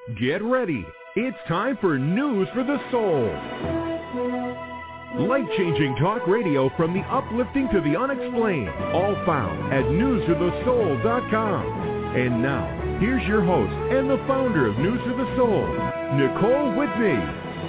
Get ready. It's time for News for the Soul. Life-changing talk radio from the uplifting to the unexplained. All found at newsforthesoul.com. And now, here's your host and the founder of News for the Soul, Nicole Whitney.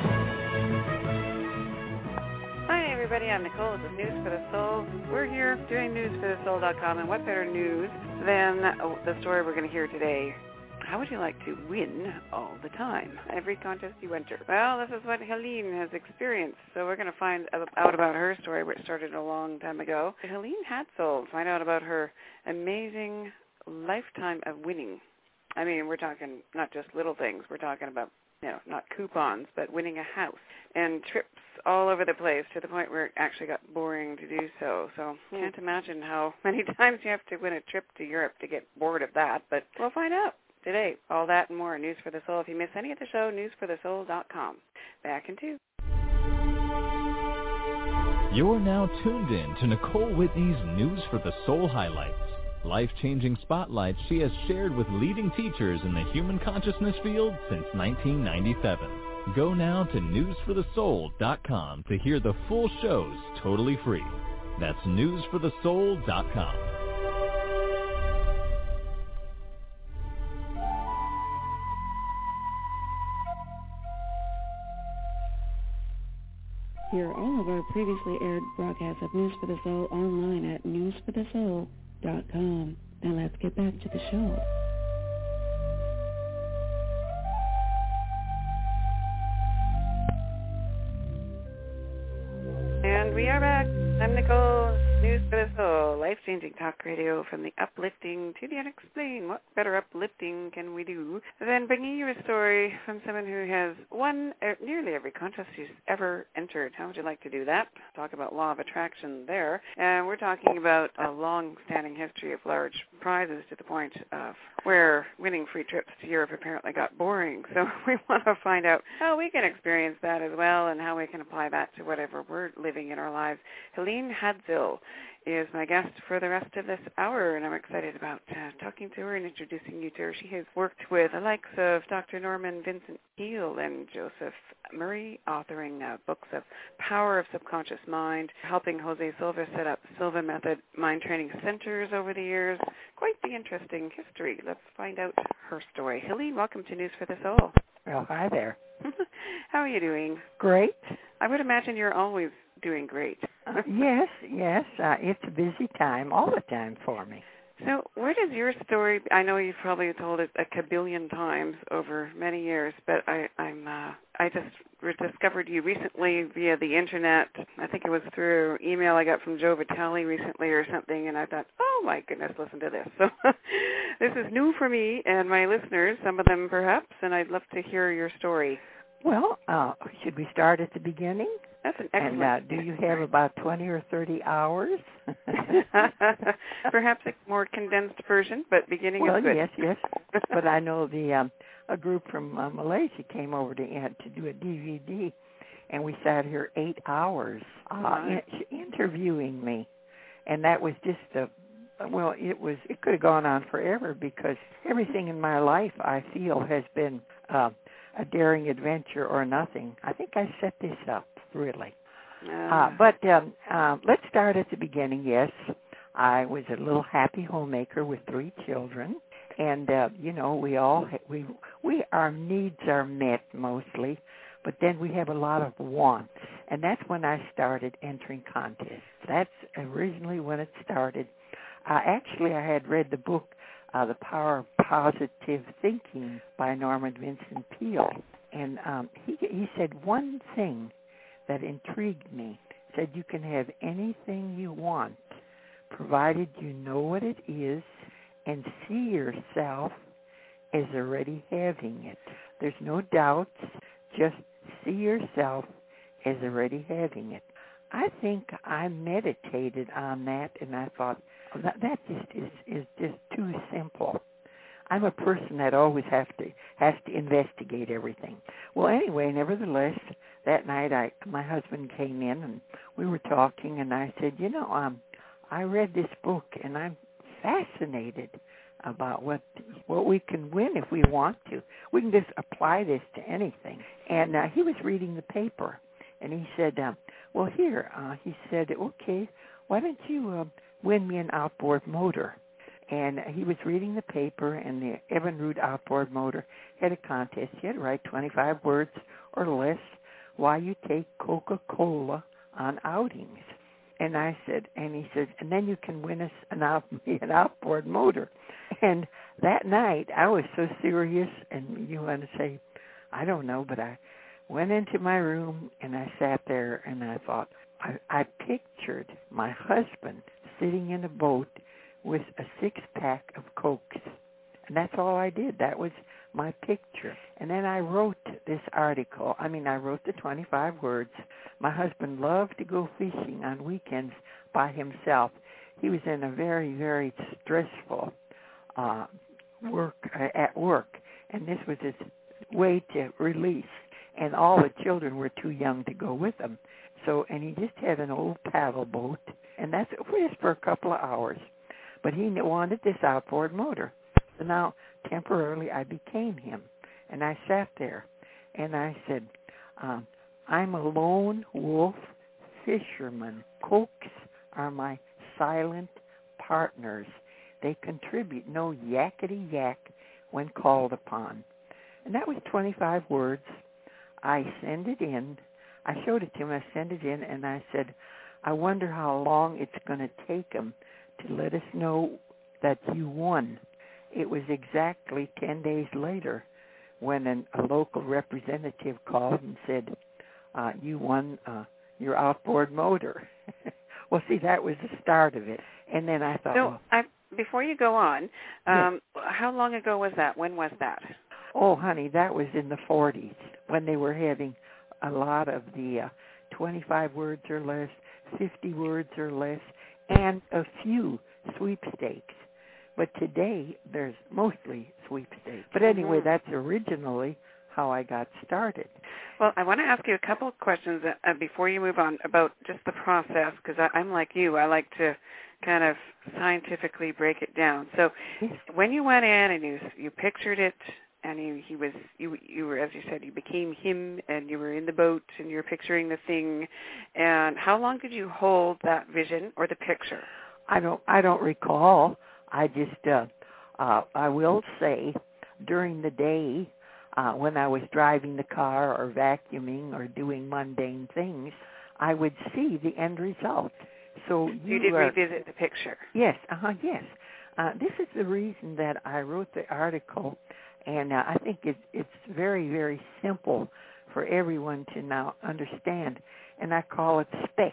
Hi, everybody. I'm Nicole with News for the Soul. We're here doing newsforthesoul.com, and what better news than the story we're going to hear today. How would you like to win all the time? Every contest you enter. Well, this is what Helene has experienced. So we're going to find out about her story, which started a long time ago. Helene Hadsell, find out about her amazing lifetime of winning. I mean, we're talking not just little things. We're talking about, not coupons, but winning a house and trips all over the place to the point where it actually got boring to do so. So I can't imagine how many times you have to win a trip to Europe to get bored of that, but we'll find out today. All that and more, News for the Soul. If you miss any of the show, newsforthesoul.com. Back in 2. You're now tuned in to Nicole Whitney's News for the Soul highlights. Life-changing spotlights she has shared with leading teachers in the human consciousness field since 1997. Go now to newsforthesoul.com to hear the full shows totally free. That's newsforthesoul.com. Hear all of our previously aired broadcasts of News for the Soul online at newsforthesoul.com. Now let's get back to the show. And we are back. I'm Nicole, News for the Soul, life-changing talk radio from the uplifting to the unexplained. What better uplifting can we do than bringing you a story from someone who has won nearly every contest she's ever entered? How would you like to do that? Talk about law of attraction there. And we're talking about a long-standing history of large prizes to the point of where winning free trips to Europe apparently got boring. So we want to find out how we can experience that as well and how we can apply that to whatever we're living in our lives. Helene Hadsell is my guest for the rest of this hour, and I'm excited about talking to her and introducing you to her. She has worked with the likes of Dr. Norman Vincent Peale and Joseph Murray, authoring books of Power of Subconscious Mind, helping Jose Silva set up Silva Method Mind Training Centers over the years. Quite the interesting history. Let's find out her story. Helene, welcome to News for the Soul. Well, hi there. How are you doing? Great. I would imagine you're always doing great. Yes. It's a busy time all the time for me. So where does your story, I know you've probably told it a kabillion times over many years, but I just discovered you recently via the internet. I think it was through email I got from Joe Vitale recently or something, and I thought, oh my goodness, listen to this. So this is new for me and my listeners, some of them perhaps, and I'd love to hear your story. Well, should we start at the beginning? That's an excellent. And do you have about 20 or 30 hours? Perhaps a more condensed version, but beginning is good. Yes. But I know a group from Malaysia came over to do a DVD, and we sat here 8 hours interviewing me, and that was just it could have gone on forever because everything in my life I feel has been a daring adventure or nothing. I think I set this up, really. But let's start at the beginning. Yes, I was a little happy homemaker with 3 children, and we our needs are met mostly, but then we have a lot of wants, and that's when I started entering contests. That's originally when it started. Actually, I had read the book The Power of Positive Thinking by Norman Vincent Peale. And he said one thing that intrigued me. He said you can have anything you want, provided you know what it is and see yourself as already having it. There's no doubts, just see yourself as already having it. I think I meditated on that, and I thought, that just is just too simple. I'm a person that always has to investigate everything. Well, anyway, nevertheless, that night my husband came in and we were talking, and I said, I read this book and I'm fascinated. about what we can win if we want to. We can just apply this to anything. And he was reading the paper, and he said, well, here, he said, okay, why don't you win me an outboard motor? And he was reading the paper, and the Evinrude outboard motor had a contest. You had to write 25 words or less why you take Coca-Cola on outings. And I said, and he said, and then you can win us an outboard motor. And that night, I was so serious, and you want to say, I don't know, but I went into my room, and I sat there, and I thought, I pictured my husband sitting in a boat with a 6-pack of Cokes. And that's all I did. That was my picture. And then I wrote this article. I wrote the 25 words. My husband loved to go fishing on weekends by himself. He was in a very, very stressful work, and this was his way to release. And all the children were too young to go with him. And he just had an old paddle boat, and that's just for a couple of hours. But he wanted this outboard motor. So now, temporarily, I became him. And I sat there, and I said, I'm a lone wolf fisherman. Cokes are my silent partners. They contribute no yakety-yak when called upon. And that was 25 words. I sent it in. I showed it to him. I sent it in, and I said, I wonder how long it's going to take him to let us know that you won. It was exactly 10 days later when a local representative called and said, you won your outboard motor. Well, see, that was the start of it. And then I thought... So, before you go on, yes. How long ago was that? When was that? Oh, honey, that was in the 40s when they were having a lot of the 25 words or less, 50 words or less, and a few sweepstakes. But today, there's mostly sweepstakes. But anyway, that's originally how I got started. Well, I want to ask you a couple of questions before you move on about just the process, because I'm like you. I like to kind of scientifically break it down. So when you went in and you pictured it, and you were, as you said, you became him, and you were in the boat, and you're picturing the thing. And how long did you hold that vision or the picture? I don't recall. I just I will say during the day when I was driving the car or vacuuming or doing mundane things, I would see the end result. So you did revisit the picture. Yes, yes. This is the reason that I wrote the article, and I think it's very, very simple for everyone to now understand. And I call it SPEC,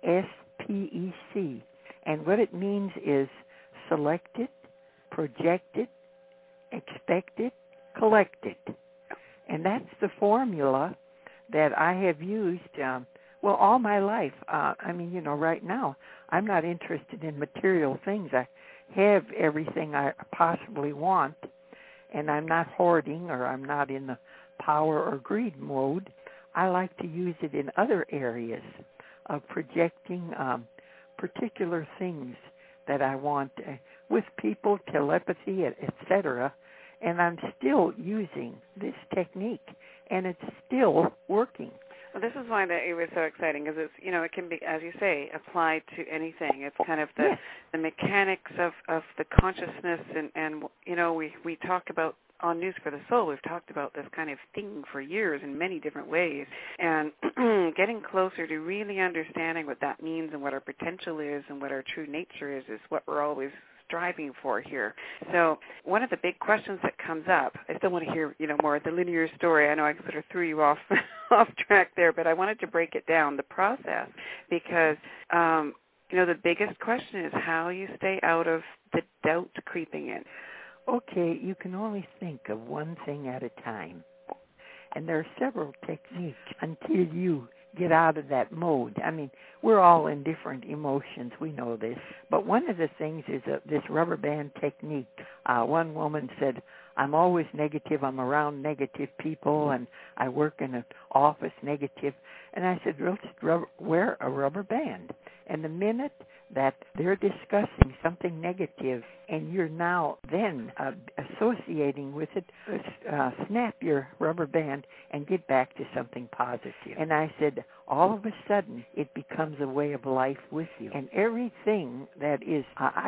S-P-E-C. And what it means is selected, projected, expected, collected. And that's the formula that I have used, all my life. Right now, I'm not interested in material things. I have everything I possibly want, and I'm not hoarding or I'm not in the power or greed mode. I like to use it in other areas of projecting particular things that I want with people, telepathy, etc. And I'm still using this technique, and it's still working. Well, this is why it was so exciting, because it's, it can be, as you say, applied to anything. It's kind of the mechanics of the consciousness, and we talk about on News for the Soul, we've talked about this kind of thing for years in many different ways, and getting closer to really understanding what that means and what our potential is and what our true nature is what we're always striving for here. So one of the big questions that comes up, I still want to hear, more of the linear story. I know I sort of threw you off track there, but I wanted to break it down, the process, because, the biggest question is how you stay out of the doubt creeping in. Okay, you can only think of one thing at a time. And there are several techniques until you get out of that mode. We're all in different emotions. We know this. But one of the things is this rubber band technique. One woman said, I'm always negative. I'm around negative people, and I work in an office negative. And I said, well, just wear a rubber band. And the minute that they're discussing something negative and you're now then associating with it, snap your rubber band and get back to something positive. And I said, all of a sudden, it becomes a way of life with you. And everything that is,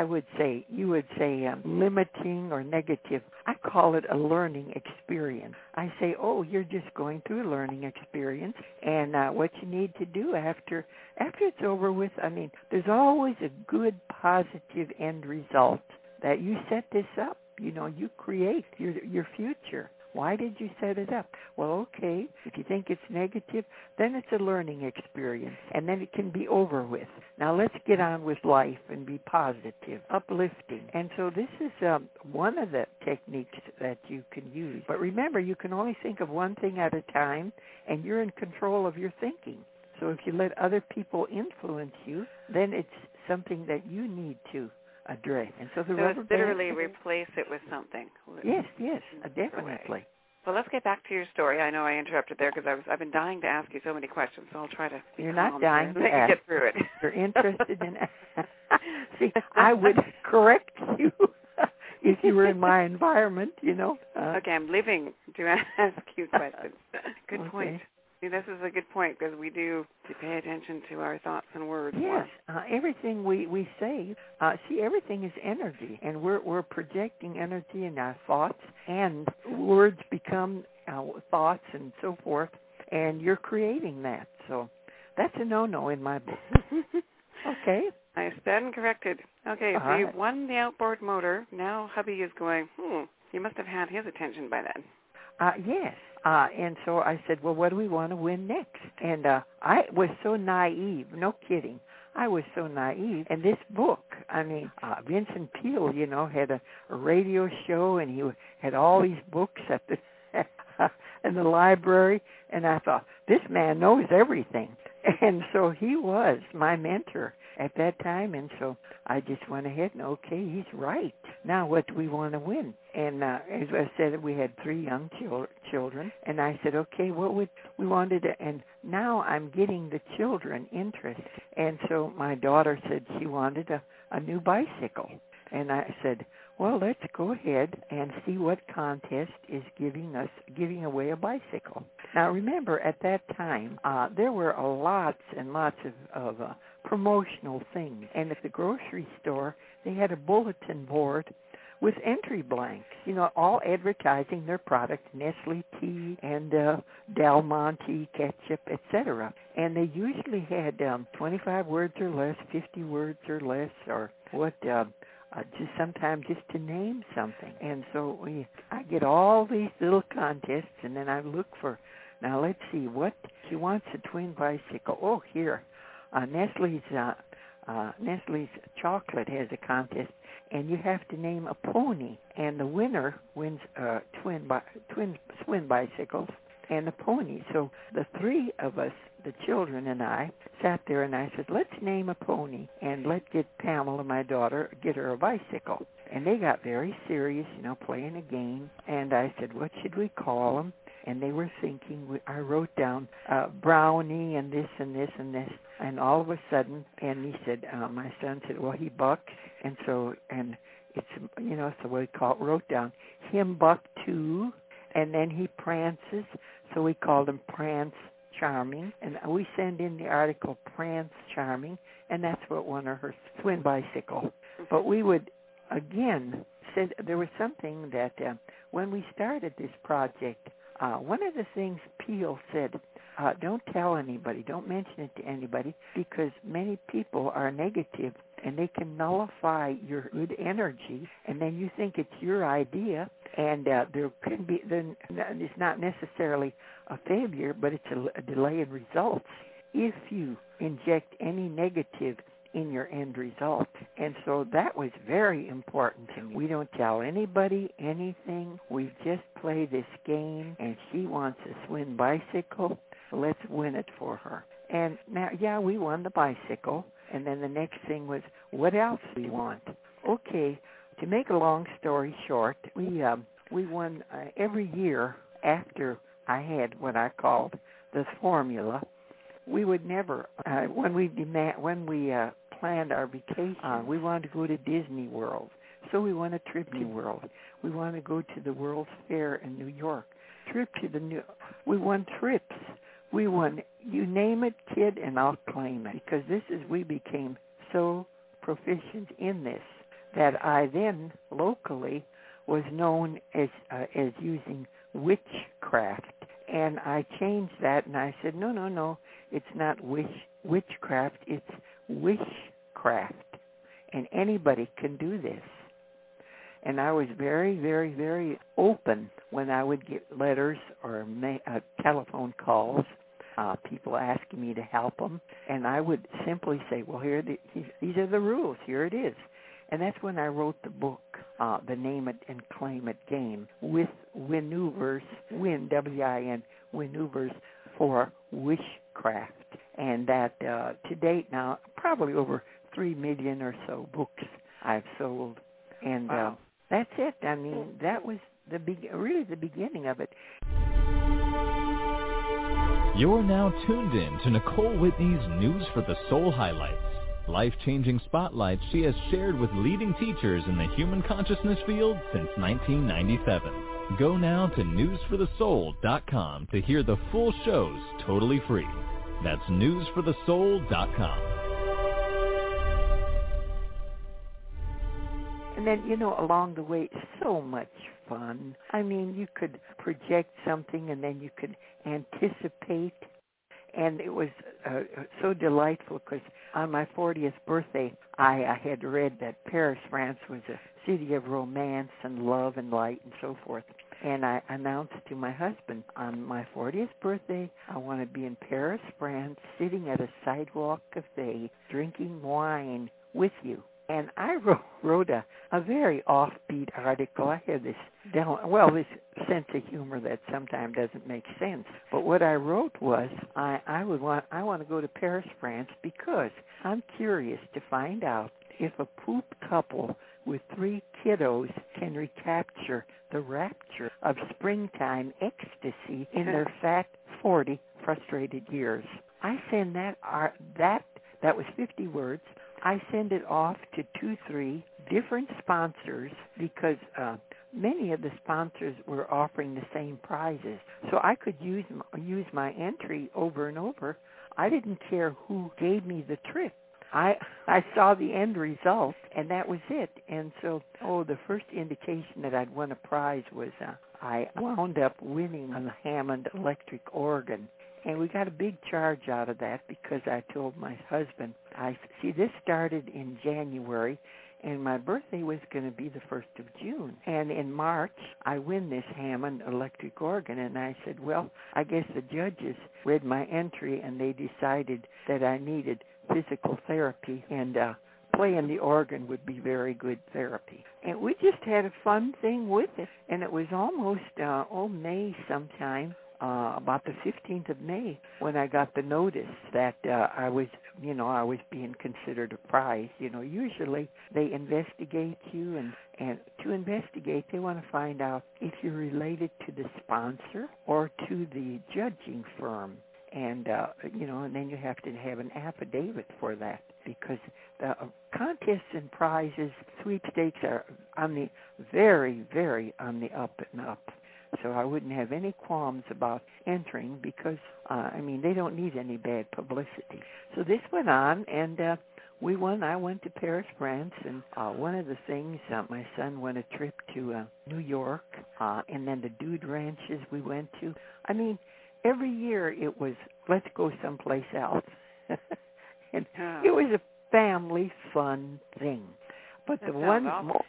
you would say limiting or negative, I call it a learning experience. I say, oh, you're just going through a learning experience, and what you need to do after it's over with, there's always a good, positive end result that you set this up. You create your future. Why did you set it up? Well, okay, if you think it's negative, then it's a learning experience, and then it can be over with. Now let's get on with life and be positive, uplifting. And so this is one of the techniques that you can use. But remember, you can only think of one thing at a time, and you're in control of your thinking. So if you let other people influence you, then it's something that you need to address. And so it's literally replace it with something. Yes, definitely. Okay. Well, let's get back to your story. I know I interrupted there because I've been dying to ask you so many questions, so I'll try to be You're calm not dying to let ask. you get through it. You're interested in See, I would correct you if you were in my environment, Okay, I'm living to ask you questions. Good Okay. point. See, this is a good point because we do pay attention to our thoughts and words. Yes, everything we say, everything is energy, and we're projecting energy in our thoughts, and words become thoughts and so forth, and you're creating that. So that's a no-no in my book. Okay. I stand corrected. Okay, so right. you've won the outboard motor. Now hubby is going, you must have had his attention by then. Yes. And so I said, well, what do we want to win next? And I was so naive. No kidding. I was so naive. And this book, Vincent Peale, had a radio show, and he had all these books at the in the library. And I thought, this man knows everything. And so he was my mentor at that time. And so I just went ahead and, okay, he's right. Now what do we want to win? And as I said, we had 3 young children. And I said, okay, what would we wanted to, and now I'm getting the children interested. And so my daughter said she wanted a new bicycle. And I said, well, let's go ahead and see what contest is giving away a bicycle. Now, remember, at that time, there were lots and lots of promotional things. And at the grocery store, they had a bulletin board with entry blanks, all advertising their product, Nestle tea and Del Monte ketchup, etc. And they usually had 25 words or less, 50 words or less, or what, just sometimes just to name something. And so I get all these little contests, and then I look for, now let's see, what she wants a twin bicycle. Oh, here, Nestle's chocolate has a contest, and you have to name a pony, and the winner wins twin bicycles and a pony. So the 3 of us, the children and I, sat there, and I said, let's name a pony, and let's get Pamela, my daughter, get her a bicycle. And they got very serious, playing a game, and I said, what should we call them? And they were thinking, I wrote down Brownie and this and this and this, and all of a sudden, and he said, my son said, well, he bucks, and it's, so we wrote down him buck too, and then he prances, so we called him Prance Charming, and we send in the article Prance Charming, and that's what won her twin bicycle. But we would, again, said there was something that when we started this project, one of the things Peale said, don't tell anybody, don't mention it to anybody, because many people are negative, and they can nullify your good energy, and then you think it's your idea, and there can be, then it's not necessarily a failure, but it's a delay in results if you inject any negative in your end result. And so that was very important to me. We don't tell anybody anything. We just play this game, and she wants a twin bicycle. Let's win it for her. And now, we won the bicycle, and then the next thing was, what else do we want? Okay, to make a long story short, we won every year after I had what I called the formula. We would never, when we planned our vacation, we wanted to go to Disney World. So we won a trip to World. We want to go to the World's Fair in New York. We won trips. We won, you name it, kid, and I'll claim it. Because we became so proficient in this that I then locally was known as using witchcraft. And I changed that, and I said, no, it's not witchcraft, it's wishcraft. And anybody can do this. And I was very, very, very open when I would get letters or telephone calls, people asking me to help them. And I would simply say, well, these are the rules. Here it is. And that's when I wrote the book, The Name It and Claim It Game, with Winuevers, W-I-N, Winuevers for Wishcraft. And that to date now, probably over 3 million or so books I've sold. And wow. That's it. I mean, that was really the beginning of it. You're now tuned in to Nicole Whitney's News for the Soul highlights. Life-changing spotlights she has shared with leading teachers in the human consciousness field since 1997. Go now to newsforthesoul.com to hear the full shows totally free. That's newsforthesoul.com. And then, along the way, so much fun. I mean, you could project something and then you could anticipate. And it was so delightful because on my 40th birthday, I had read that Paris, France was a city of romance and love and light and so forth. And I announced to my husband, on my 40th birthday, I want to be in Paris, France, sitting at a sidewalk cafe, drinking wine with you. And I wrote a very offbeat article. I had this sense of humor that sometimes doesn't make sense. But what I wrote was, I want to go to Paris, France, because I'm curious to find out if a poop couple with 3 kiddos can recapture the rapture of springtime ecstasy in their fat 40 frustrated years. I send that was 50 words. I send it off to 2-3 different sponsors because many of the sponsors were offering the same prizes. So I could use my entry over and over. I didn't care who gave me the trip. I saw the end result, and that was it. And so, the first indication that I'd won a prize was I wound up winning a Hammond electric organ. And we got a big charge out of that because I told my husband, this started in January, and my birthday was going to be the 1st of June. And in March, I win this Hammond electric organ, and I said, well, I guess the judges read my entry, and they decided that I needed physical therapy, and playing the organ would be very good therapy. And we just had a fun thing with it, and it was almost, May sometime. About the 15th of May, when I got the notice that I was being considered a prize. Usually they investigate you, and to investigate, they want to find out if you're related to the sponsor or to the judging firm. And, and then you have to have an affidavit for that because the contests and prizes, sweepstakes are on the very, very on the up and up. So I wouldn't have any qualms about entering because, they don't need any bad publicity. So this went on, and we won. I went to Paris, France, and one of the things, my son won a trip to New York, and then the dude ranches we went to. Every year it was, let's go someplace else. And it was a family fun thing. But that the one... Awful.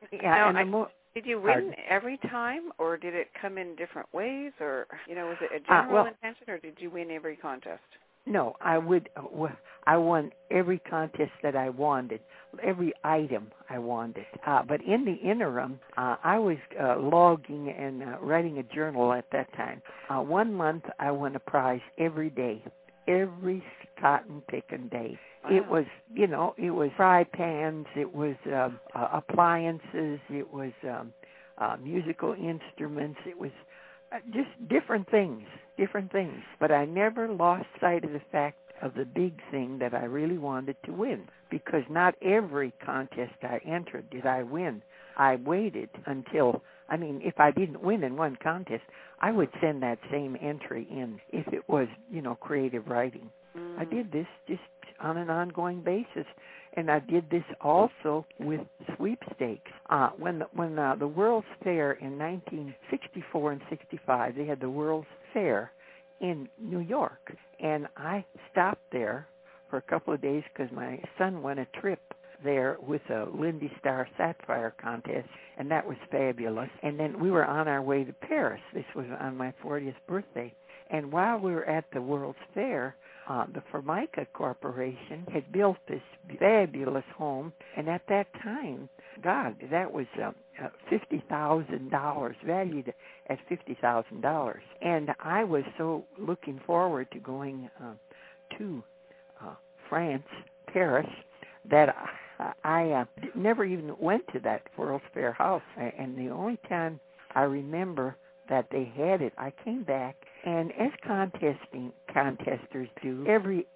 Did you win every time, or did it come in different ways, or was it a general intention, or did you win every contest? No, I won every contest that I wanted, every item I wanted. But in the interim, I was logging and writing a journal at that time. 1 month, I won a prize every day, every cotton picking day. Wow. It was, it was fry pans, it was appliances, it was musical instruments, it was just different things. But I never lost sight of the fact of the big thing that I really wanted to win, because not every contest I entered did I win. I waited until, if I didn't win in one contest, I would send that same entry in if it was, creative writing. I did this just on an ongoing basis, and I did this also with sweepstakes. When the World's Fair in 1964 and 65, they had the World's Fair in New York, and I stopped there for a couple of days because my son won a trip there with a Lindy Star Sapphire contest, and that was fabulous. And then we were on our way to Paris. This was on my 40th birthday. And while we were at the World's Fair, the Formica Corporation had built this fabulous home, and at that time, God, that was $50,000, valued at $50,000. And I was so looking forward to going to France, Paris, that I never even went to that World's Fair house. And the only time I remember that they had it, I came back, and as contesters do, every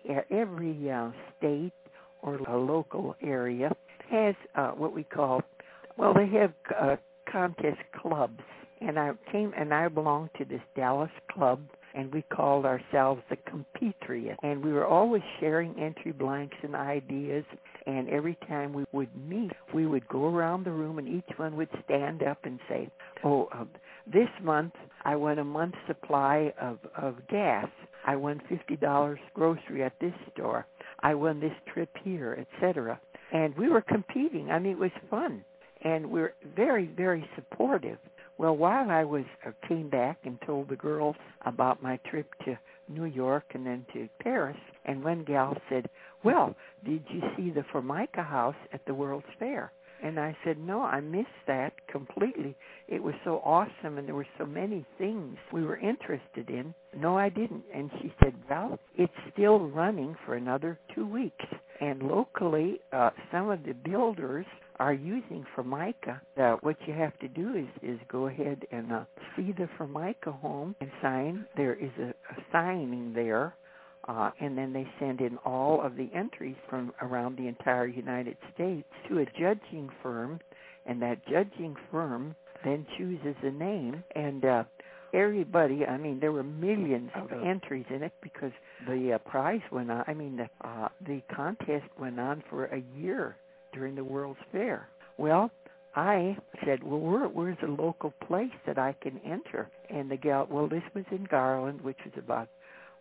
state or a local area has what we call, they have contest clubs. And I belonged to this Dallas club, and we called ourselves the Competrians. And we were always sharing entry blanks and ideas, and every time we would meet, we would go around the room, and each one would stand up and say, this month I won a month's supply of gas. I won $50 grocery at this store. I won this trip here, etc. And we were competing. It was fun, and we were very, very supportive. Well, while I came back and told the girls about my trip to New York and then to Paris, and one gal said, well, did you see the Formica house at the World's Fair? And I said, no, I missed that completely. It was so awesome, and there were so many things we were interested in. No, I didn't. And she said, well, it's still running for another 2 weeks. And locally, some of the builders are using Formica. What you have to do is go ahead and see the Formica home and sign. There is a signing there, and then they send in all of the entries from around the entire United States to a judging firm, and that judging firm then chooses a name, and everybody, there were millions of entries in it because the prize went on, the contest went on for a year during the World's Fair. Well, I said, well, where's a local place that I can enter? And the gal, this was in Garland, which was about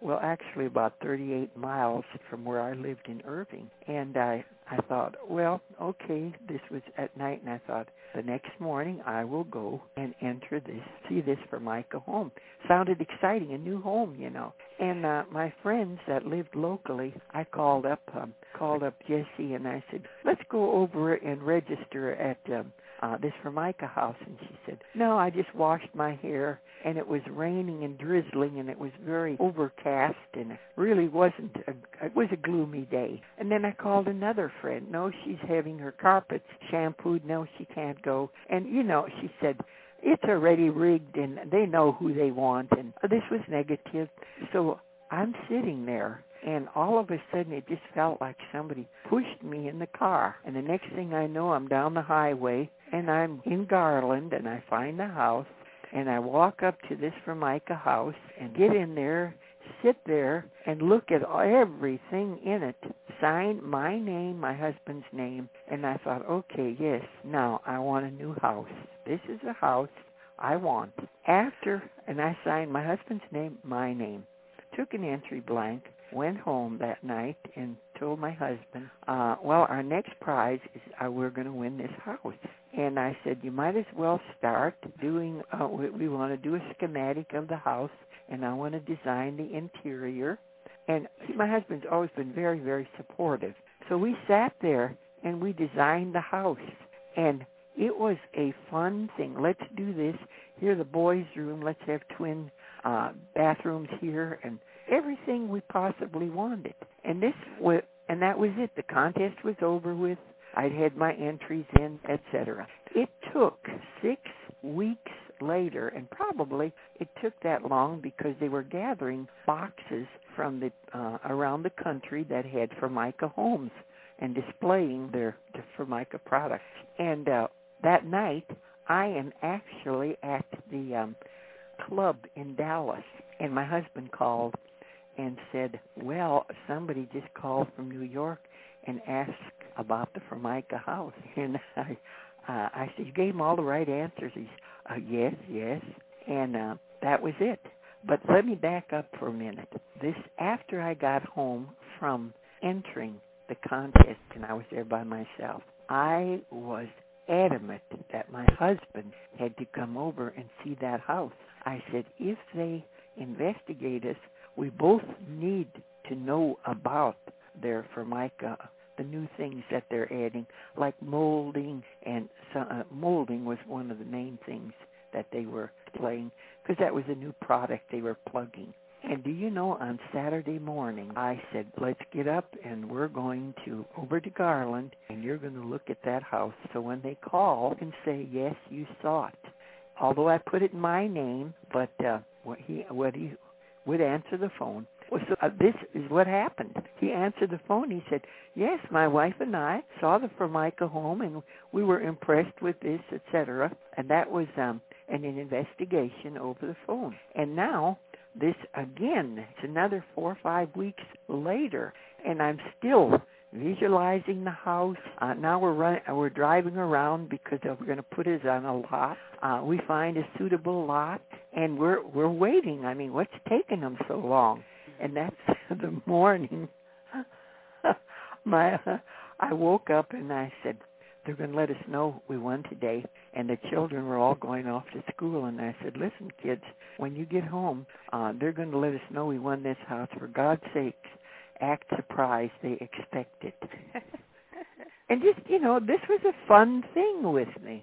38 miles from where I lived in Irving. And I thought, well, okay, this was at night, and I thought, the next morning I will go and see this Formica home. Sounded exciting, a new home, And my friends that lived locally, I called up Jessie, and I said, let's go over and register at this Formica house. And she said, no, I just washed my hair, and it was raining and drizzling, and it was very overcast, and it really it was a gloomy day. And then I called another friend. No, she's having her carpets shampooed. No, she can't go. And, she said, it's already rigged, and they know who they want, and this was negative. So I'm sitting there, and all of a sudden it just felt like somebody pushed me in the car. And the next thing I know, I'm down the highway, and I'm in Garland, and I find the house, and I walk up to this Formica house and get in there, sit there, and look at everything in it. Sign my name, my husband's name, and I thought, okay, yes, now I want a new house. This is a house I want. And I signed my husband's name, my name, took an entry blank, went home that night and told my husband, our next prize is we're going to win this house. And I said, you might as well start doing, we want to do a schematic of the house, and I want to design the interior. And my husband's always been very, very supportive. So we sat there, and we designed the house. And it was a fun thing. Let's do this. Here, the boys' room. Let's have twin bathrooms here, and everything we possibly wanted. And that was it. The contest was over with. I'd had my entries in, etc. It took 6 weeks later, and probably it took that long because they were gathering boxes from the around the country that had Formica homes and displaying their Formica products. And that night, I am actually at the club in Dallas, and my husband called and said, well, somebody just called from New York and asked about the Formica house. And I said, you gave him all the right answers. He's, yes. And that was it. But let me back up for a minute. This, after I got home from entering the contest, and I was there by myself, I was adamant that my husband had to come over and see that house. I said, if they investigate us, we both need to know about their Formica, the new things that they're adding, like molding, and molding was one of the main things that they were playing, because that was a new product they were plugging. And do you know, on Saturday morning, I said, let's get up and we're going to over to Garland, and you're going to look at that house. So when they call and say, yes, you saw it. Although I put it in my name, but what he would answer the phone. Well, so this is what happened. He answered the phone. He said, yes, my wife and I saw the Formica home, and we were impressed with this, etc. And that was an investigation over the phone. And now, this again, it's another 4 or 5 weeks later, and I'm still visualizing the house. Now we're driving around because we're going to put it on a lot. We find a suitable lot, and we're waiting. I mean, what's taking them so long? And that's the morning. I woke up and I said, they're going to let us know we won today. And the children were all going off to school. And I said, listen, kids, when you get home, they're going to let us know we won this house. For God's sakes, act surprised. They expect it. And just, this was a fun thing with me.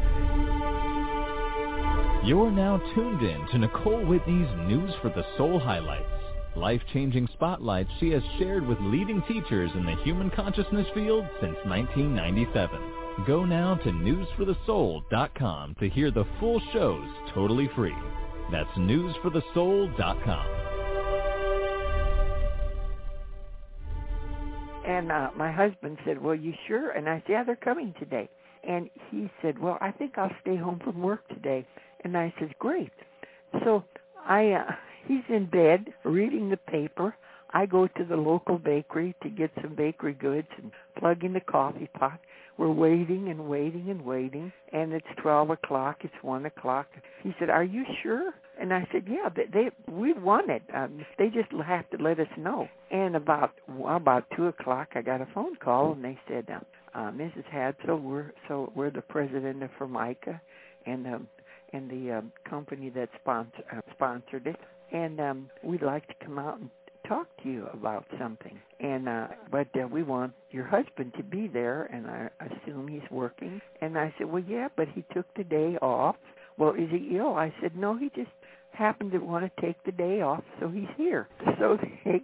You're now tuned in to Nicole Whitney's News for the Soul highlights. Life-changing spotlights she has shared with leading teachers in the human consciousness field since 1997. Go now to newsforthesoul.com to hear the full shows totally free. That's newsforthesoul.com. And my husband said, well, you sure? And I said, yeah, they're coming today. And he said, well, I think I'll stay home from work today. And I said, great. So he's in bed reading the paper. I go to the local bakery to get some bakery goods and plug in the coffee pot. We're waiting and waiting and waiting, and it's 12 o'clock, it's 1 o'clock. He said, are you sure? And I said, yeah, we won it. They just have to let us know. And about 2 o'clock, I got a phone call, and they said, Mrs. Hadsell, we're the president of Formica, and the company that sponsored it, and we'd like to come out and talk to you about something. And but we want your husband to be there, and I assume he's working. And I said, well, yeah, but he took the day off. Well, is he ill? I said, no, he just happened to want to take the day off, so he's here. So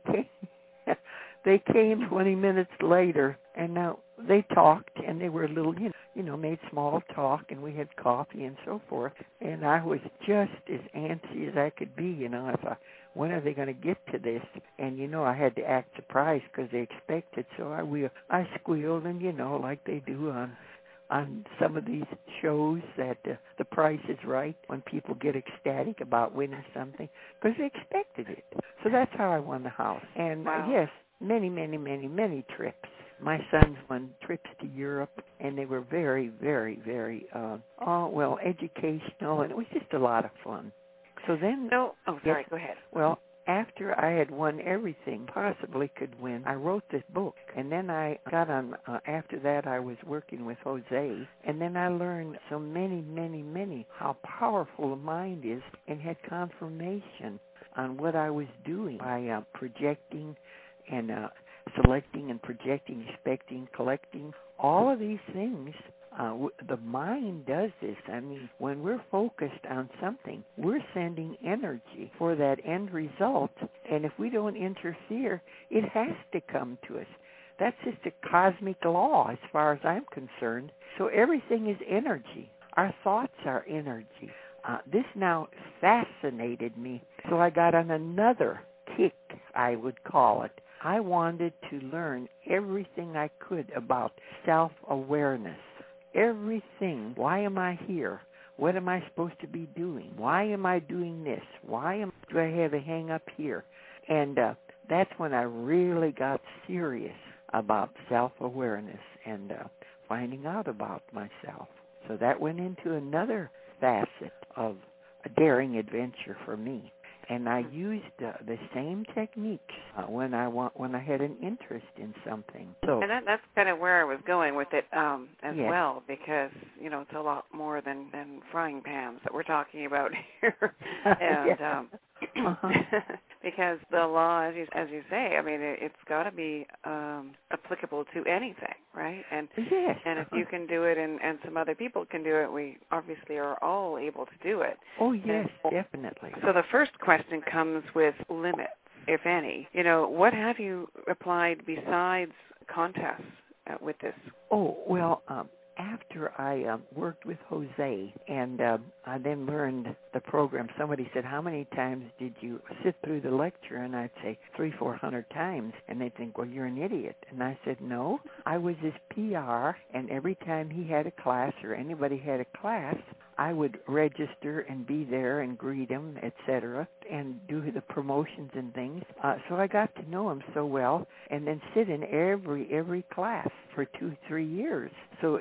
they came 20 minutes later, and now they talked, and they were a little, made small talk, and we had coffee and so forth. And I was just as antsy as I could be, when are they going to get to this? And, I had to act surprised because they expected, so I squealed, and, like they do on some of these shows that the Price is Right, when people get ecstatic about winning something, because they expected it. So that's how I won the house. And, wow. Yes, many, many, many, many trips. My sons won trips to Europe, and they were very, very, very, educational, and it was just a lot of fun. So then... go ahead. Well, after I had won everything possibly could win, I wrote this book, and then I got on, after that I was working with Jose, and then I learned so many, many, many how powerful the mind is, and had confirmation on what I was doing by projecting and selecting and projecting, expecting, collecting, all of these things. The mind does this. I mean, when we're focused on something, we're sending energy for that end result, and if we don't interfere, it has to come to us. That's just a cosmic law as far as I'm concerned. So everything is energy. Our thoughts are energy. This now fascinated me, so I got on another kick, I would call it. I wanted to learn everything I could about self-awareness. everything. Why am I here? What am I supposed to be doing? Why am I doing this? Do I have a hang up here? And that's when I really got serious about self-awareness and finding out about myself. So that went into another facet of a daring adventure for me. And I used the same techniques when I had an interest in something. So, and that's kind of where I was going with it as yes. well, because it's a lot more than frying pans that we're talking about here, and because the law, as you say, I mean, it's got to be applicable to anything, right? And yes. And if you can do it, and some other people can do it, we obviously are all able to do it. Oh yes, definitely. So the first question comes with limits, if any. What have you applied besides contests with this? Oh, well, after I worked with Jose and I then learned the program, somebody said, how many times did you sit through the lecture? And I'd say 300-400 times. And they'd think, well, you're an idiot. And I said, no, I was his PR, and every time he had a class or anybody had a class, I would register and be there and greet him, etc., and do the promotions and things. So I got to know him so well, and then sit in every class for 2-3 years. So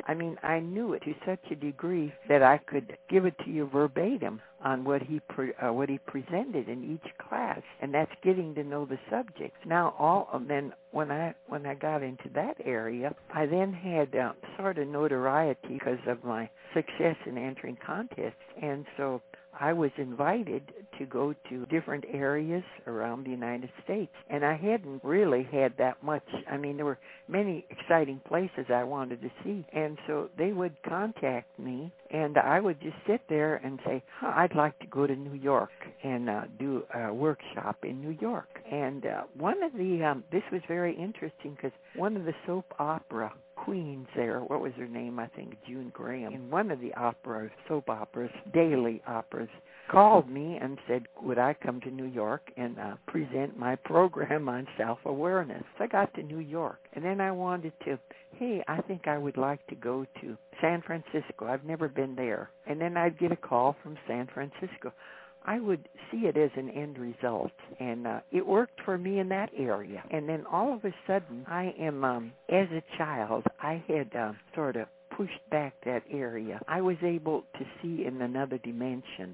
I knew it to such a degree that I could give it to you verbatim on what he presented in each class, and that's getting to know the subjects. Now, then when I got into that area, I then had sort of notoriety because of my success in entering contests, and so I was invited to go to different areas around the United States, and I hadn't really had that much. I mean, there were many exciting places I wanted to see, and so they would contact me, and I would just sit there and say, I'd like to go to New York and do a workshop in New York. And one of the, this was very interesting because one of the soap opera queens there, what was her name? I think June Graham, in one of the soap operas, daily operas, called me and said, would I come to New York and present my program on self-awareness? So I got to New York, and then I wanted to, I think I would like to go to San Francisco. I've never been there. And then I'd get a call from San Francisco. I would see it as an end result, and it worked for me in that area. And then all of a sudden, I am, as a child, I had sort of pushed back that area. I was able to see in another dimension.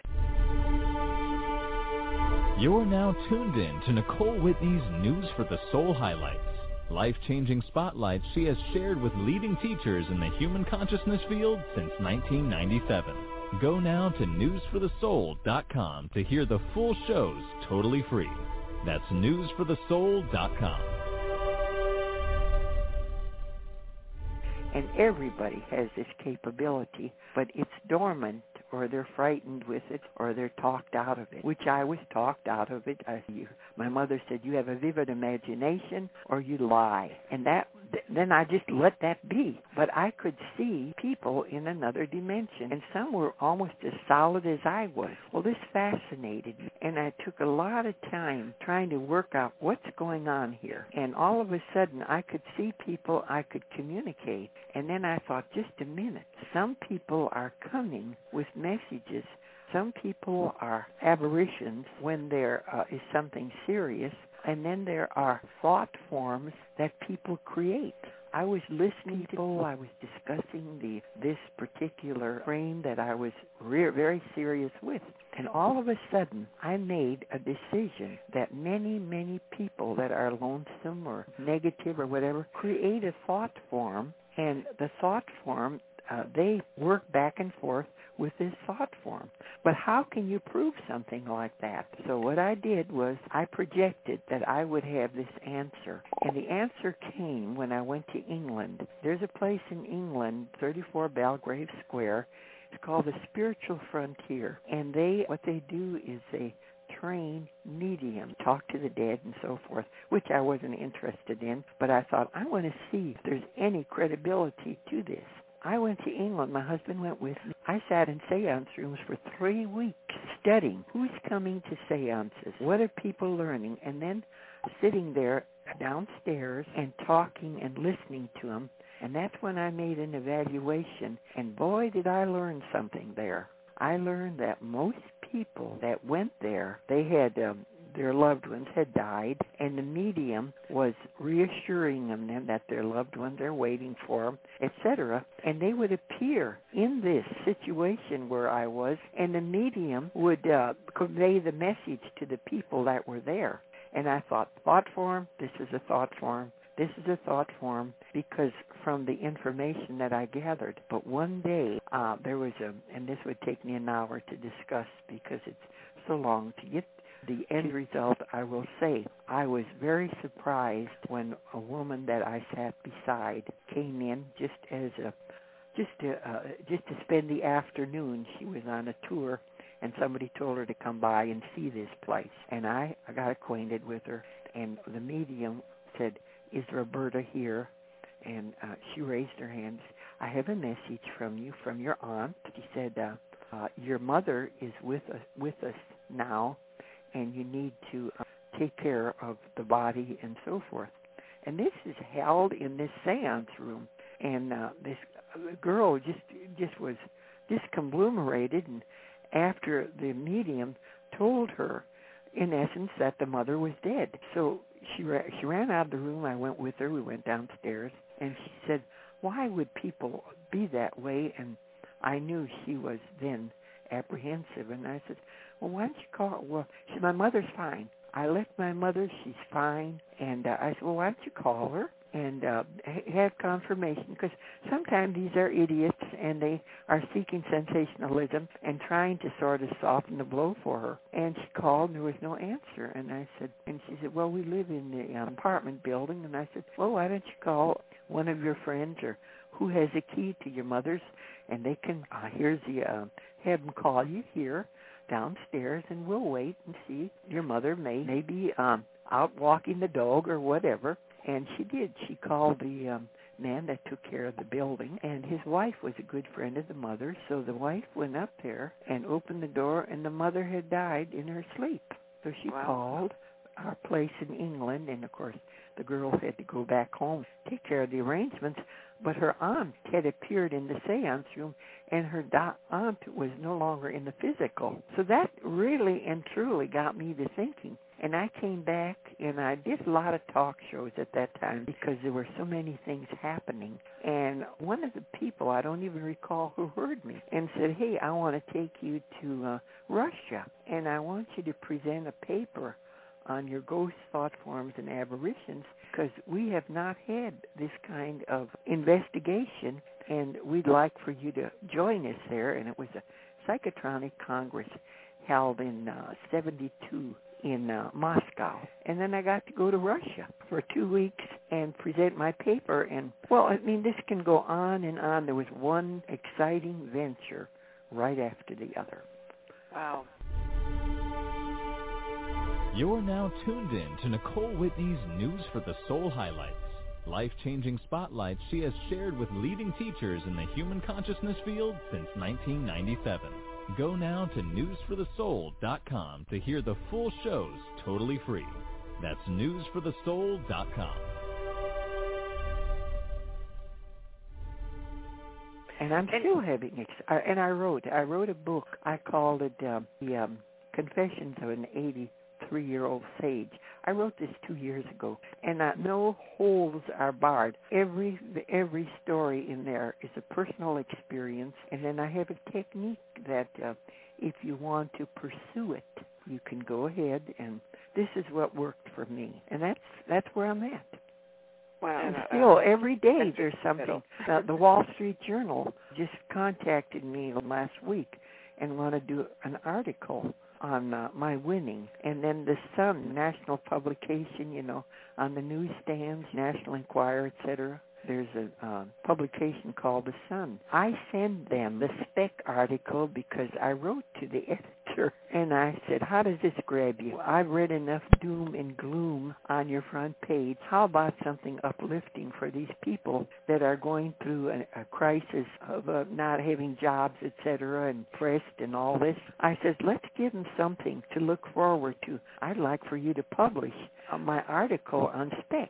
You're now tuned in to Nicole Whitney's News for the Soul highlights. Life-changing spotlights she has shared with leading teachers in the human consciousness field since 1997. Go now to newsforthesoul.com to hear the full shows totally free. That's newsforthesoul.com. And everybody has this capability, but it's dormant, or they're frightened with it, or they're talked out of it, which I was talked out of it. My mother said, you have a vivid imagination or you lie. And then I just let that be. But I could see people in another dimension, and some were almost as solid as I was. Well, this fascinated me, and I took a lot of time trying to work out what's going on here. And all of a sudden, I could see people, I could communicate. And then I thought, just a minute, some people are coming with messages. Some people are apparitions when there is something serious, and then there are thought forms that people create. I was listening to people, I was discussing this particular frame that I was very serious with. And all of a sudden, I made a decision that many, many people that are lonesome or negative or whatever create a thought form, and the thought form, they work back and forth with this thought form. But how can you prove something like that? So what I did was I projected that I would have this answer. And the answer came when I went to England. There's a place in England, 34 Belgrave Square. It's called the Spiritual Frontier. And what they do is they train medium, talk to the dead and so forth, which I wasn't interested in. But I thought, I want to see if there's any credibility to this. I went to England. My husband went with me. I sat in seance rooms for 3 weeks studying who's coming to seances, what are people learning, and then sitting there downstairs and talking and listening to them And that's when I made an evaluation, and boy, did I learn something there. I learned that most people that went there, they had their loved ones had died, and the medium was reassuring them that their loved ones are waiting for them, etc. And they would appear in this situation where I was, and the medium would convey the message to the people that were there. And I thought, thought form, this is a thought form. This is a thought form because from the information that I gathered. But one day there was and this would take me an hour to discuss because it's so long to get the end result. I will say I was very surprised when a woman that I sat beside came in just to spend the afternoon. She was on a tour, and somebody told her to come by and see this place. And I got acquainted with her, and the medium said, "Is Roberta here?" And she raised her hand. "I have a message from you, from your aunt." She said, "Your mother is with us now, and you need to take care of the body and so forth." And this is held in this seance room, and this girl just was disconglomerated, and after the medium told her, in essence, that the mother was dead. So she ran out of the room. I went with her. We went downstairs, and she said, "Why would people be that way?" And I knew she was then apprehensive, and I said, "Well, why don't you call her?" Well, she said, "My mother's fine. I left my mother. She's fine." And I said, "Well, why don't you call her and have confirmation?" Because sometimes these are idiots, and they are seeking sensationalism and trying to sort of soften the blow for her. And she called, and there was no answer. And she said, "Well, we live in the apartment building." And I said, "Well, why don't you call one of your friends or who has a key to your mother's, and they can have them call you here downstairs, and we'll wait and see. Your mother may be out walking the dog or whatever." And she did. She called the man that took care of the building, and his wife was a good friend of the mother, so the wife went up there and opened the door, and the mother had died in her sleep. So she called our place in England, and of course the girl had to go back home, take care of the arrangements, but her aunt had appeared in the seance room, and her aunt was no longer in the physical. So that really and truly got me to thinking. And I came back, and I did a lot of talk shows at that time because there were so many things happening. And one of the people, I don't even recall who heard me, and said, "Hey, I want to take you to Russia, and I want you to present a paper on your ghost thought forms and apparitions, because we have not had this kind of investigation, and we'd like for you to join us there." And it was a psychotronic congress held in 72 in Moscow. And then I got to go to Russia for 2 weeks and present my paper. And, well, I mean, this can go on and on. There was one exciting venture right after the other. Wow. You're now tuned in to Nicole Whitney's News for the Soul highlights. Life-changing spotlights she has shared with leading teachers in the human consciousness field since 1997. Go now to newsforthesoul.com to hear the full shows totally free. That's newsforthesoul.com. And I'm still having and I wrote a book. I called it the Confessions of an 83-year-old Sage. I wrote this 2 years ago, and no holes are barred. Every story in there is a personal experience, and then I have a technique that if you want to pursue it, you can go ahead, and this is what worked for me, and that's where I'm at. Wow. And still, every day there's something. The Wall Street Journal just contacted me last week and want to do an article on my winning. And then the Sun, national publication, on the newsstands, National Enquirer, etc. There's a publication called The Sun. I send them the spec article because I wrote to the editor, and I said, "How does this grab you? I've read enough doom and gloom on your front page. How about something uplifting for these people that are going through a crisis of not having jobs, etc., and depressed and all this?" I said, "Let's give them something to look forward to. I'd like for you to publish my article on spec."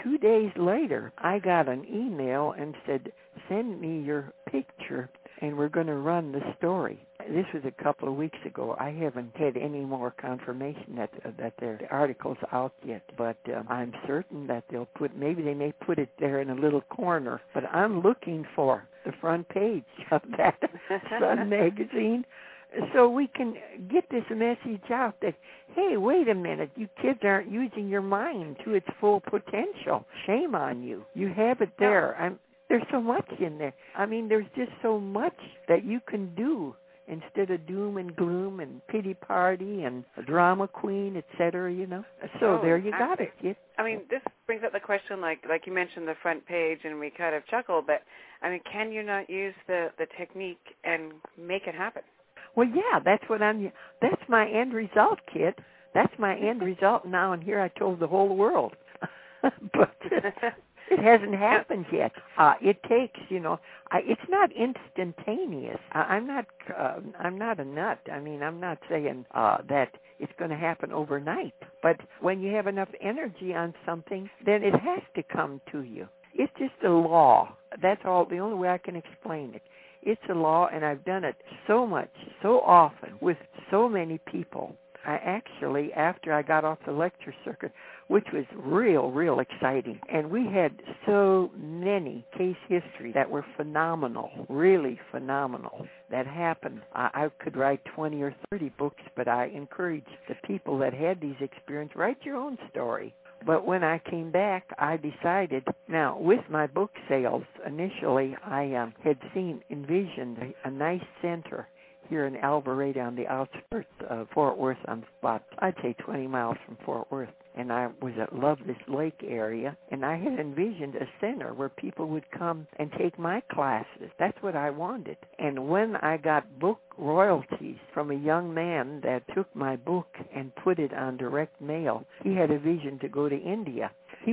2 days later, I got an email and said, send me your picture and we're going to run the story. This was a couple of weeks ago. I haven't had any more confirmation that the article's out yet, but I'm certain that maybe they may put it there in a little corner, but I'm looking for the front page of that Sun magazine so we can get this message out that, hey, wait a minute, you kids aren't using your mind to its full potential. Shame on you. You have it there. There's so much in there. I mean, there's just so much that you can do instead of doom and gloom and pity party and a drama queen, etc., you know. So there you got it, kid. I mean, this brings up the question, like you mentioned the front page, and we kind of chuckled, but, I mean, can you not use the technique and make it happen? Well, yeah, that's my end result, kid. That's my end result now, and here I told the whole world. But it hasn't happened yet. It takes, it's not instantaneous. I'm not a nut. I mean, I'm not saying that it's going to happen overnight. But when you have enough energy on something, then it has to come to you. It's just a law. That's all. The only way I can explain it. It's a law, and I've done it so much, so often, with so many people. I actually, after I got off the lecture circuit, which was real exciting, and we had so many case histories that were phenomenal, really phenomenal, that happened. I could write 20 or 30 books, but I encourage the people that had these experiences, write your own story. But when I came back, I decided, now, with my book sales, initially I had envisioned a nice center here in Alvarado on the outskirts of Fort Worth, on about, I'd say 20 miles from Fort Worth. And I loved this lake area, and I had envisioned a center where people would come and take my classes. That's what I wanted. And when I got book royalties from a young man that took my book and put it on direct mail, he had a vision to go to India. He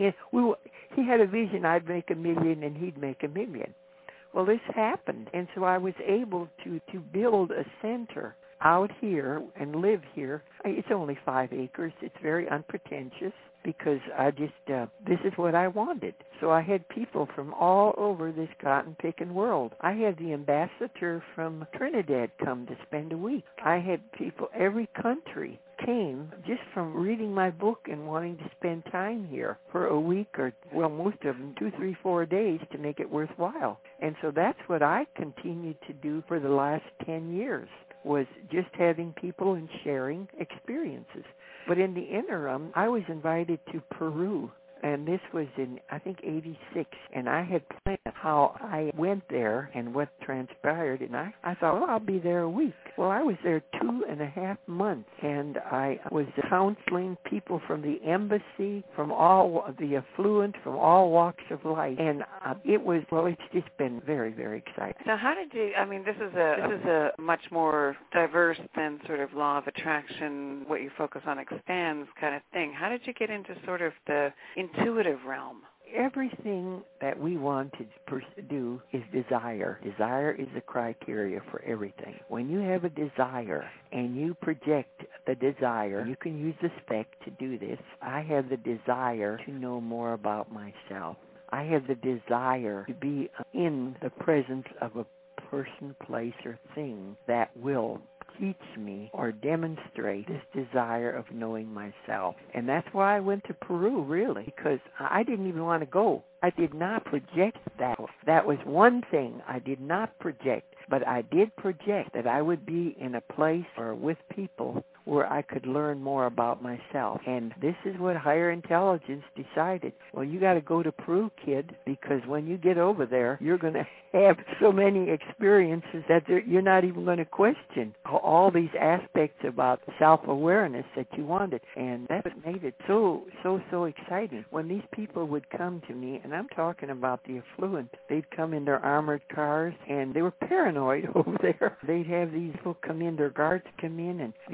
had a vision I'd make $1 million and he'd make $1 million. Well, this happened, and so I was able to build a center out here and live here. It's only 5 acres. It's very unpretentious because this is what I wanted. So I had people from all over this cotton-picking world. I had the ambassador from Trinidad come to spend a week. I had people, every country came just from reading my book and wanting to spend time here for a week or, well, most of them 2, 3, 4 days to make it worthwhile. And so that's what I continued to do for the last 10 years, was just having people and sharing experiences. But in the interim, I was invited to Peru, and this was in, I think, 86, and I had planned how I went there and what transpired, and I thought, well, I'll be there a week. Well, I was there 2.5 months, and I was counseling people from the embassy, from all the affluent, from all walks of life, and it's just been very, very exciting. So how did you, I mean, this is a much more diverse than sort of law of attraction, what you focus on expands kind of thing. How did you get into sort of the intuitive realm? Everything that we want to do is desire. Desire is the criteria for everything. When you have a desire and you project the desire, you can use the spec to do this. I have the desire to know more about myself. I have the desire to be in the presence of a person, place, or thing that will teach me or demonstrate this desire of knowing myself. And that's why I went to Peru, really, because I didn't even want to go. I did not project that. That was one thing I did not project, but I did project that I would be in a place or with people where I could learn more about myself. And this is what higher intelligence decided. Well, you got to go to Peru, kid, because when you get over there, you're going to have so many experiences that you're not even going to question all these aspects about self-awareness that you wanted. And that's what made it so exciting. When these people would come to me, and I'm talking about the affluent, they'd come in their armored cars, and they were paranoid over there. They'd have these people come in, their guards come in, and the entrepreneurs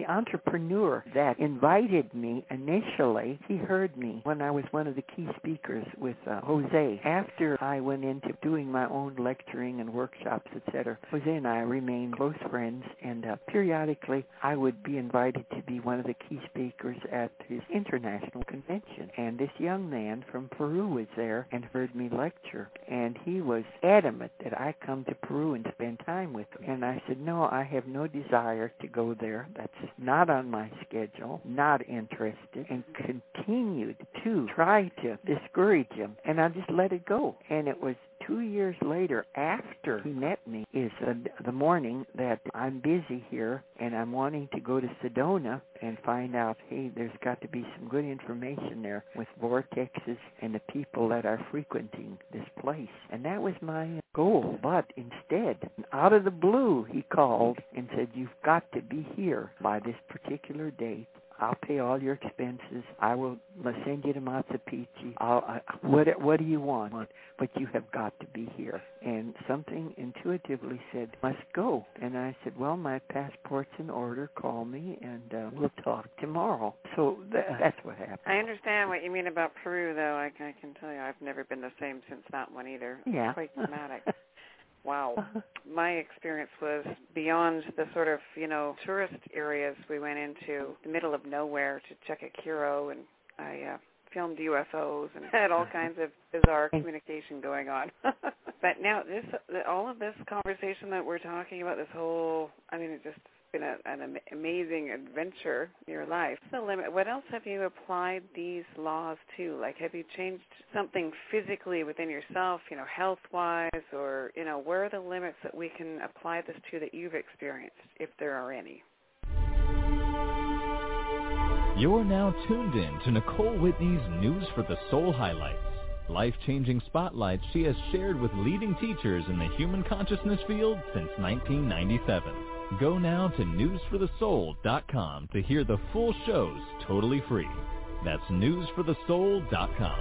entrepreneur that invited me initially. He heard me when I was one of the key speakers with Jose. After I went into doing my own lecturing and workshops, etc., Jose and I remained close friends, and periodically I would be invited to be one of the key speakers at his international convention. And this young man from Peru was there and heard me lecture, and he was adamant that I come to Peru and spend time with him. And I said, no, I have no desire to go there. That's not on my schedule, not interested, and continued to try to discourage him. And I just let it go. And it was 2 years later, after he met me, is the morning that I'm busy here and I'm wanting to go to Sedona and find out, hey, there's got to be some good information there with vortexes and the people that are frequenting this place. And that was my goal. But instead, out of the blue, he called and said, you've got to be here by this particular date. I'll pay all your expenses. I will send you to Machu Picchu. What do you want? But you have got to be here. And something intuitively said, must go. And I said, well, my passport's in order. Call me, and we'll talk tomorrow. So that's what happened. I understand what you mean about Peru, though. I can tell you I've never been the same since that one either. Yeah. Quite dramatic. Wow. My experience was beyond the sort of, tourist areas. We went into the middle of nowhere to check a Kiro, and I filmed UFOs and had all kinds of bizarre communication going on. But now all of this conversation that we're talking about, this whole, it's just been an amazing adventure in your life. The limit. What else have you applied these laws to? Like, have you changed something physically within yourself, health-wise, or, where are the limits that we can apply this to that you've experienced, if there are any? You're now tuned in to Nicole Whitney's News for the Soul highlights. Life-changing spotlights she has shared with leading teachers in the human consciousness field since 1997. Go now to newsforthesoul.com to hear the full shows totally free. That's newsforthesoul.com.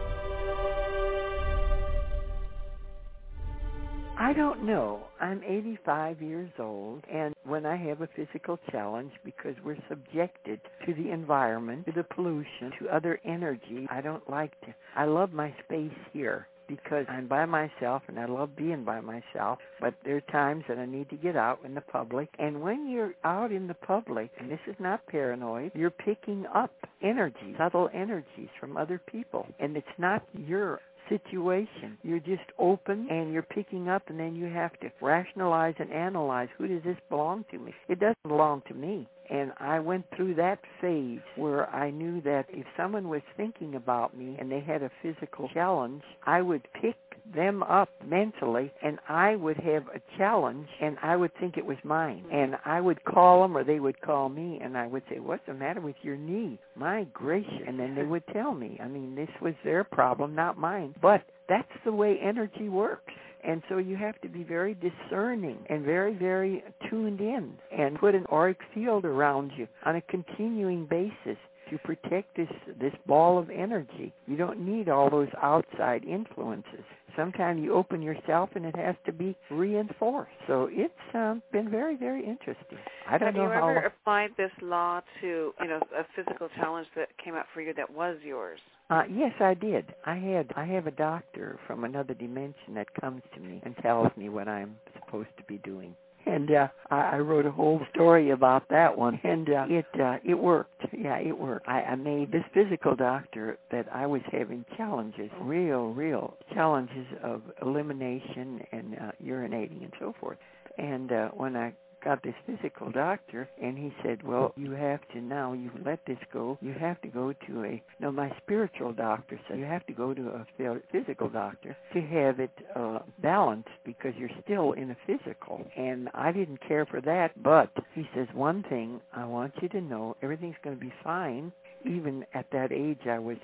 I don't know. I'm 85 years old, and when I have a physical challenge, because we're subjected to the environment, to the pollution, to other energy, I don't like to. I love my space here because I'm by myself, and I love being by myself, but there are times that I need to get out in the public. And when you're out in the public, and this is not paranoid, you're picking up energy, subtle energies from other people, and it's not your situation. You're just open and you're picking up, and then you have to rationalize and analyze, who does this belong to me? It doesn't belong to me. And I went through that phase where I knew that if someone was thinking about me and they had a physical challenge, I would pick them up mentally, and I would have a challenge, and I would think it was mine. And I would call them, or they would call me, and I would say, what's the matter with your knee? My gracious. And then they would tell me. This was their problem, not mine. But that's the way energy works. And so you have to be very discerning and very, very tuned in and put an auric field around you on a continuing basis to protect this ball of energy. You don't need all those outside influences. Sometimes you open yourself and it has to be reinforced. So it's been very, very interesting. I don't know how. Have you ever applied this law to, a physical challenge that came up for you that was yours? Yes, I did. I have a doctor from another dimension that comes to me and tells me what I'm supposed to be doing. And I wrote a whole story about that one, and it worked. Yeah, it worked. I made this physical doctor that I was having challenges, real challenges of elimination and urinating and so forth. And when I got this physical doctor, and he said, well, you have to now, you let this go, you have to go to my spiritual doctor said, you have to go to a physical doctor to have it balanced, because you're still in a physical. And I didn't care for that, but he says, one thing I want you to know, everything's going to be fine. Even at that age, I was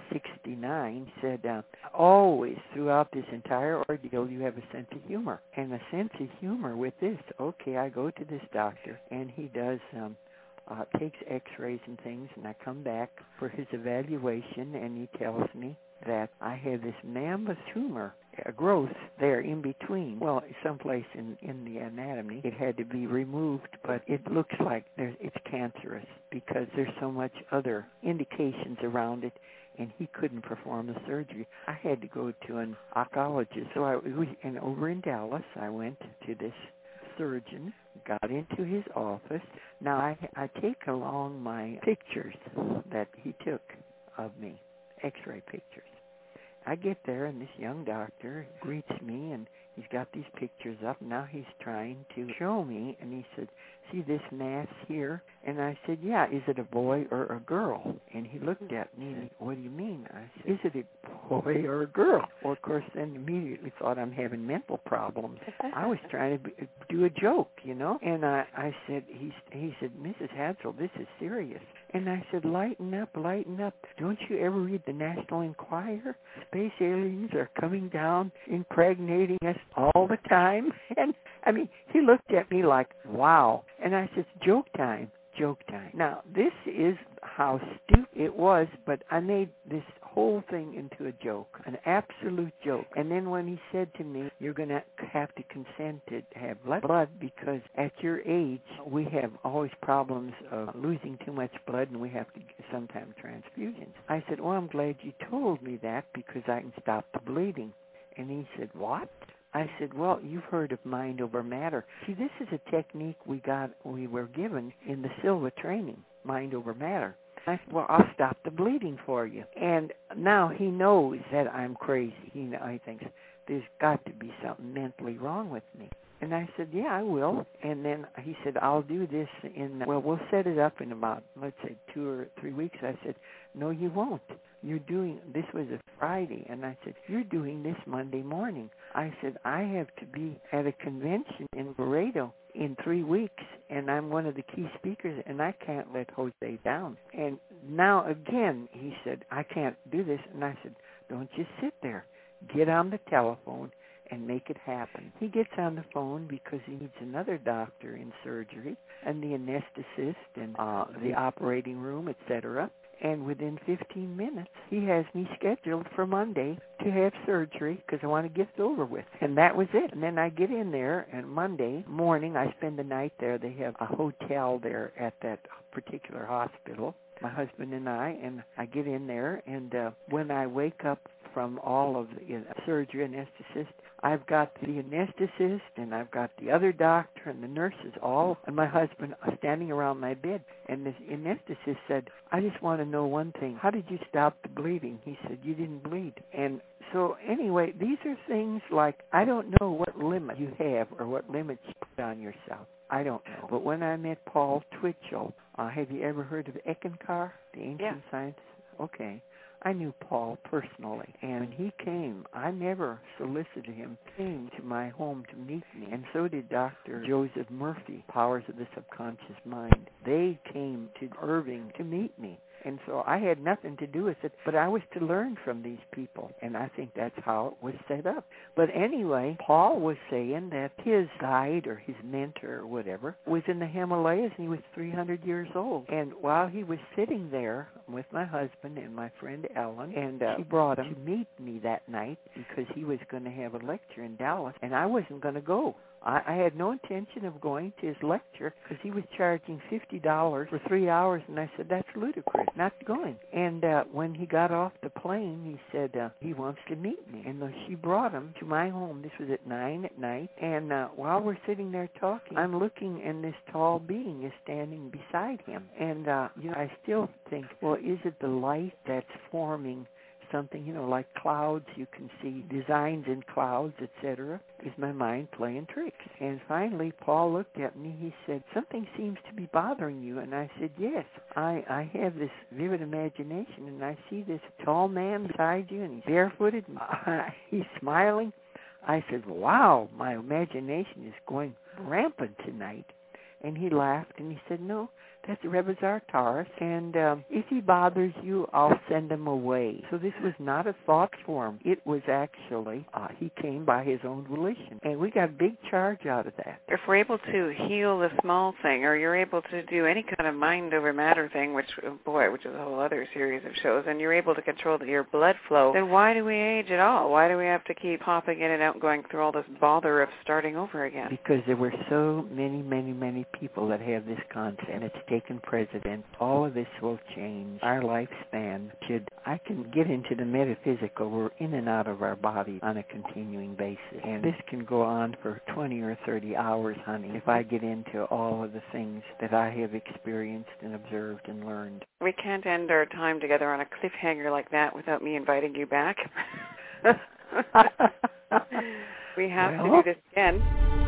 69, said, always throughout this entire ordeal, you have a sense of humor. And a sense of humor with this, okay, I go to this doctor, and he does, takes x-rays and things, and I come back for his evaluation, and he tells me that I have this mammoth tumor a growth there in between. Well, someplace in the anatomy, it had to be removed, but it looks like it's cancerous because there's so much other indications around it, and he couldn't perform the surgery. I had to go to an oncologist. So over in Dallas, I went to this surgeon, got into his office. Now, I take along my pictures that he took of me, x-ray pictures. I get there, and this young doctor greets me, and he's got these pictures up. Now he's trying to show me, and he said, see this mass here? And I said, yeah, is it a boy or a girl? And he looked at me, and what do you mean? I said, is it a boy or a girl? Well, of course, then immediately thought I'm having mental problems. I was trying to do a joke, you know? And I said, he said, Mrs. Hadsell, this is serious. And I said, lighten up, lighten up. Don't you ever read the National Enquirer? Space aliens are coming down, impregnating us all the time. And, I mean, he looked at me like, wow. And I said, joke time. Joke time. Now, this is how stupid it was, but I made this whole thing into a joke, an absolute joke. And then when he said to me, you're going to have to consent to have blood because at your age, we have always problems of losing too much blood, and we have to sometimes transfusions. I said, well, I'm glad you told me that because I can stop the bleeding. And he said, what? I said, well, you've heard of mind over matter. See, this is a technique we were given in the Silva training, mind over matter. I said, well, I'll stop the bleeding for you. And now he knows that I'm crazy. He thinks there's got to be something mentally wrong with me. And I said, yeah, I will. And then he said, I'll do this we'll set it up in about, let's say, 2 or 3 weeks. I said, no, you won't. This was a Friday. And I said, you're doing this Monday morning. I said, I have to be at a convention in Laredo in 3 weeks, and I'm one of the key speakers, and I can't let Jose down. And now again, he said, I can't do this. And I said, don't just sit there. Get on the telephone and make it happen. He gets on the phone because he needs another doctor in surgery and the anesthetist and the operating room, etc. And within 15 minutes, he has me scheduled for Monday to have surgery because I want to get it over with. And that was it. And then I get in there, and Monday morning, I spend the night there. They have a hotel there at that particular hospital, my husband and I get in there. And when I wake up from all of the surgery anesthetist, I've got the anesthetist, and I've got the other doctor and the nurses all, and my husband standing around my bed. And the anesthetist said, I just want to know one thing. How did you stop the bleeding? He said, you didn't bleed. And so anyway, these are things like, I don't know what limit you have or what limits you put on yourself. I don't know. But when I met Paul Twitchell, have you ever heard of Eckankar, the ancient scientist? Okay. I knew Paul personally, and when he came, I never solicited him, came to my home to meet me, and so did Dr. Joseph Murphy, Powers of the Subconscious Mind. They came to Irving to meet me. And so I had nothing to do with it, but I was to learn from these people, and I think that's how it was set up. But anyway, Paul was saying that his guide or his mentor or whatever was in the Himalayas, and he was 300 years old. And while he was sitting there with my husband and my friend Ellen, and she brought him to meet me that night because he was going to have a lecture in Dallas, and I wasn't going to go. I had no intention of going to his lecture because he was charging $50 for 3 hours, and I said, that's ludicrous, not going. And when he got off the plane, he said he wants to meet me. And she brought him to my home. This was at 9 at night. And while we're sitting there talking, I'm looking, and this tall being is standing beside him. And I still think, well, is it the light that's forming something, like clouds? You can see designs in clouds, etc. Is my mind playing tricks? And finally, Paul looked at me. He said, something seems to be bothering you. And I said, yes, I have this vivid imagination, and I see this tall man beside you, and he's barefooted, and he's smiling. I said, wow, my imagination is going rampant tonight. And he laughed, and he said, no, That's Rebbe Zartaris, and if he bothers you, I'll send him away. So this was not a thought form. It was actually, he came by his own volition, and we got a big charge out of that. If we're able to heal the small thing, or you're able to do any kind of mind over matter thing, which is a whole other series of shows, and you're able to control your blood flow, then why do we age at all? Why do we have to keep popping in and out, going through all this bother of starting over again? Because there were so many people that have this concept, and it's taken precedence. All of this will change. Our lifespan I can get into the metaphysical. We're in and out of our body on a continuing basis. And this can go on for 20 or 30 hours, honey, if I get into all of the things that I have experienced and observed and learned. We can't end our time together on a cliffhanger like that without me inviting you back. We have to do this again.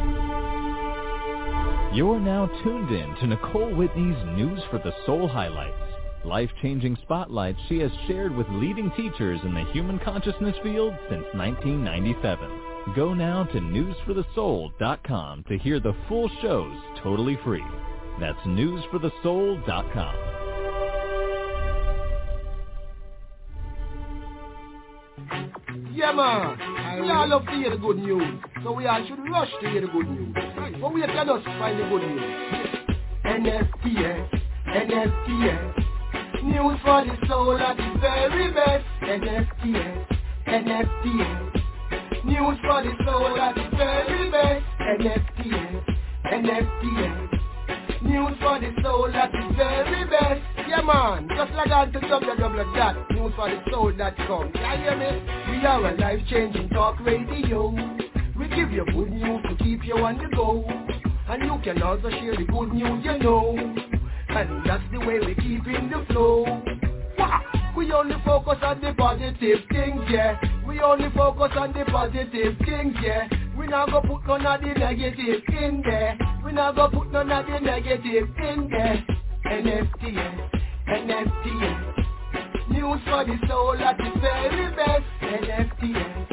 You're now tuned in to Nicole Whitney's News for the Soul highlights. Life-changing spotlights she has shared with leading teachers in the human consciousness field since 1997. Go now to newsforthesoul.com to hear the full shows totally free. That's newsforthesoul.com. Yeah, man. We all love to hear the good news, so we all should rush to hear the good news. But we can just find the good news. NSTS, news for the soul at the very best. NSTS, news for the soul at the very best. NSTS, news for the soul at the very best. Yeah, man, just log on to www.newsforthesoul.com. You hear me? We are a life-changing talk radio. We give you good news to keep you on the go. And you can also share the good news you know. And that's the way we keep in the flow. We only focus on the positive things, yeah. We only focus on the positive things, yeah. We not go put none of the negative in there. We not go put none of the negative in there. NSTS, news for the soul at the very best. NSTS,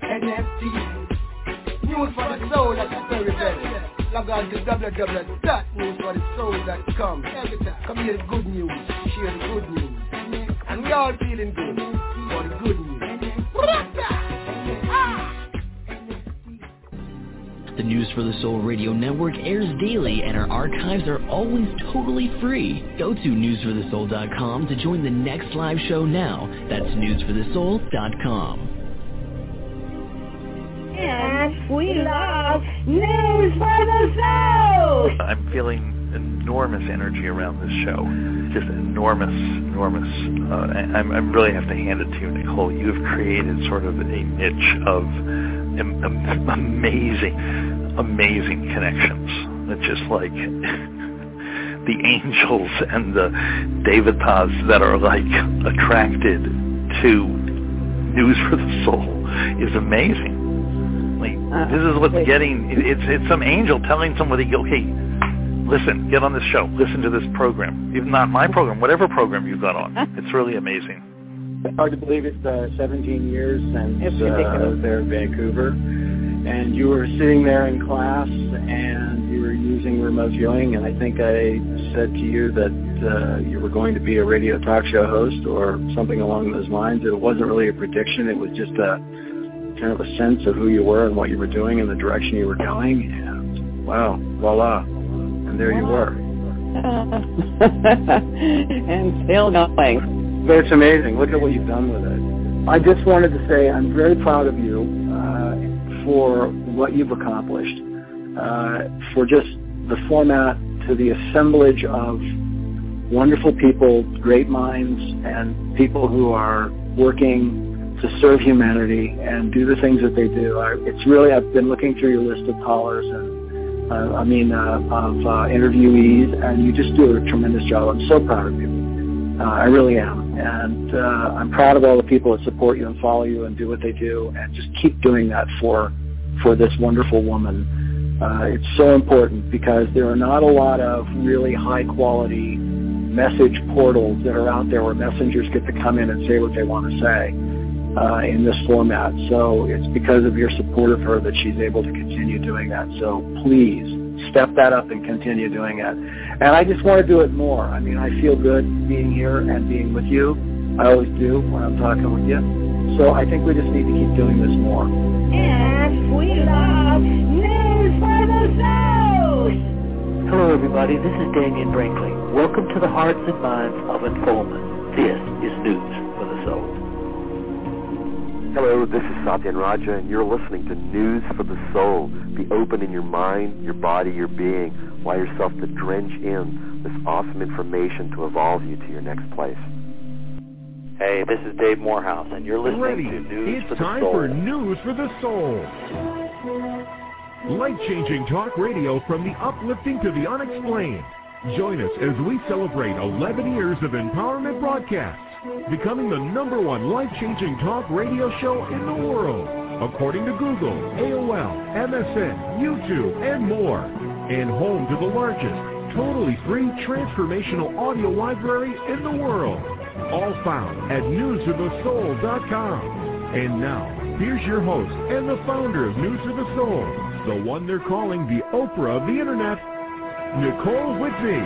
news for the soul at the very best. Log on to www.newsforthesoul.com. Every time, come hear the good news, share the good news. And we all feeling good for the good news. The News for the Soul Radio Network airs daily, and our archives are always totally free. Go to newsforthesoul.com to join the next live show now. That's newsforthesoul.com. And we love News for the Soul! I'm feeling enormous energy around this show. Just enormous. I really have to hand it to you, Nicole. You've created sort of a niche of amazing connections. It's just like the angels and the devatas that are like attracted to News for the Soul is amazing. Like this is what's getting. It's some angel telling somebody, okay, listen, get on this show, listen to this program, even not my program, whatever program you've got on. It's really amazing. It's hard to believe it's 17 years since there in Vancouver, and you were sitting there in class and you were using remote viewing, and I think I said to you that you were going to be a radio talk show host or something along those lines. It wasn't really a prediction, it was just a kind of a sense of who you were and what you were doing and the direction you were going, and wow, voila, and there you were. And still going. But it's amazing. Look at what you've done with it. I just wanted to say I'm very proud of you for what you've accomplished, for just the format to the assemblage of wonderful people, great minds, and people who are working to serve humanity and do the things that they do. It's really, I've been looking through your list of callers and of interviewees, and you just do a tremendous job. I'm so proud of you. I really am. And I'm proud of all the people that support you and follow you and do what they do, and just keep doing that for this wonderful woman. It's so important because there are not a lot of really high-quality message portals that are out there where messengers get to come in and say what they want to say. in this format. So it's because of your support of her that she's able to continue doing that. So please step that up and continue doing it. And I just want to do it more. I mean, I feel good being here and being with you. I always do when I'm talking with you. So I think we just need to keep doing this more. And we love News for the Soul. Hello, everybody. This is Damian Brinkley. Welcome to the Hearts and Minds of Enfoldment. This is News for the Soul. Hello, this is Satyan Raja, and you're listening to News for the Soul. Be open in your mind, your body, your being. Allow yourself to drench in this awesome information to evolve you to your next place. Hey, this is Dave Morehouse, and you're listening to News for the Soul. It's time for News for the Soul. Life-changing talk radio from the uplifting to the unexplained. Join us as we celebrate 11 years of empowerment broadcasts, becoming the #1 life-changing talk radio show in the world, according to Google, AOL, MSN, YouTube, and more. And home to the largest, totally free transformational audio library in the world. All found at newsforthesoul.com. And now, here's your host and the founder of News for the Soul, the one they're calling the Oprah of the Internet, Nicole Whitney.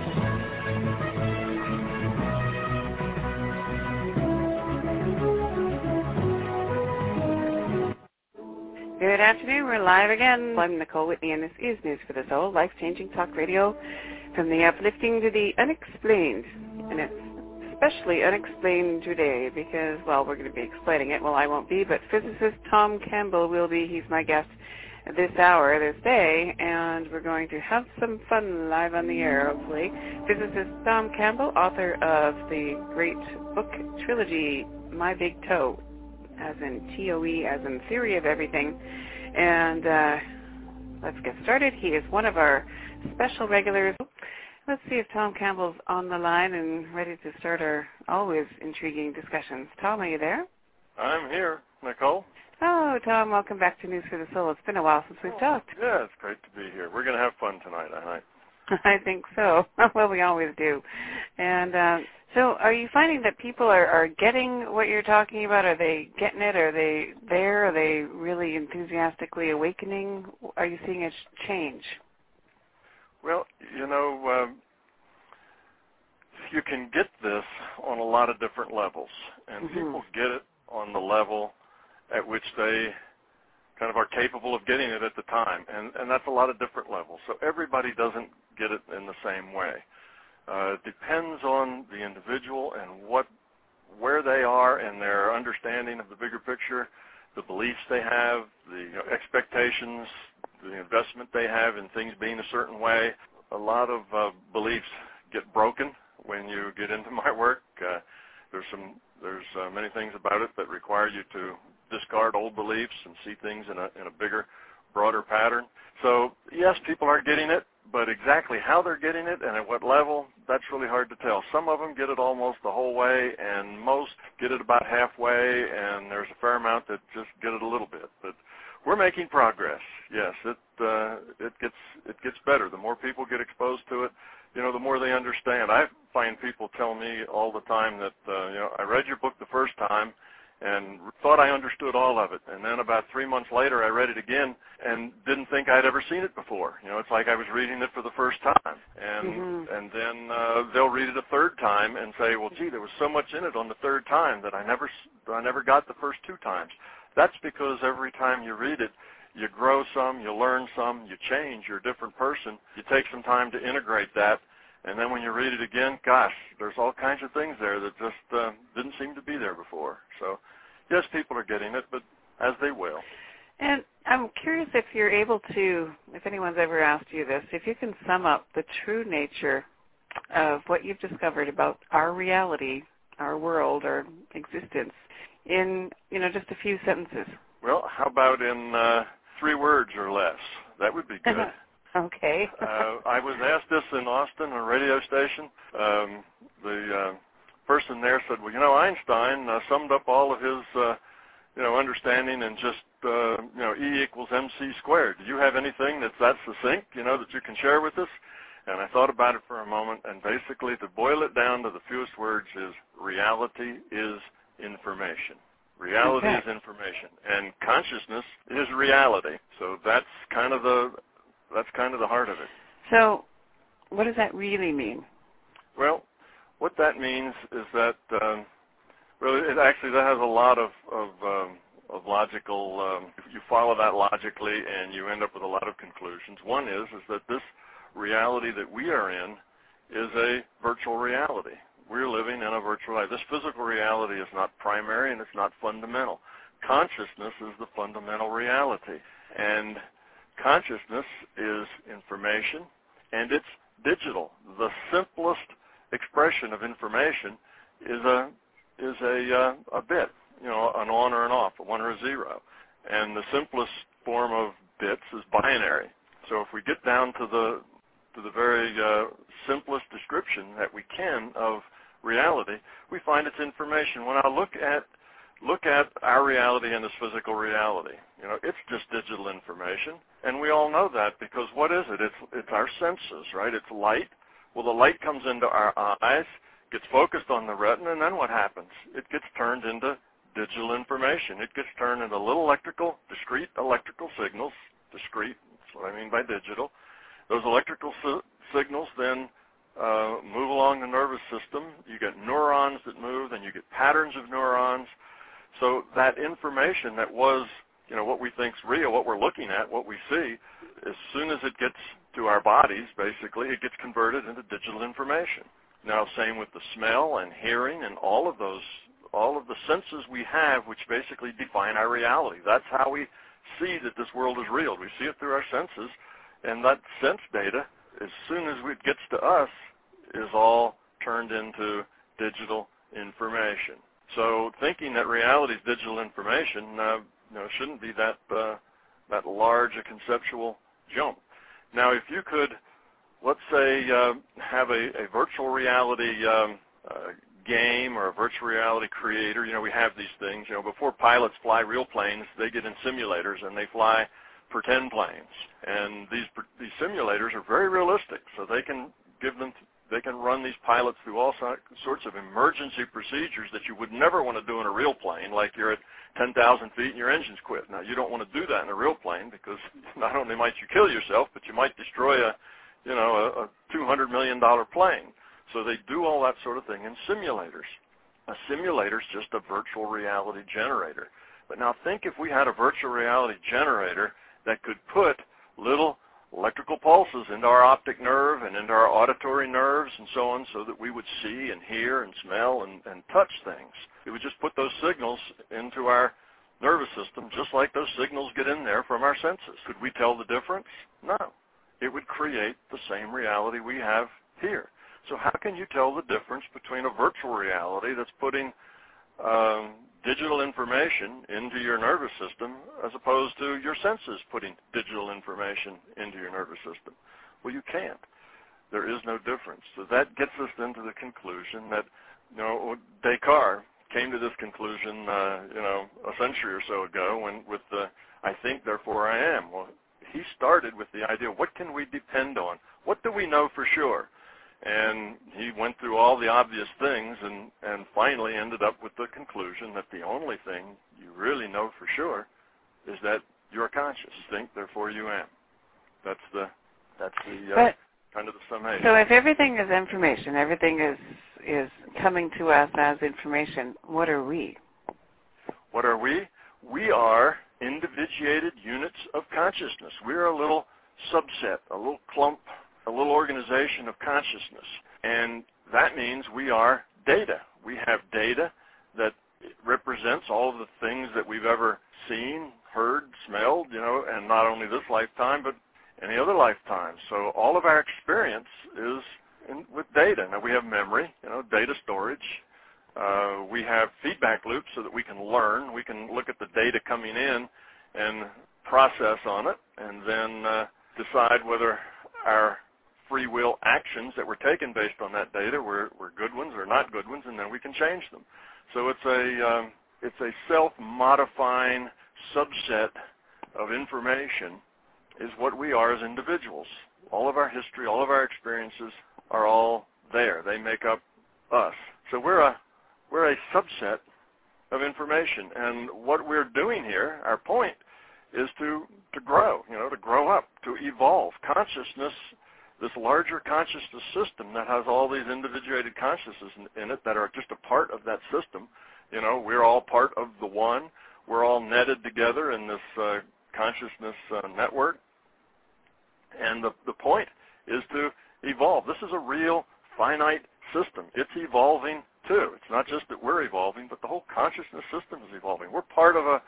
Good afternoon. We're live again. I'm Nicole Whitney, and this is News for the Soul, life-changing talk radio from the uplifting to the unexplained. And it's especially unexplained today because, well, we're going to be explaining it. Well, I won't be, but physicist Tom Campbell will be. He's my guest this hour, this day, and we're going to have some fun live on the air, hopefully. Physicist Tom Campbell, author of the great book trilogy, My Big Toe, as in TOE, as in Theory of Everything. And let's get started. He is one of our special regulars. Let's see if Tom Campbell's on the line and ready to start our always intriguing discussions. Tom, are you there? I'm here, Nicole. Oh, Tom, welcome back to News for the Soul. It's been a while since we've talked. Yeah, it's great to be here. We're going to have fun tonight, I think. I think so. Well, we always do. And so are you finding that people are getting what you're talking about? Are they getting it? Are they there? Are they really enthusiastically awakening? Are you seeing a change? Well, you know, you can get this on a lot of different levels, and people get it on the level at which they kind of are capable of getting it at the time, and that's a lot of different levels. So everybody doesn't get it in the same way. It depends on the individual and where they are in their understanding of the bigger picture, the beliefs they have, the expectations, the investment they have in things being a certain way. A lot of beliefs get broken when you get into my work. There's many things about it that require you to discard old beliefs and see things in a bigger, broader pattern. So yes, people are getting it, but exactly how they're getting it and at what level, that's really hard to tell. Some of them get it almost the whole way, and most get it about halfway, and there's a fair amount that just get it a little bit. But we're making progress. Yes, it gets better. The more people get exposed to it, you know, the more they understand. I find people tell me all the time that, you know, I read your book the first time and thought I understood all of it, and then about 3 months later I read it again and didn't think I'd ever seen it before. You know, it's like I was reading it for the first time, and then they'll read it a third time and say, well, gee, there was so much in it on the third time that I never got the first 2 times. That's because every time you read it, you grow some, you learn some, you change, you're a different person. You take some time to integrate that, and then when you read it again, gosh, there's all kinds of things there that just didn't seem to be there before. So, yes, people are getting it, but as they will. And I'm curious if you're able to, if anyone's ever asked you this, if you can sum up the true nature of what you've discovered about our reality, our world, our existence in, you know, just a few sentences. Well, how about in 3 words or less? That would be good. Okay. I was asked this in Austin, a radio station. The person there said, well, you know, Einstein summed up all of his, you know, understanding in just, you know, E equals MC squared. Do you have anything that's that succinct, you know, that you can share with us? And I thought about it for a moment, and basically to boil it down to the fewest words is reality is information. Reality is information, and consciousness is reality. So that's kind of the heart of it. So, what does that really mean? Well, what that means is that it actually that has a lot of logical. You follow that logically, and you end up with a lot of conclusions. One is that this reality that we are in is a virtual reality. We're living in a virtual life. This physical reality is not primary and it's not fundamental. Consciousness is the fundamental reality. And consciousness is information, and it's digital. The simplest expression of information is a bit, an on or an off, a 1 or a 0. And the simplest form of bits is binary. So if we get down to the very simplest description that we can of reality, we find it's information. When I look at our reality and this physical reality, it's just digital information, and we all know that because what is it? It's our senses, right? It's light. Well, the light comes into our eyes, gets focused on the retina, and then what happens? It gets turned into digital information. It gets turned into little discrete electrical signals. Discrete, that's what I mean by digital. Those electrical signals then move along the nervous system. You get neurons that move, and you get patterns of neurons. So that information that was, what we think's real, what we're looking at, what we see, as soon as it gets to our bodies, basically, it gets converted into digital information. Now, same with the smell and hearing and all of the senses we have, which basically define our reality. That's how we see that this world is real. We see it through our senses, and that sense data, as soon as it gets to us, is all turned into digital information. So thinking that reality is digital information, shouldn't be that large a conceptual jump. Now, if you could, let's say, have a virtual reality game or a virtual reality creator, we have these things. Before pilots fly real planes, they get in simulators and they fly pretend planes. And these simulators are very realistic, so they can run these pilots through all sorts of emergency procedures that you would never want to do in a real plane, like you're at 10,000 feet and your engine's quit. Now, you don't want to do that in a real plane because not only might you kill yourself, but you might destroy a $200 million plane. So they do all that sort of thing in simulators. A simulator is just a virtual reality generator. But now think if we had a virtual reality generator that could put little electrical pulses into our optic nerve and into our auditory nerves and so on, so that we would see and hear and smell and touch things. It would just put those signals into our nervous system just like those signals get in there from our senses. Could we tell the difference? No. It would create the same reality we have here. So how can you tell the difference between a virtual reality that's putting digital information into your nervous system as opposed to your senses putting digital information into your nervous system? Well, you can't. There is no difference. So that gets us into the conclusion that, Descartes came to this conclusion, a century or so ago with the I think, therefore I am. Well, he started with the idea, what can we depend on? What do we know for sure? And he went through all the obvious things and finally ended up with the conclusion that the only thing you really know for sure is that you're conscious. Think, therefore you am. That's the kind of the summation. So if everything is information, everything is coming to us as information, what are we? What are we? We are individuated units of consciousness. We're a little subset, a little clump, a little organization of consciousness. And that means we are data. We have data that represents all of the things that we've ever seen, heard, smelled, and not only this lifetime, but any other lifetime. So all of our experience is with data. Now we have memory, data storage. We have feedback loops so that we can learn. We can look at the data coming in and process on it and then decide whether our free will actions that were taken based on that data were good ones or not good ones, and then we can change them. So it's a self-modifying subset of information is what we are as individuals. All of our history, all of our experiences are all there. They make up us. So we're a subset of information. And what we're doing here, our point, is to grow, to grow up, to evolve. Consciousness, this larger consciousness system that has all these individuated consciousnesses in it that are just a part of that system. We're all part of the one. We're all netted together in this consciousness network. And the point is to evolve. This is a real finite system. It's evolving too. It's not just that we're evolving, but the whole consciousness system is evolving. We're part of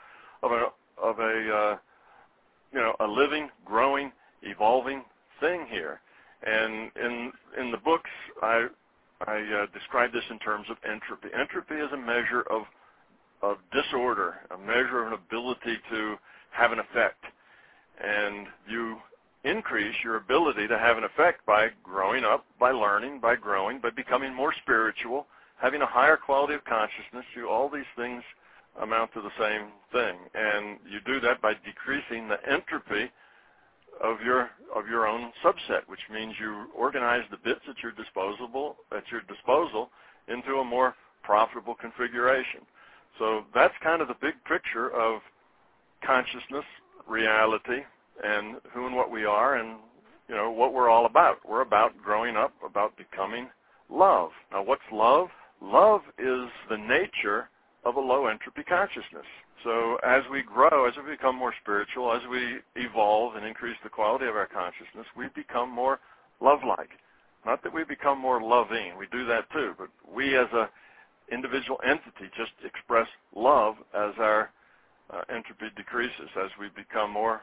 a living, growing, evolving thing here. And in the books, I describe this in terms of entropy. Entropy is a measure of disorder, a measure of an ability to have an effect. And you increase your ability to have an effect by growing up, by learning, by growing, by becoming more spiritual, having a higher quality of consciousness. All these things amount to the same thing. And you do that by decreasing the entropy of your own subset, which means you organize the bits at your disposal into a more profitable configuration. So that's kind of the big picture of consciousness, reality, and who and what we are, and what we're all about. We're about growing up, about becoming love. Now, what's love? Love is the nature of a low entropy consciousness. So as we grow, as we become more spiritual, as we evolve and increase the quality of our consciousness, we become more love-like. Not that we become more loving. We do that too, but we as a individual entity just express love as our entropy decreases, as we become more,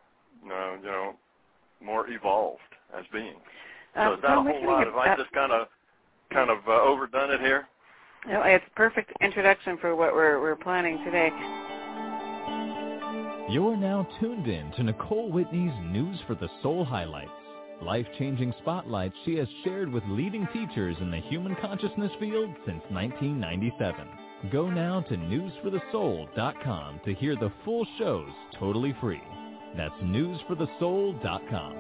more evolved as beings. So is that a whole lot? Have I just kind of overdone it here? No, it's a perfect introduction for what we're planning today. You're now tuned in to Nicole Whitney's News for the Soul highlights, life-changing spotlights she has shared with leading teachers in the human consciousness field since 1997. Go now to newsforthesoul.com to hear the full shows totally free. That's newsforthesoul.com.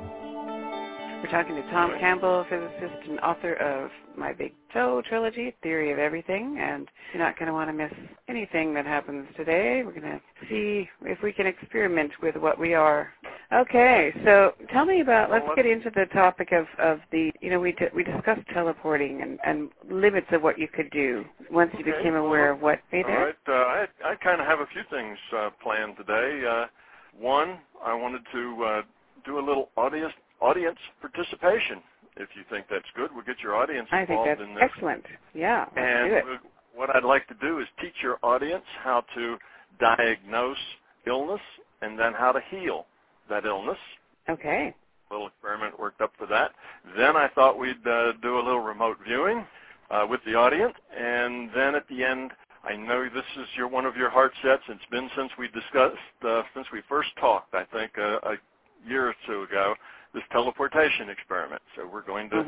We're talking to Tom Campbell, physicist and author of My Big Toe trilogy, Theory of Everything, and you're not going to want to miss anything that happens today. We're going to see if we can experiment with what we are. Okay, so tell me about, let's get into the topic of the, we discussed teleporting and limits of what you could do once you became aware of what. All right, I kind of have a few things planned today. One, I wanted to do a little audience participation. If you think that's good, we'll get your audience involved in this. I think that's excellent. Yeah, let's do it. What I'd like to do is teach your audience how to diagnose illness and then how to heal that illness. Okay. A little experiment worked up for that. Then I thought we'd do a little remote viewing with the audience, and then at the end, I know this is one of your heart sets. It's been since we discussed, since we first talked, I think a year or two ago, this teleportation experiment. So we're going to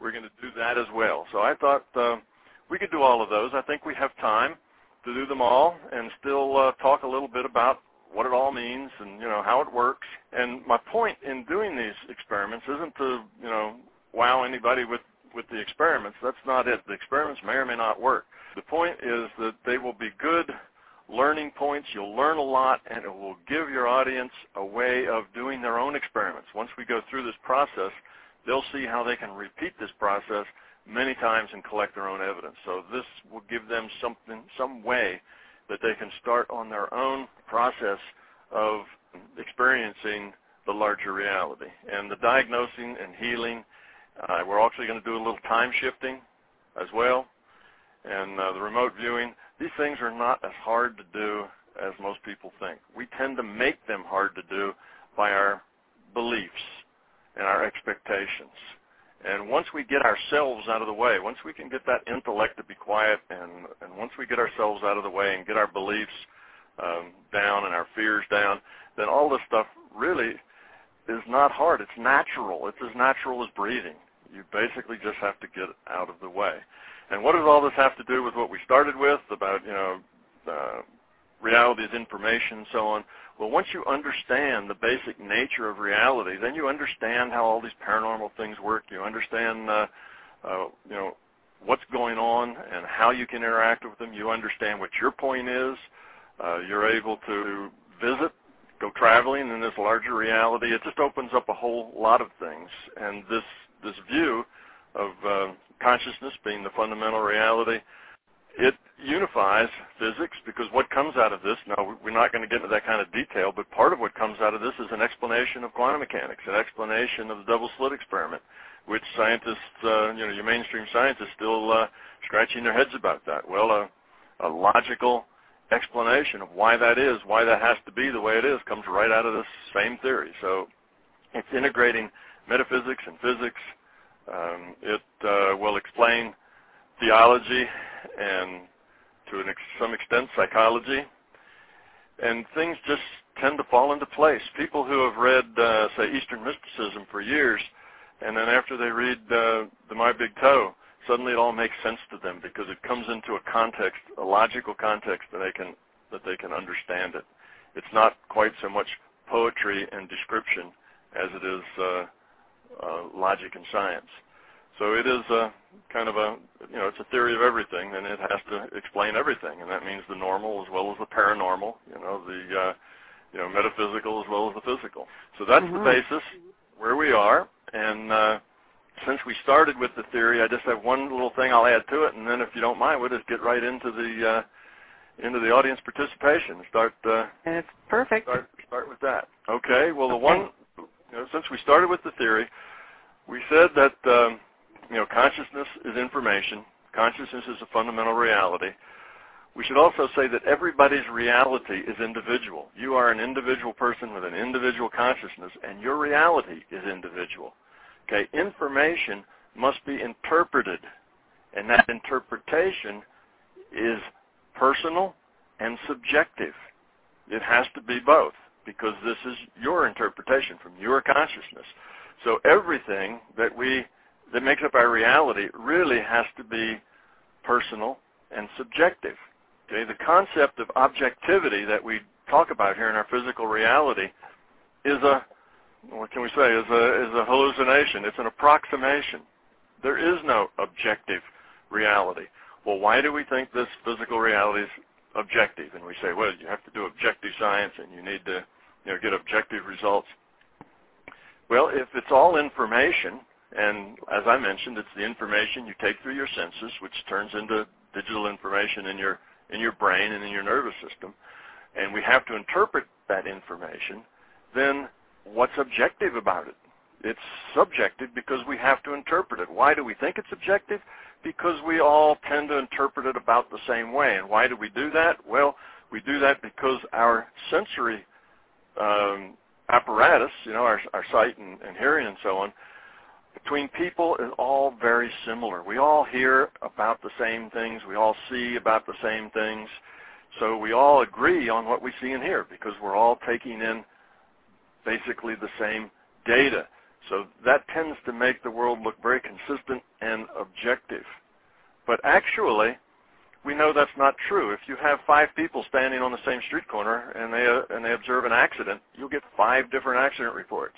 do that as well. So I thought we could do all of those. I think we have time to do them all and still talk a little bit about what it all means and how it works. And my point in doing these experiments isn't to wow anybody with the experiments. That's not it. The experiments may or may not work. The point is that they will be good learning points. You'll learn a lot, and it will give your audience a way of doing their own experiments. Once we go through this process, they'll see how they can repeat this process many times and collect their own evidence. So this will give them some way that they can start on their own process of experiencing the larger reality. And the diagnosing and healing, we're actually going to do a little time shifting as well. And the remote viewing, these things are not as hard to do as most people think. We tend to make them hard to do by our beliefs and our expectations. And once we get ourselves out of the way, once we can get that intellect to be quiet, and once we get ourselves out of the way and get our beliefs down and our fears down, then all this stuff really is not hard. It's natural. It's as natural as breathing. You basically just have to get out of the way. And what does all this have to do with what we started with about, reality is information and so on? Well, once you understand the basic nature of reality, then you understand how all these paranormal things work. You understand, what's going on and how you can interact with them. You understand what your point is. You're able to visit, go traveling in this larger reality. It just opens up a whole lot of things. And this view of consciousness being the fundamental reality, it unifies physics, because what comes out of this, now we're not going to get into that kind of detail, but part of what comes out of this is an explanation of quantum mechanics, an explanation of the double slit experiment, which scientists, your mainstream scientists still scratching their heads about that. Well, a logical explanation of why that is, why that has to be the way it is, comes right out of this same theory. So it's integrating metaphysics and physics. It will explain theology and to some extent psychology, and things just tend to fall into place. People who have read, say, Eastern mysticism for years, and then after they read the My Big Toe, suddenly it all makes sense to them because it comes into a context, a logical context that they can understand it. It's not quite so much poetry and description as it is logic and science. So it is kind of it's a theory of everything, and it has to explain everything, and that means the normal as well as the paranormal, the metaphysical as well as the physical. So that's the basis where we are, and since we started with the theory, I just have one little thing I'll add to it, and then if you don't mind, we'll just get right into the audience participation. And it's perfect. Start with that. Okay. Well, since we started with the theory, we said that consciousness is information. Consciousness is a fundamental reality. We should also say that everybody's reality is individual. You are an individual person with an individual consciousness, and your reality is individual. Okay, information must be interpreted, and that interpretation is personal and subjective. It has to be both, because this is your interpretation from your consciousness. So everything that makes up our reality really has to be personal and subjective. Okay, the concept of objectivity that we talk about here in our physical reality is a hallucination. It's an approximation. There is no objective reality. Well, why do we think this physical reality is objective? And we say, well, you have to do objective science and you need to get objective results. Well, if it's all information, and as I mentioned, it's the information you take through your senses, which turns into digital information in your brain and in your nervous system, and we have to interpret that information, then what's objective about it? It's subjective because we have to interpret it. Why do we think it's objective? Because we all tend to interpret it about the same way. And why do we do that? Well, we do that because our sensory apparatus, our sight and hearing and so on, between people is all very similar. We all hear about the same things. We all see about the same things. So we all agree on what we see and hear because we're all taking in basically the same data. So that tends to make the world look very consistent and objective. But actually, we know that's not true. If you have 5 people standing on the same street corner and they observe an accident, you'll get 5 different accident reports.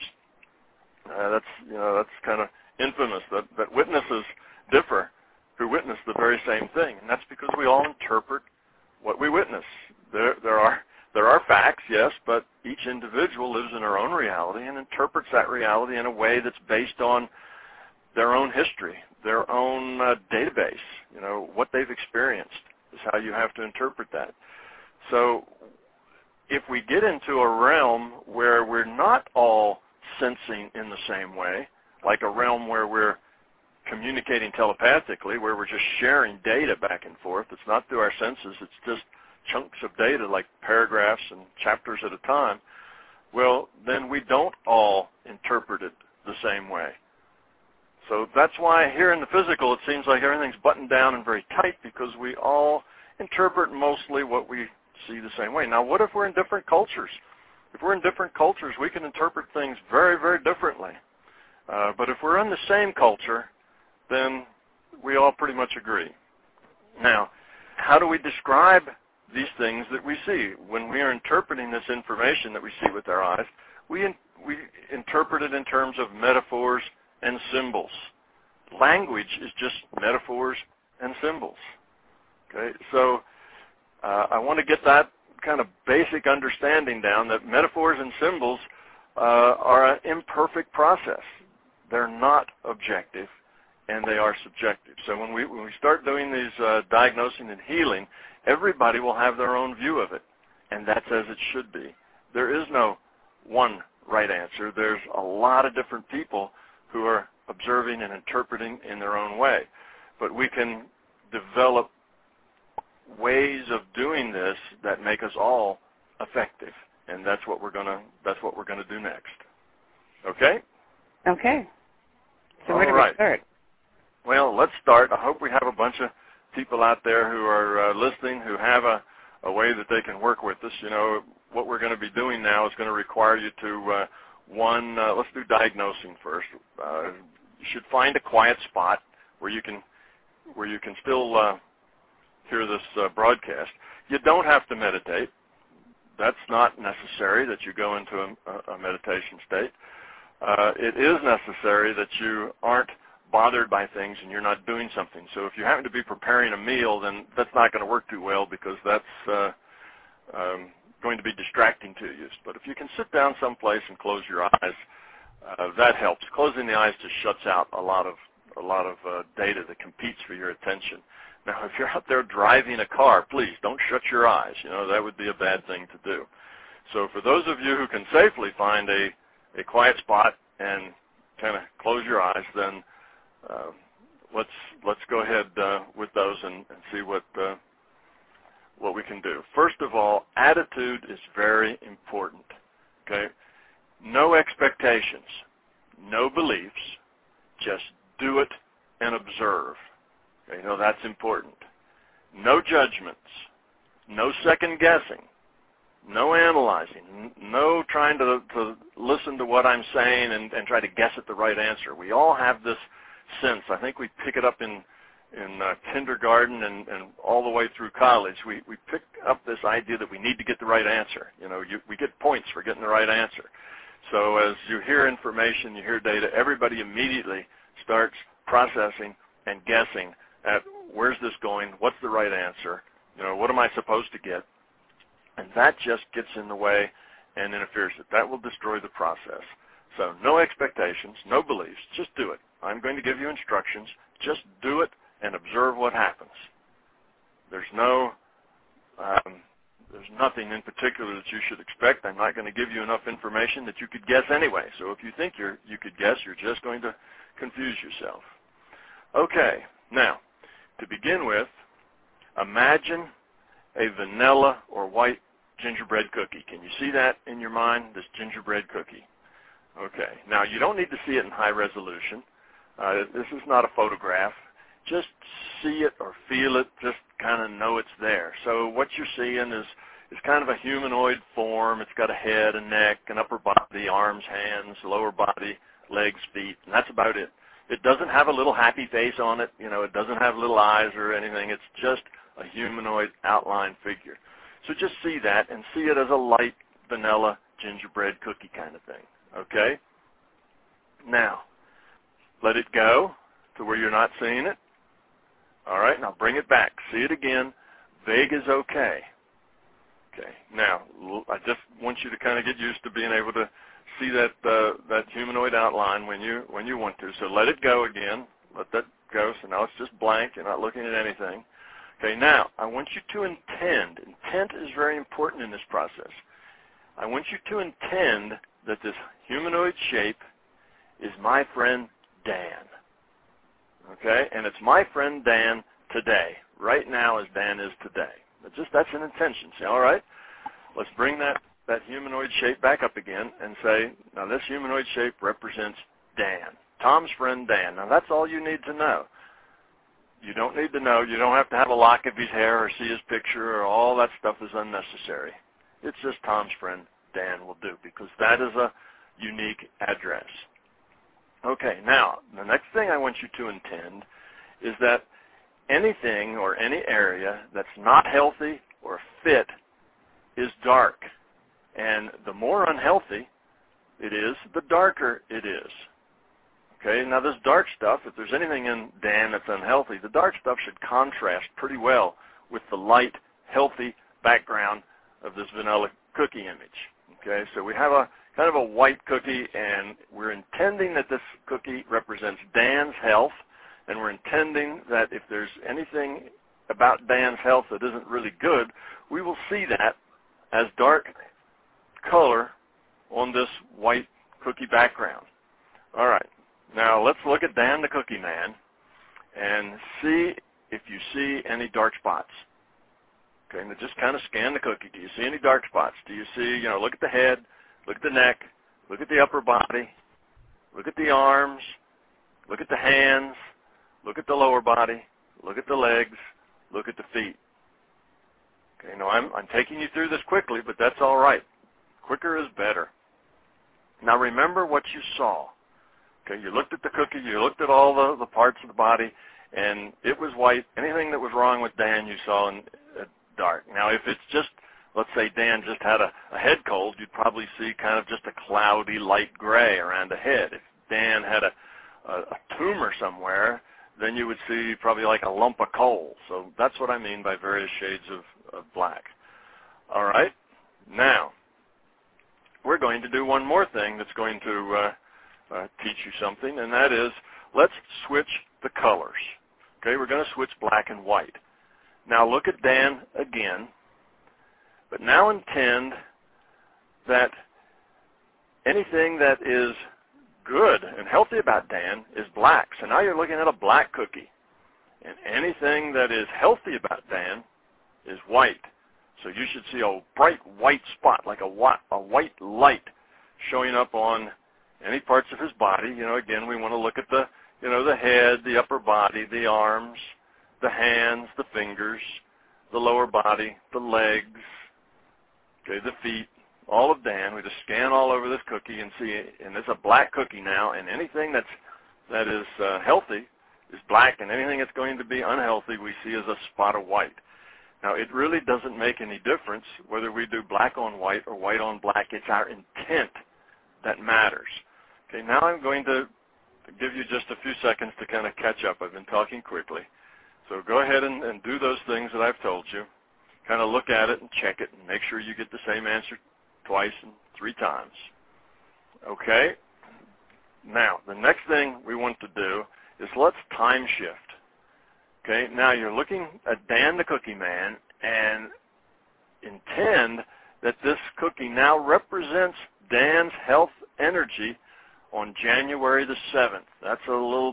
That's kind of infamous that witnesses differ who witness the very same thing, and that's because we all interpret what we witness. There are facts, yes, but each individual lives in their own reality and interprets that reality in a way that's based on their own history, their own database. What they've experienced is how you have to interpret that. So if we get into a realm where we're not all sensing in the same way, like a realm where we're communicating telepathically, where we're just sharing data back and forth, it's not through our senses, it's just chunks of data like paragraphs and chapters at a time, well, then we don't all interpret it the same way. So that's why here in the physical it seems like everything's buttoned down and very tight because we all interpret mostly what we see the same way. Now, what if we're in different cultures? If we're in different cultures, we can interpret things very, very differently. But if we're in the same culture, then we all pretty much agree. Now, how do we describe these things that we see? When we are interpreting this information that we see with our eyes, we interpret it in terms of metaphors and symbols. language is just metaphors and symbols. Okay, so I want to get that kind of basic understanding down, that metaphors and symbols are an imperfect process. They're not objective, and they are subjective. So when we start doing these diagnosing and healing, everybody will have their own view of it, and that's as it should be. There is no one right answer. There's a lot of different people who are observing and interpreting in their own way, but we can develop ways of doing this that make us all effective, and that's what we're gonna do next. Okay? Okay. So all where do right. we start? Well, let's start. I hope we have a bunch of people out there who are listening who have a way that they can work with us. You know, what we're going to be doing now is going to require you to let's do diagnosing first. You should find a quiet spot where you can still hear this broadcast. You don't have to meditate. That's not necessary that you go into a meditation state. It is necessary that you aren't bothered by things and you're not doing something. So if you happen to be preparing a meal, then that's not going to work too well, because that's going to be distracting to you. But if you can sit down someplace and close your eyes, that helps. Closing the eyes just shuts out a lot of data that competes for your attention. Now, if you're out there driving a car, please don't shut your eyes. You know, that would be a bad thing to do. So for those of you who can safely find a quiet spot and kind of close your eyes, then let's go ahead with those and see what we can do. First of all, attitude is very important. Okay, no expectations, no beliefs, just do it and observe. Okay, you know, that's important. No judgments, no second guessing, no analyzing, no trying to listen to what I'm saying and try to guess at the right answer. We all have this sense. I think we pick it up in kindergarten and all the way through college. We pick up this idea that we need to get the right answer. You know, we get points for getting the right answer. So as you hear information, you hear data, everybody immediately starts processing and guessing at where's this going, what's the right answer, you know, what am I supposed to get? And that just gets in the way and interferes with it. That will destroy the process. So no expectations, no beliefs, just do it. I'm going to give you instructions, just do it and observe what happens. There's nothing in particular that you should expect. I'm not going to give you enough information that you could guess anyway. So if you think you could guess, you're just going to confuse yourself. Okay, now, to begin with, imagine a vanilla or white gingerbread cookie. Can you see that in your mind, this gingerbread cookie? Okay, now you don't need to see it in high resolution. This is not a photograph. Just see it or feel it, just kind of know it's there. So what you're seeing is kind of a humanoid form. It's got a head, a neck, an upper body, arms, hands, lower body, legs, feet, and that's about it. It doesn't have a little happy face on it. You know, it doesn't have little eyes or anything. It's just a humanoid outline figure. So just see that and see it as a light vanilla gingerbread cookie kind of thing. Okay? Now, let it go to where you're not seeing it. All right, now bring it back. See it again. Vague is okay. Okay, now I just want you to kind of get used to being able to see that humanoid outline when you want to. So let it go again. Let that go. So now it's just blank. You're not looking at anything. Okay, now I want you to intend. Intent is very important in this process. I want you to intend that this humanoid shape is my friend Dan. Okay, and it's my friend Dan today, right now as Dan is today. That's an intention. Say, all right, let's bring that humanoid shape back up again and say, now this humanoid shape represents Dan, Tom's friend Dan. Now that's all you need to know. You don't need to know. You don't have to have a lock of his hair or see his picture, or all that stuff is unnecessary. It's just Tom's friend Dan will do, because that is a unique address. Okay, now, the next thing I want you to intend is that anything or any area that's not healthy or fit is dark. And the more unhealthy it is, the darker it is. Okay, now this dark stuff, if there's anything in Dan that's unhealthy, the dark stuff should contrast pretty well with the light, healthy background of this vanilla cookie image. Okay, so we have a kind of a white cookie, and we're intending that this cookie represents Dan's health, and we're intending that if there's anything about Dan's health that isn't really good, we will see that as dark color on this white cookie background. All right, now let's look at Dan the Cookie Man and see if you see any dark spots. Okay, now just kind of scan the cookie. Do you see any dark spots? Do you see, look at the head, look at the neck, look at the upper body, look at the arms, look at the hands, look at the lower body, look at the legs, look at the feet. Okay, now I'm taking you through this quickly, but that's all right. Quicker is better. Now remember what you saw. Okay, you looked at the cookie, you looked at all the parts of the body, and it was white. Anything that was wrong with Dan you saw in dark. Now if it's just, let's say Dan just had a head cold, you'd probably see kind of just a cloudy light gray around the head. If Dan had a tumor somewhere, then you would see probably like a lump of coal. So that's what I mean by various shades of black. All right, now we're going to do one more thing that's going to teach you something, and that is let's switch the colors. Okay, we're going to switch black and white. Now look at Dan again, but now intend that anything that is good and healthy about Dan is black. So now you're looking at a black cookie, and anything that is healthy about Dan is white. So you should see a bright white spot, like a white light showing up on any parts of his body. Again, we want to look at the head, the upper body, the arms, the hands, the fingers, the lower body, the legs, okay, the feet, all of Dan. We just scan all over this cookie and see, and it's a black cookie now, and anything that is healthy is black, and anything that's going to be unhealthy we see as a spot of white. Now, it really doesn't make any difference whether we do black on white or white on black. It's our intent that matters. Okay, now I'm going to give you just a few seconds to kind of catch up. I've been talking quickly. So go ahead and do those things that I've told you. Kind of look at it and check it and make sure you get the same answer twice and 3 times. Okay? Now, the next thing we want to do is let's time shift. Okay? Now you're looking at Dan the Cookie Man and intend that this cookie now represents Dan's health energy on January the 7th. That's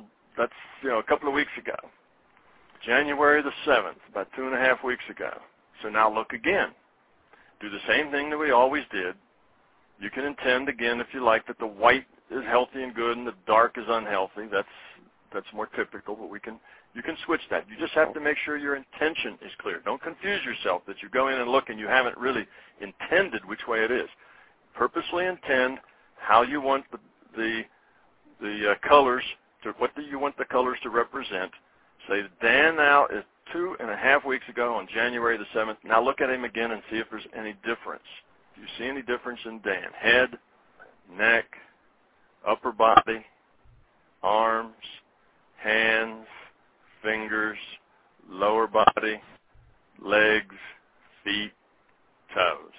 a couple of weeks ago. January the 7th, about 2.5 weeks ago. So now look again. Do the same thing that we always did. You can intend again, if you like, that the white is healthy and good and the dark is unhealthy. That's more typical, but you can switch that. You just have to make sure your intention is clear. Don't confuse yourself that you go in and look and you haven't really intended which way it is. Purposely intend how you want the colors to, what do you want the colors to represent. Say Dan now is 2.5 weeks ago on January the 7th. Now look at him again and see if there's any difference. Do you see any difference in Dan? Head, neck, upper body, arms, hands, fingers, lower body, legs, feet, toes.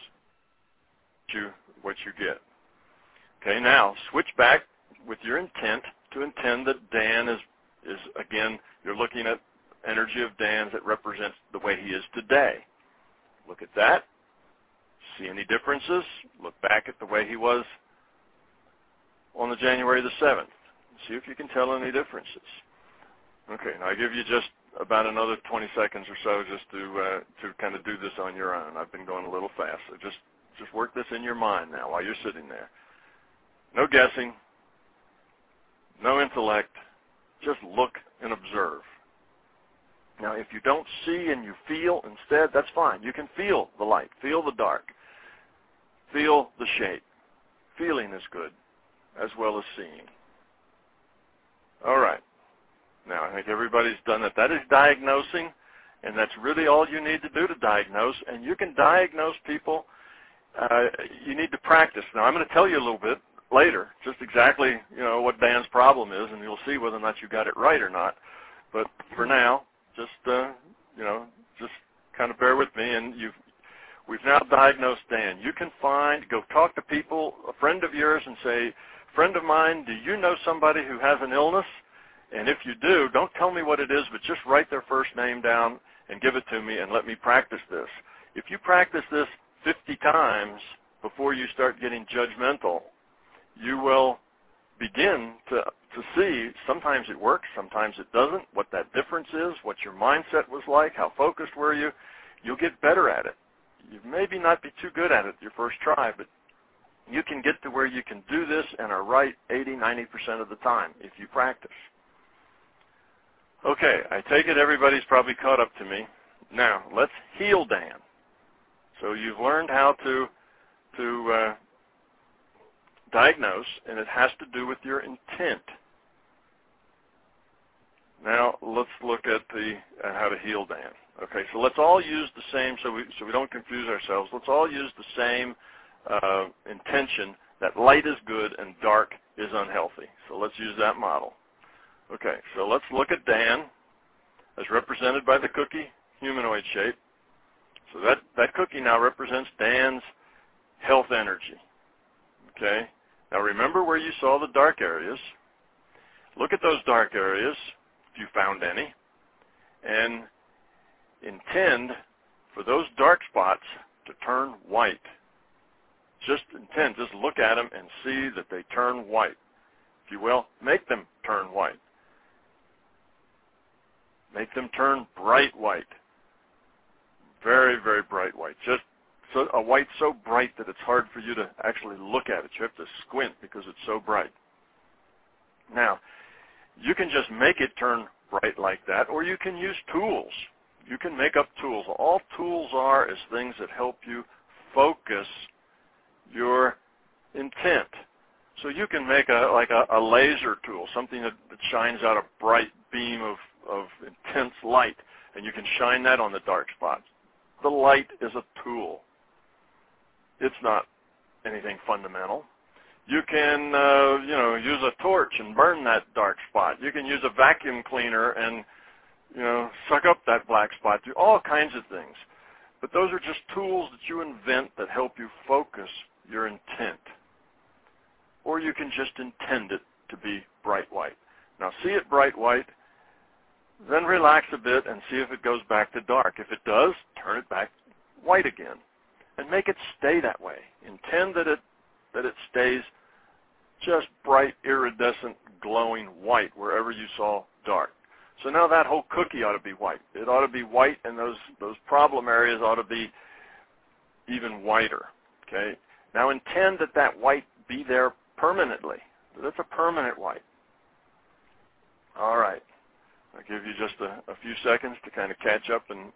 What you get. Okay, now switch back with your intent to intend that Dan is again, you're looking at energy of Dan's that represents the way he is today. Look at that. See any differences? Look back at the way he was on the January the 7th. See if you can tell any differences. Okay, now I give you just about another 20 seconds or so just to kind of do this on your own. I've been going a little fast, so just work this in your mind now while you're sitting there. No guessing, no intellect, just look and observe. Now, if you don't see and you feel instead, that's fine. You can feel the light, feel the dark, feel the shape. Feeling is good as well as seeing. All right. Now, I think everybody's done it. That is diagnosing, and that's really all you need to do to diagnose, and you can diagnose people. You need to practice. Now, I'm going to tell you a little bit later, just exactly, what Dan's problem is, and you'll see whether or not you got it right or not. But for now, just kind of bear with me, and we've now diagnosed Dan. You can go talk to people, a friend of yours, and say, friend of mine, do you know somebody who has an illness? And if you do, don't tell me what it is, but just write their first name down and give it to me and let me practice this. If you practice this 50 times before you start getting judgmental, you will begin to see sometimes it works, sometimes it doesn't, what that difference is, what your mindset was like, how focused were you. You'll get better at it. You maybe not be too good at it your first try, but you can get to where you can do this and are right 80, 90% of the time if you practice. Okay, I take it everybody's probably caught up to me. Now, let's heal Dan. So you've learned how to diagnose, and it has to do with your intent. Now, let's look at how to heal Dan. Okay, so let's all use the same, so we don't confuse ourselves. Let's all use the same intention that light is good and dark is unhealthy. So let's use that model. Okay, so let's look at Dan as represented by the cookie humanoid shape. So that cookie now represents Dan's health energy. Okay, now remember where you saw the dark areas. Look at those dark areas, if you found any, and intend for those dark spots to turn white. Just look at them and see that they turn white. If you will, make them turn white. Make them turn bright white. Very, very bright white. Just a white so bright that it's hard for you to actually look at it. You have to squint because it's so bright. Now, you can just make it turn bright like that, or you can use tools. You can make up tools. All tools are is things that help you focus your intent. So you can make a laser tool, something that shines out a bright beam of intense light, and you can shine that on the dark spots. The light is a tool. It's not anything fundamental. You can, use a torch and burn that dark spot. You can use a vacuum cleaner and, suck up that black spot. Do all kinds of things. But those are just tools that you invent that help you focus your intent. Or you can just intend it to be bright white. Now see it bright white, then relax a bit and see if it goes back to dark. If it does, turn it back white again and make it stay that way. Intend that it stays just bright, iridescent, glowing white wherever you saw dark. So now that whole cookie ought to be white. It ought to be white, and those problem areas ought to be even whiter. Okay? Now intend that white be there permanently. That's a permanent white. All right. I'll give you just a few seconds to kind of catch up and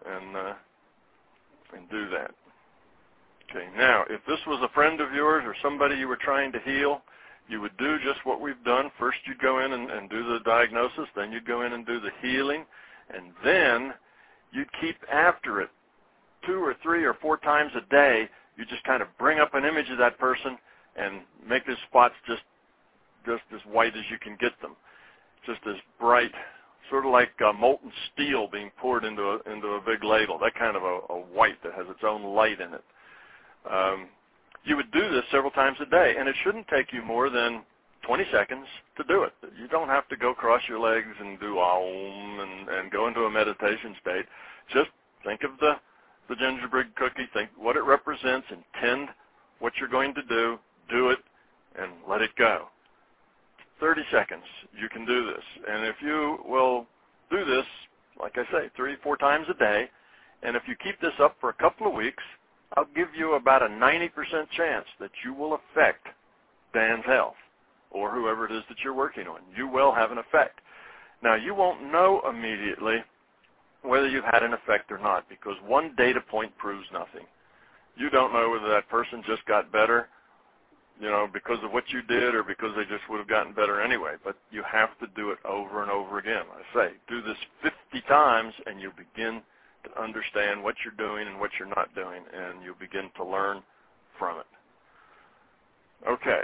do that. Okay, now, if this was a friend of yours or somebody you were trying to heal, you would do just what we've done. First you'd go in and do the diagnosis, then you'd go in and do the healing, and then you'd keep after it 2 or 3 or 4 times a day. You just kind of bring up an image of that person and make his spots just as white as you can get them, just as bright, sort of like molten steel being poured into a big ladle, that kind of a white that has its own light in it. You would do this several times a day, and it shouldn't take you more than 20 seconds to do it. You don't have to go cross your legs and do Aum and go into a meditation state. Just think of the gingerbread cookie, think what it represents, intend what you're going to do it, and let it go. 30 seconds, you can do this. And if you will do this, like I say, 3-4 times a day, and if you keep this up for a couple of weeks, I'll give you about a 90% chance that you will affect Dan's health or whoever it is that you're working on. You will have an effect. Now, you won't know immediately whether you've had an effect or not because one data point proves nothing. You don't know whether that person just got better, because of what you did or because they just would have gotten better anyway. But you have to do it over and over again. I say, do this 50 times and you'll begin to understand what you're doing and what you're not doing, and you'll begin to learn from it. Okay,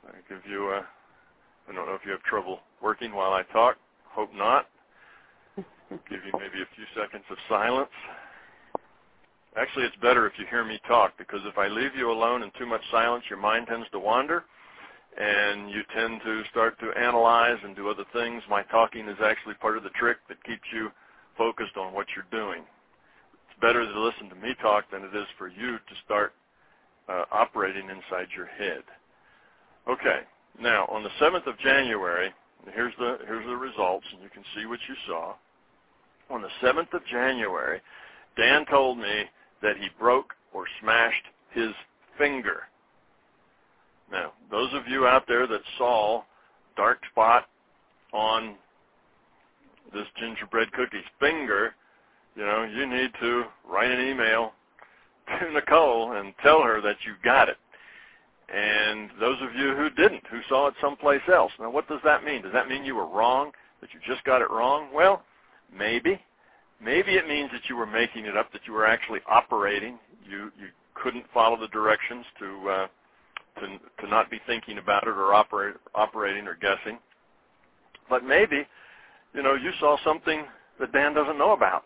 I give you I don't know if you have trouble working while I talk. Hope not. Give you maybe a few seconds of silence. Actually, it's better if you hear me talk, because if I leave you alone in too much silence, your mind tends to wander, and you tend to start to analyze and do other things. My talking is actually part of the trick that keeps you focused on what you're doing. It's better to listen to me talk than it is for you to start operating inside your head. Okay, now on the 7th of January, here's the results, and you can see what you saw. On the 7th of January, Dan told me that he broke or smashed his finger. Now, those of you out there that saw dark spot on this gingerbread cookie's finger, you need to write an email to Nicole and tell her that you got it. And those of you who didn't, who saw it someplace else, now what does that mean? Does that mean you were wrong, that you just got it wrong? Well, maybe. Maybe it means that you were making it up, that you were actually operating. You couldn't follow the directions to not be thinking about it or operating or guessing. But maybe, you saw something that Dan doesn't know about.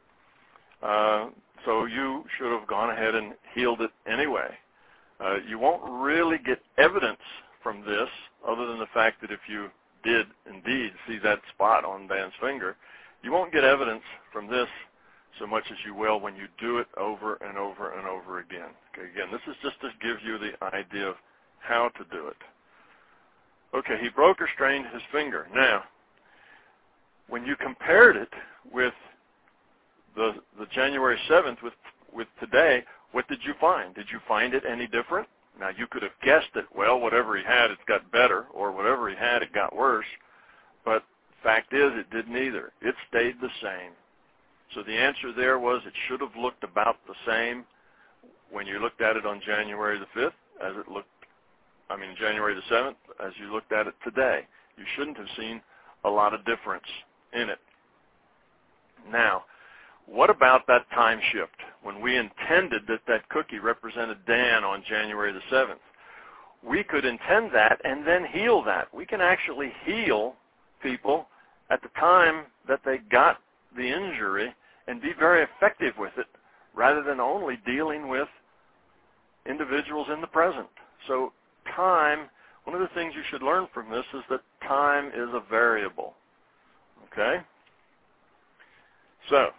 So you should have gone ahead and healed it anyway. You won't really get evidence from this other than the fact that if you did indeed see that spot on Dan's finger, you won't get evidence from this so much as you will when you do it over and over and over again. Okay, again, this is just to give you the idea of how to do it. Okay, he broke or strained his finger. Now, when you compared it with the January 7th with today, what did you find? Did you find it any different? Now, you could have guessed it, well, whatever he had, it's got better, or whatever he had, it got worse. But fact is, it didn't either. It stayed the same. So the answer there was it should have looked about the same when you looked at it on January the 5th as it looked, January the 7th, as you looked at it today. You shouldn't have seen a lot of difference in it. Now, what about that time shift when we intended that cookie represented Dan on January the 7th? We could intend that and then heal that. We can actually heal people at the time that they got the injury and be very effective with it rather than only dealing with individuals in the present. So time, one of the things you should learn from this is that time is a variable. Okay? So,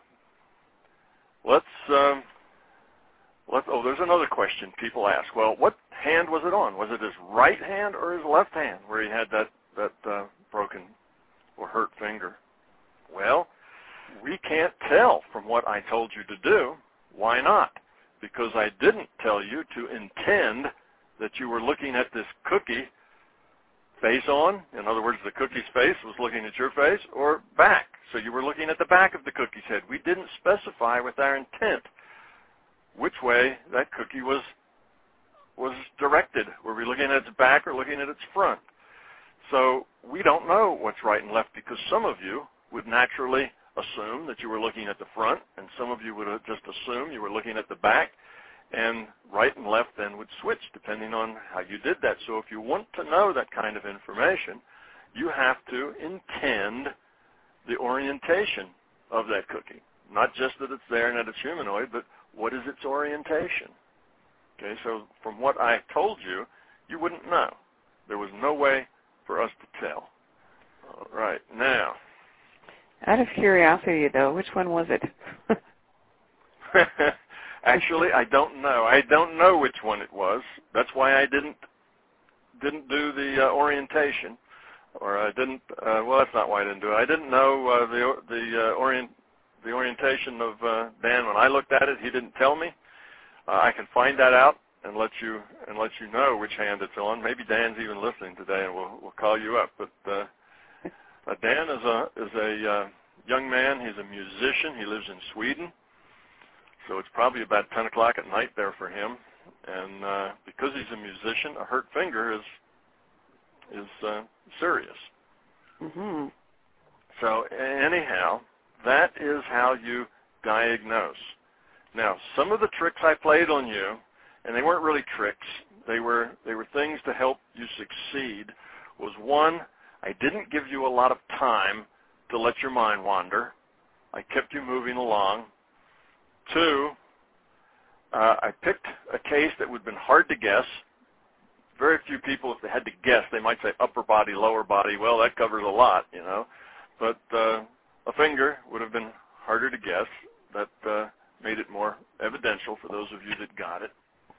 there's another question people ask. Well, what hand was it on? Was it his right hand or his left hand where he had that broken or hurt finger? Well, we can't tell from what I told you to do. Why not? Because I didn't tell you to intend that you were looking at this cookie face on. In other words, the cookie's face was looking at your face, or back. So you were looking at the back of the cookie's head. We didn't specify with our intent which way that cookie was directed. Were we looking at its back or looking at its front? So we don't know what's right and left, because some of you would naturally assume that you were looking at the front, and some of you would just assume you were looking at the back, and right and left then would switch depending on how you did that. So if you want to know that kind of information, you have to intend the orientation of that cookie. Not just that it's there and that it's humanoid, but what is its orientation? Okay, so from what I told you, you wouldn't know. There was no way for us to tell. All right, now. Out of curiosity, though, which one was it? Actually, I don't know. I don't know which one it was. That's why I didn't do the orientation, or I didn't. Well, that's not why I didn't do it. I didn't know the orientation of Dan when I looked at it. He didn't tell me. I can find that out and let you know which hand it's on. Maybe Dan's even listening today, and we'll call you up. But Dan is a young man. He's a musician. He lives in Sweden. So it's probably about 10 o'clock at night there for him. And because he's a musician, a hurt finger is serious. Mm-hmm. So anyhow, that is how you diagnose. Now, some of the tricks I played on you, and they weren't really tricks. They were things to help you succeed. Was one, I didn't give you a lot of time to let your mind wander. I kept you moving along. Two, I picked a case that would have been hard to guess. Very few people, if they had to guess, they might say upper body, lower body. Well, that covers a lot, you know. But a finger would have been harder to guess. That made it more evidential for those of you that got it.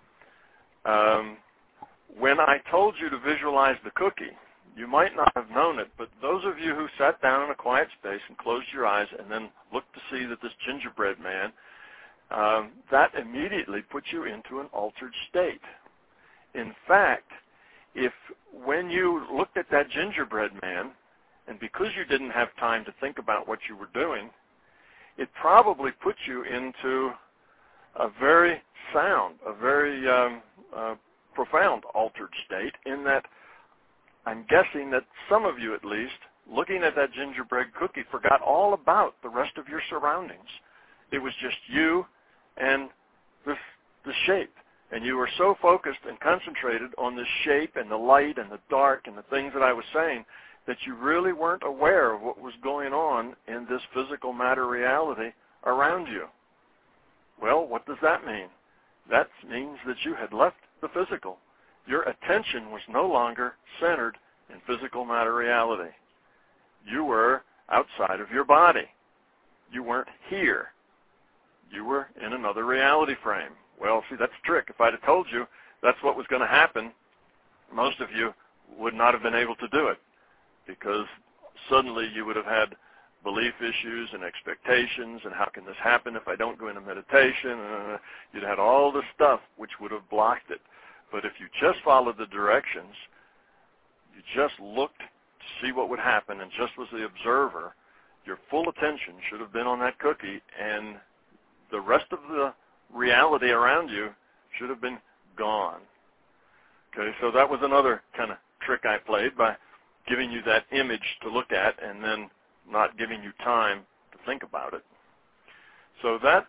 When I told you to visualize the cookie, you might not have known it, but those of you who sat down in a quiet space and closed your eyes and then looked to see that this gingerbread man, that immediately put you into an altered state. In fact, if when you looked at that gingerbread man, and because you didn't have time to think about what you were doing, it probably put you into a very sound, a very profound altered state, in that I'm guessing that some of you at least, looking at that gingerbread cookie, forgot all about the rest of your surroundings. It was just you and the shape. And you were so focused and concentrated on the shape and the light and the dark and the things that I was saying that you really weren't aware of what was going on in this physical matter reality around you. Well, what does that mean? That means that you had left the physical. Your attention was no longer centered in physical matter reality. You were outside of your body. You weren't here. You were in another reality frame. Well, see, that's a trick. If I'd have told you that's what was going to happen, most of you would not have been able to do it, because suddenly you would have had belief issues and expectations, and how can this happen if I don't go into meditation? You'd had all this stuff which would have blocked it. But if you just followed the directions, you just looked to see what would happen and just was the observer, your full attention should have been on that cookie, and the rest of the reality around you should have been gone. Okay, so that was another kind of trick I played by giving you that image to look at and then not giving you time to think about it. So that,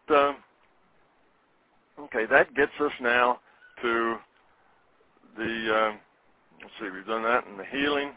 that gets us now to the, let's see, we've done that in the healing.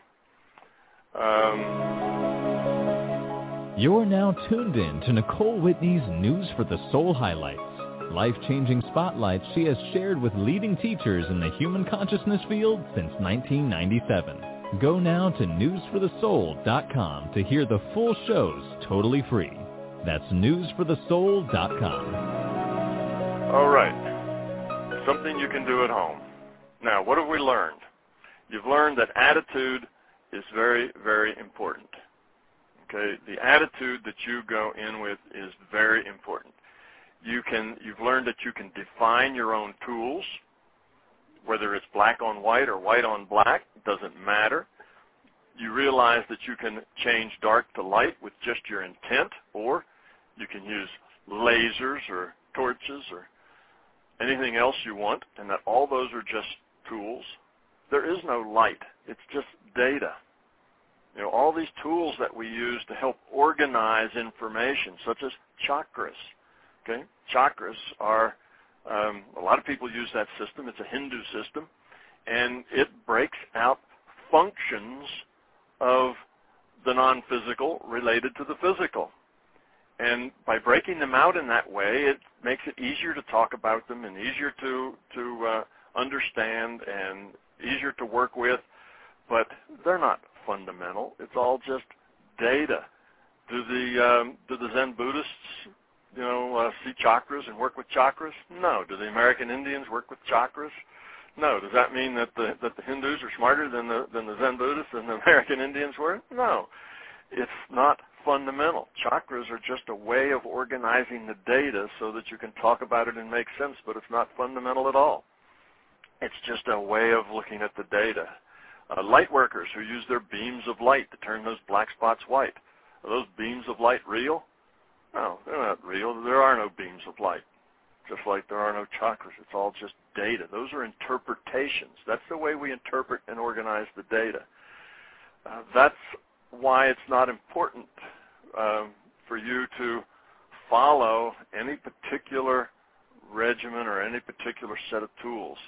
You're now tuned in to Nicole Whitney's News for the Soul highlights. Life-changing spotlights she has shared with leading teachers in the human consciousness field since 1997. Go now to newsforthesoul.com to hear the full shows totally free. That's newsforthesoul.com. All right. Something you can do at home. Now, what have we learned? You've learned that attitude is very, very important. Okay? The attitude that you go in with is very important. You've learned that you can define your own tools, whether it's black on white or white on black, doesn't matter. You realize that you can change dark to light with just your intent, or you can use lasers or torches or anything else you want, and that all those are just tools. There is no light. It's just data. You know, all these tools that we use to help organize information, such as chakras. Okay, chakras are, a lot of people use that system. It's a Hindu system, and it breaks out functions of the non-physical related to the physical. And by breaking them out in that way, it makes it easier to talk about them and easier to understand and easier to work with, but they're not fundamental. It's all just data. Do the Zen Buddhists see chakras and work with chakras? No. Do the American Indians work with chakras? No. Does that mean that the Hindus are smarter than the Zen Buddhists and the American Indians were? No. It's not fundamental. Chakras are just a way of organizing the data so that you can talk about it and make sense, but it's not fundamental at all. It's just a way of looking at the data. Light workers who use their beams of light to turn those black spots white. Are those beams of light real? No, they're not real. There are no beams of light, just like there are no chakras. It's all just data. Those are interpretations. That's the way we interpret and organize the data. That's why it's not important for you to follow any particular regimen or any particular set of tools.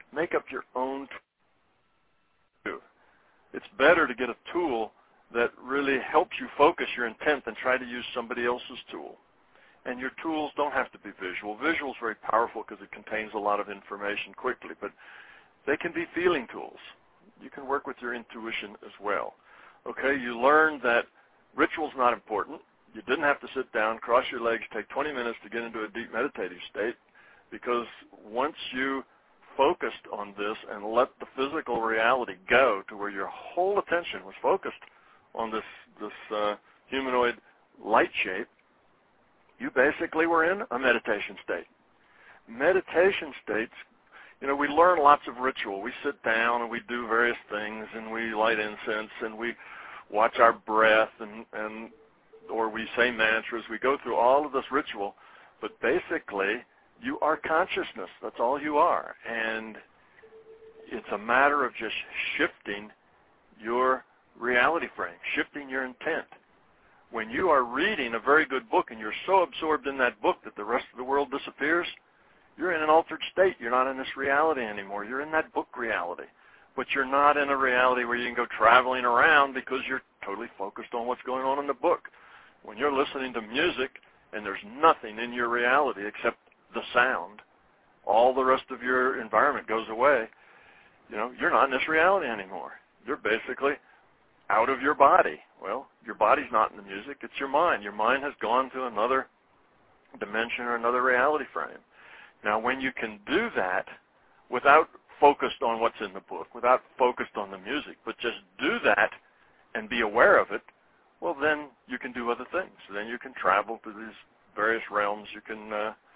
make up your own tool. It's better to get a tool that really helps you focus your intent than try to use somebody else's tool. And your tools don't have to be visual. Visual is very powerful because it contains a lot of information quickly, but they can be feeling tools. You can work with your intuition as well. Okay, you learned that ritual's not important. You didn't have to sit down, cross your legs, take 20 minutes to get into a deep meditative state, because once you focused on this and let the physical reality go to where your whole attention was focused on this humanoid light shape, you basically were in a meditation state. Meditation states, we learn lots of ritual. We sit down and we do various things, and we light incense, and we watch our breath, or we say mantras. We go through all of this ritual, but basically you are consciousness. That's all you are. And it's a matter of just shifting your reality frame, shifting your intent. When you are reading a very good book and you're so absorbed in that book that the rest of the world disappears, you're in an altered state. You're not in this reality anymore. You're in that book reality. But you're not in a reality where you can go traveling around because you're totally focused on what's going on in the book. When you're listening to music and there's nothing in your reality except the sound, all the rest of your environment goes away, you're not in this reality anymore. You're basically out of your body. Well, your body's not in the music, it's your mind. Your mind has gone to another dimension or another reality frame. Now, when you can do that without focused on what's in the book, without focused on the music, but just do that and be aware of it, well, then you can do other things. Then you can travel to these various realms. You can,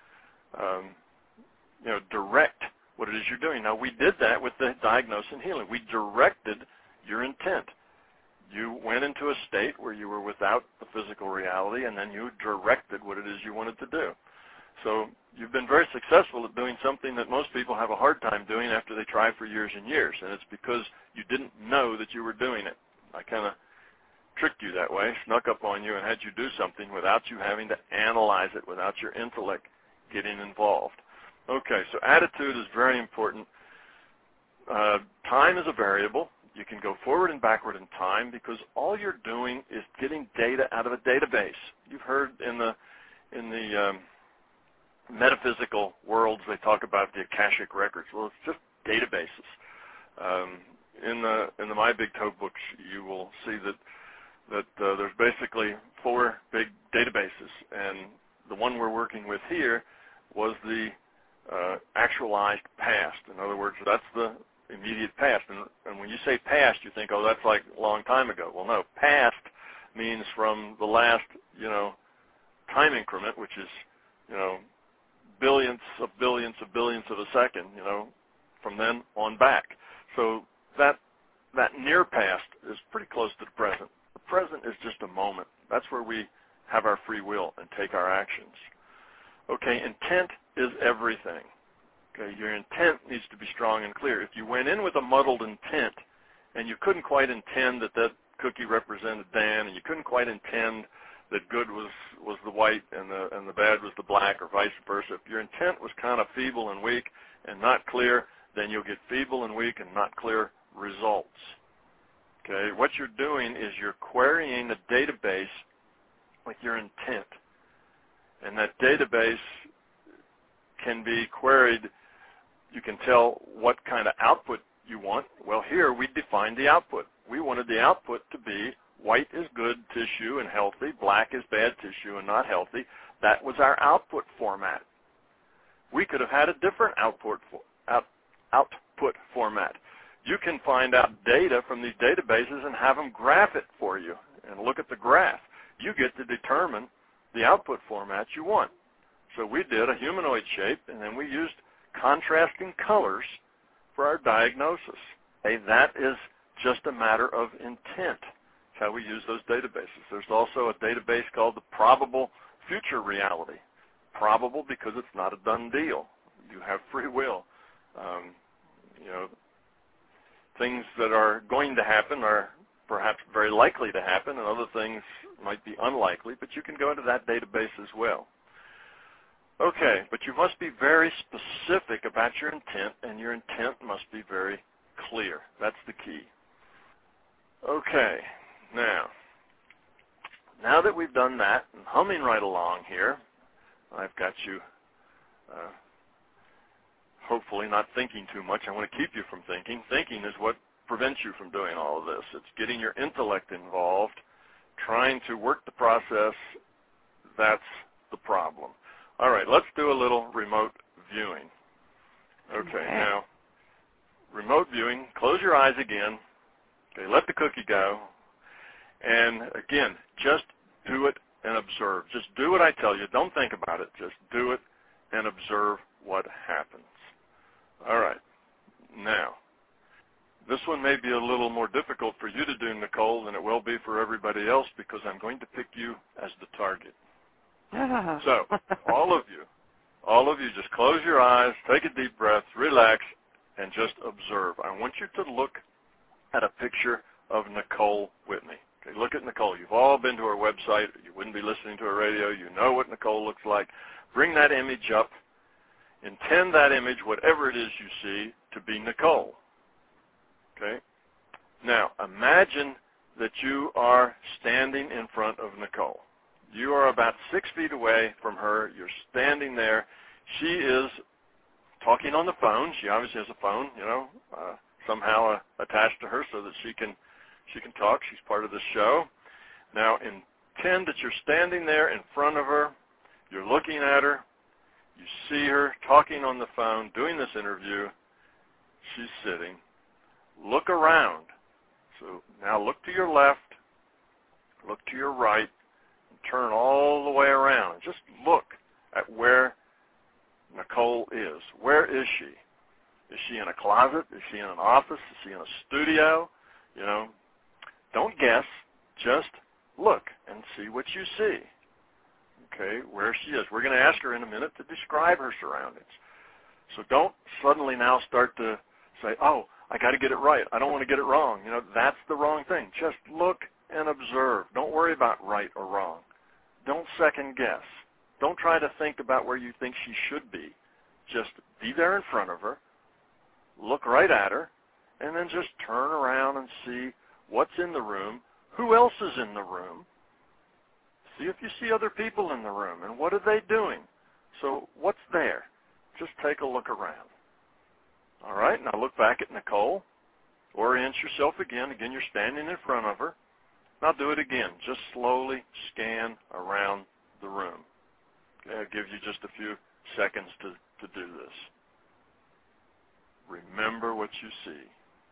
direct what it is you're doing. Now, we did that with the diagnosis and healing. We directed your intent. You went into a state where you were without the physical reality, and then you directed what it is you wanted to do. So you've been very successful at doing something that most people have a hard time doing after they try for years and years, and it's because you didn't know that you were doing it. I kind of tricked you that way, snuck up on you and had you do something without you having to analyze it, without your intellect getting involved. Okay, so attitude is very important. Time is a variable. You can go forward and backward in time because all you're doing is getting data out of a database. You've heard in the metaphysical worlds they talk about the Akashic records. Well, it's just databases. In the My Big Toe books, you will see that there's basically 4 big databases, and the one we're working with here was the actualized past. In other words, that's the immediate past. And when you say past, you think, oh, that's like a long time ago. Well, no, past means from the last, time increment, which is, billions of billions of billions of a second, from then on back. So that near past is pretty close to the present. The present is just a moment. That's where we have our free will and take our actions. Okay, intent is everything. Okay, your intent needs to be strong and clear. If you went in with a muddled intent and you couldn't quite intend that cookie represented Dan, and you couldn't quite intend that good was the white and the bad was the black, or vice versa, if your intent was kind of feeble and weak and not clear, then you'll get feeble and weak and not clear results. Okay, what you're doing is you're querying a database with your intent, and that database can be queried. You can tell what kind of output you want. Well, here we defined the output. We wanted the output to be white is good tissue and healthy, black is bad tissue and not healthy. That was our output format. We could have had a different output format. You can find out data from these databases and have them graph it for you and look at the graph. You get to determine the output format you want. So we did a humanoid shape, and then we used contrasting colors for our diagnosis. Okay, that is just a matter of intent. That's how we use those databases. There's also a database called the probable future reality. Probable because it's not a done deal. You have free will. Things that are going to happen are perhaps very likely to happen, and other things might be unlikely, but you can go into that database as well. Okay, but you must be very specific about your intent, and your intent must be very clear. That's the key. Okay, now that we've done that and humming right along here, I've got you hopefully not thinking too much. I want to keep you from thinking. Thinking is what prevents you from doing all of this. It's getting your intellect involved, trying to work the process. That's the problem. All right, let's do a little remote viewing. Okay, now, remote viewing, close your eyes again. Okay, let the cookie go. And again, just do it and observe. Just do what I tell you. Don't think about it. Just do it and observe what happens. All right. Now, this one may be a little more difficult for you to do, Nicole, than it will be for everybody else because I'm going to pick you as the target. So, all of you, just close your eyes, take a deep breath, relax, and just observe. I want you to look at a picture of Nicole Whitney. Okay, look at Nicole. You've all been to her website. You wouldn't be listening to her radio. You know what Nicole looks like. Bring that image up. Intend that image, whatever it is you see, to be Nicole. Okay? Now, imagine that you are standing in front of Nicole. You are about 6 feet away from her. You're standing there. She is talking on the phone. She obviously has a phone, somehow attached to her so that she can talk. She's part of the show. Now, intend that you're standing there in front of her. You're looking at her. You see her talking on the phone, doing this interview. She's sitting. Look around. So now look to your left, look to your right, and turn all the way around. Just look at where Nicole is. Where is she? Is she in a closet? Is she in an office? Is she in a studio? Don't guess. Just look and see what you see. Okay, where she is. We're going to ask her in a minute to describe her surroundings. So don't suddenly now start to say, oh, I got to get it right. I don't want to get it wrong. That's the wrong thing. Just look and observe. Don't worry about right or wrong. Don't second guess. Don't try to think about where you think she should be. Just be there in front of her, look right at her, and then just turn around and see what's in the room, who else is in the room. See if you see other people in the room, and what are they doing? So what's there? Just take a look around. All right, now look back at Nicole. Orient yourself again. Again, you're standing in front of her. Now do it again. Just slowly scan around the room. Okay, I'll give you just a few seconds to do this. Remember what you see.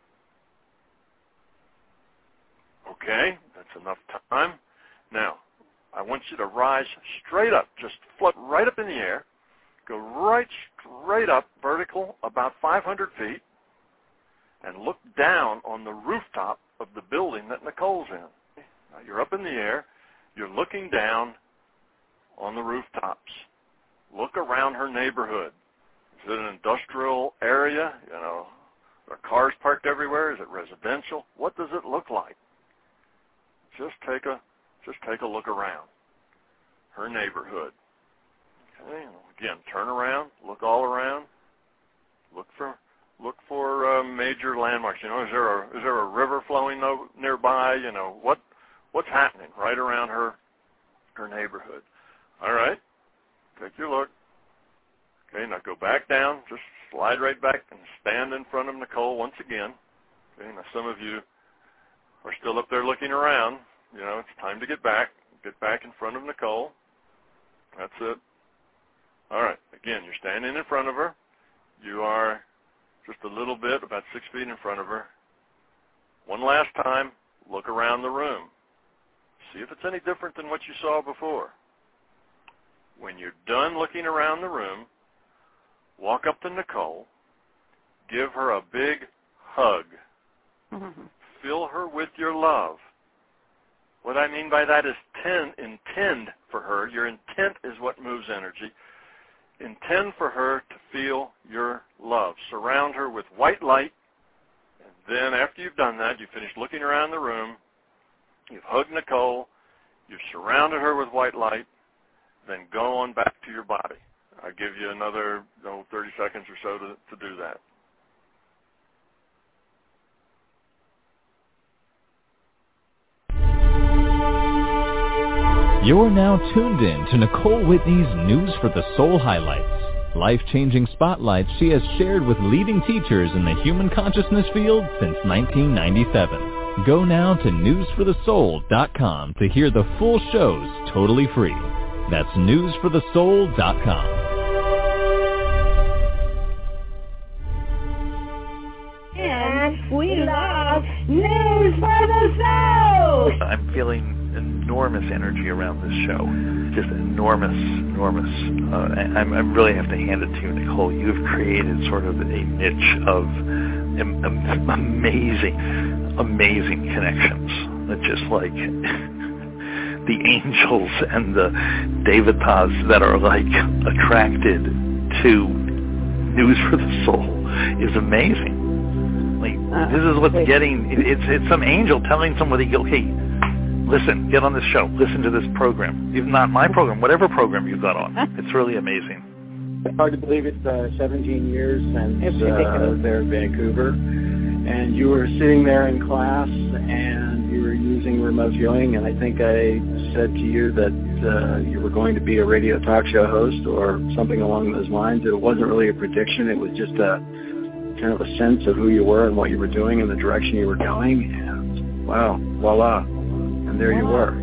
Okay, that's enough time. Now, I want you to rise straight up. Just float right up in the air. Go right straight up, vertical, about 500 feet, and look down on the rooftop of the building that Nicole's in. Now, you're up in the air. You're looking down on the rooftops. Look around her neighborhood. Is it an industrial area? Are cars parked everywhere? Is it residential? What does it look like? Just take a look around her neighborhood. Okay, again, turn around, look all around, look for major landmarks. Is there a river flowing nearby? What's happening right around her neighborhood. All right, take your look. Okay, now go back down, just slide right back and stand in front of Nicole once again. Okay, now some of you are still up there looking around. It's time to get back in front of Nicole. That's it. All right, again, you're standing in front of her. You are just a little bit, about 6 feet in front of her. One last time, look around the room. See if it's any different than what you saw before. When you're done looking around the room, walk up to Nicole, give her a big hug. Mm-hmm. Fill her with your love. What I mean by that is intend for her. Your intent is what moves energy. Intend for her to feel your love. Surround her with white light. And then after you've done that, you finish looking around the room, you've hugged Nicole, you've surrounded her with white light, then go on back to your body. I give you another 30 seconds or so to do that. You're now tuned in to Nicole Whitney's News for the Soul highlights. Life-changing spotlights she has shared with leading teachers in the human consciousness field since 1997. Go now to newsforthesoul.com to hear the full shows totally free. That's newsforthesoul.com. And we love News for the Soul! I'm feeling enormous energy around this show. Just enormous. I really have to hand it to you, Nicole. You've created sort of a niche of amazing connections. It's just like the angels and the devatas that are like attracted to News for the Soul is amazing. Like this is what's getting. It's some angel telling somebody, okay, listen, get on this show. Listen to this program. Even not my program, whatever program you've got on. It's really amazing. It's hard to believe it's 17 years since there in Vancouver. And you were sitting there in class and you were using remote viewing. And I think I said to you that you were going to be a radio talk show host or something along those lines. It wasn't really a prediction. It was just a kind of a sense of who you were and what you were doing and the direction you were going. And wow, voila. And there you were.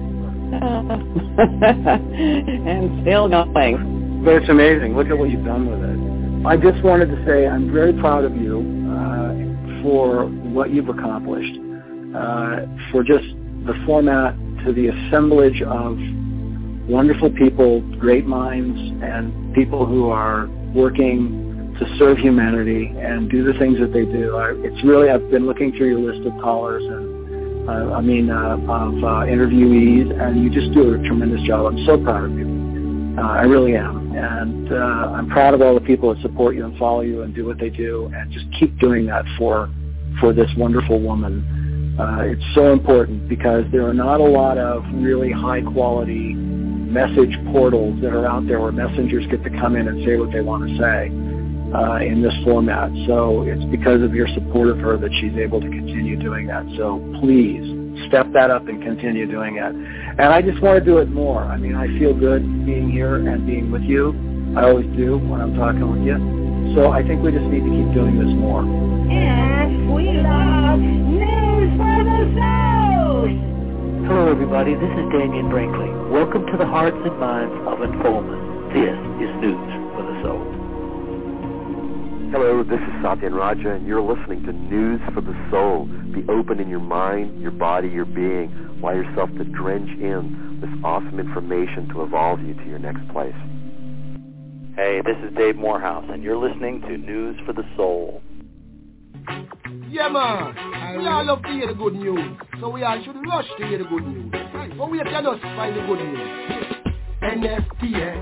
And still going. But it's amazing. Look at what you've done with it. I just wanted to say I'm very proud of you for what you've accomplished, for just the format to the assemblage of wonderful people, great minds, and people who are working to serve humanity and do the things that they do. It's really, I've been looking through your list of callers and of interviewees, and you just do a tremendous job. I'm so proud of you. I really am. And I'm proud of all the people that support you and follow you and do what they do, and just keep doing that for this wonderful woman. It's so important because there are not a lot of really high-quality message portals that are out there where messengers get to come in and say what they want to say in this format. So it's because of your support of her that she's able to continue doing that. So please step that up and continue doing it. And I just want to do it more. I mean, I feel good being here and being with you. I always do when I'm talking with you. So I think we just need to keep doing this more. And we love News for the Soul! Hello, everybody. This is Damien Brinkley. Welcome to the Hearts and Minds of Informants. This is News for the Soul. Hello, this is Satyan Raja, and you're listening to News for the Soul. Be open in your mind, your body, your being. Allow yourself to drench in this awesome information to evolve you to your next place. Hey, this is Dave Morehouse, and you're listening to News for the Soul. Yeah, man. We all love to hear the good news, so we all should rush to hear the good news. But we can just find the good news. NSTS.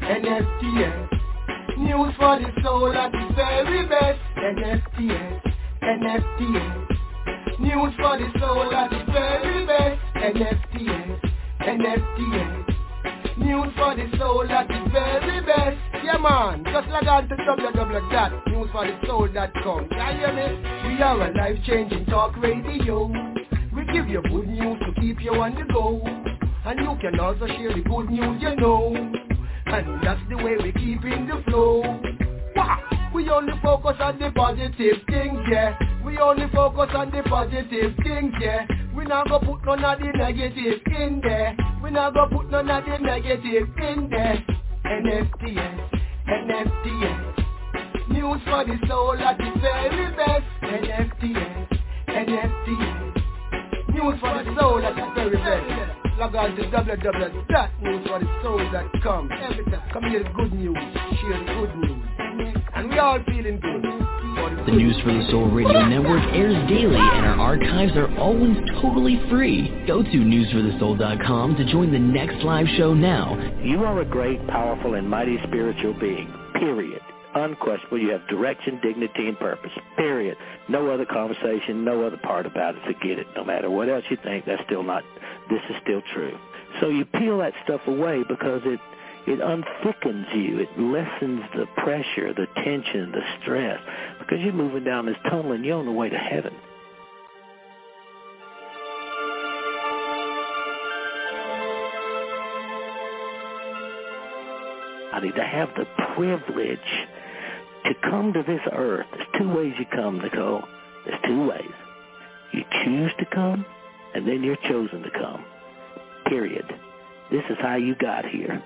News for the soul at the very best. NSTS. News for the soul at the very best. NSTS. News for the soul at the very best. Yeah, man. Just log on to www.newsforthesoul.com. Can you hear me? We are a life-changing talk radio. We give you good news to keep you on the go. And you can also share the good news you know. And that's the way we keep in the flow. Wow. We only focus on the positive things, yeah. We only focus on the positive things, yeah. We not go put none of the negative in there. We not go put none of the negative in there. NSTS. News for the soul at the very best. NSTS. News for the soul at the very best. Log on to www.newsforthesoul.com. Every time, come hear the good news, share the good news, and we all feeling good. The News for the Soul Radio Network airs daily, and our archives are always totally free. Go to newsforthesoul.com to join the next live show now. You are a great, powerful, and mighty spiritual being, period. Unquestionable, you have direction, dignity, and purpose, period. No other conversation, no other part about it. Forget it. No matter what else you think, this is still true. So you peel that stuff away because It unthickens you. It lessens the pressure, the tension, the stress, because you're moving down this tunnel and you're on the way to heaven. To have the privilege to come to this earth. There's two ways you come, Nicole. There's two ways. You choose to come, and then you're chosen to come. Period. This is how you got here.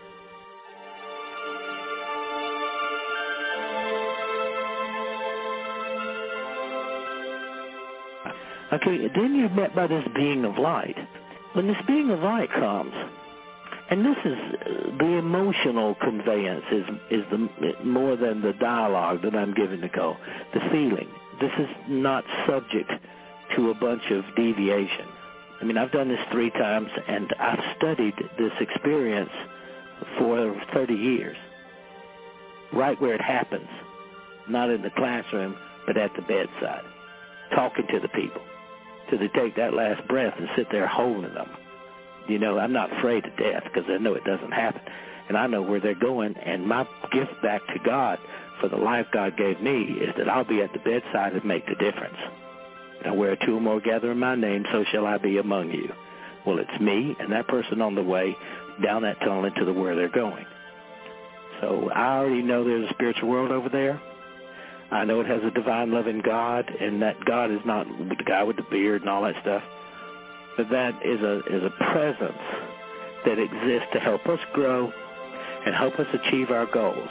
Okay, then you're met by this being of light. When this being of light comes, and this is the emotional conveyance is the more than the dialogue that I'm giving Nicole. The feeling. This is not subject to a bunch of deviation. I mean, I've done this 3 times, and I've studied this experience for 30 years, right where it happens, not in the classroom, but at the bedside, talking to the people, till they take that last breath and sit there holding them. You know, I'm not afraid of death because I know it doesn't happen. And I know where they're going. And my gift back to God for the life God gave me is that I'll be at the bedside and make the difference. And where 2 or more gather in my name, so shall I be among you. Well, it's me and that person on the way down that tunnel into where they're going. So I already know there's a spiritual world over there. I know it has a divine loving God, and that God is not the guy with the beard and all that stuff. But that is a presence that exists to help us grow and help us achieve our goals.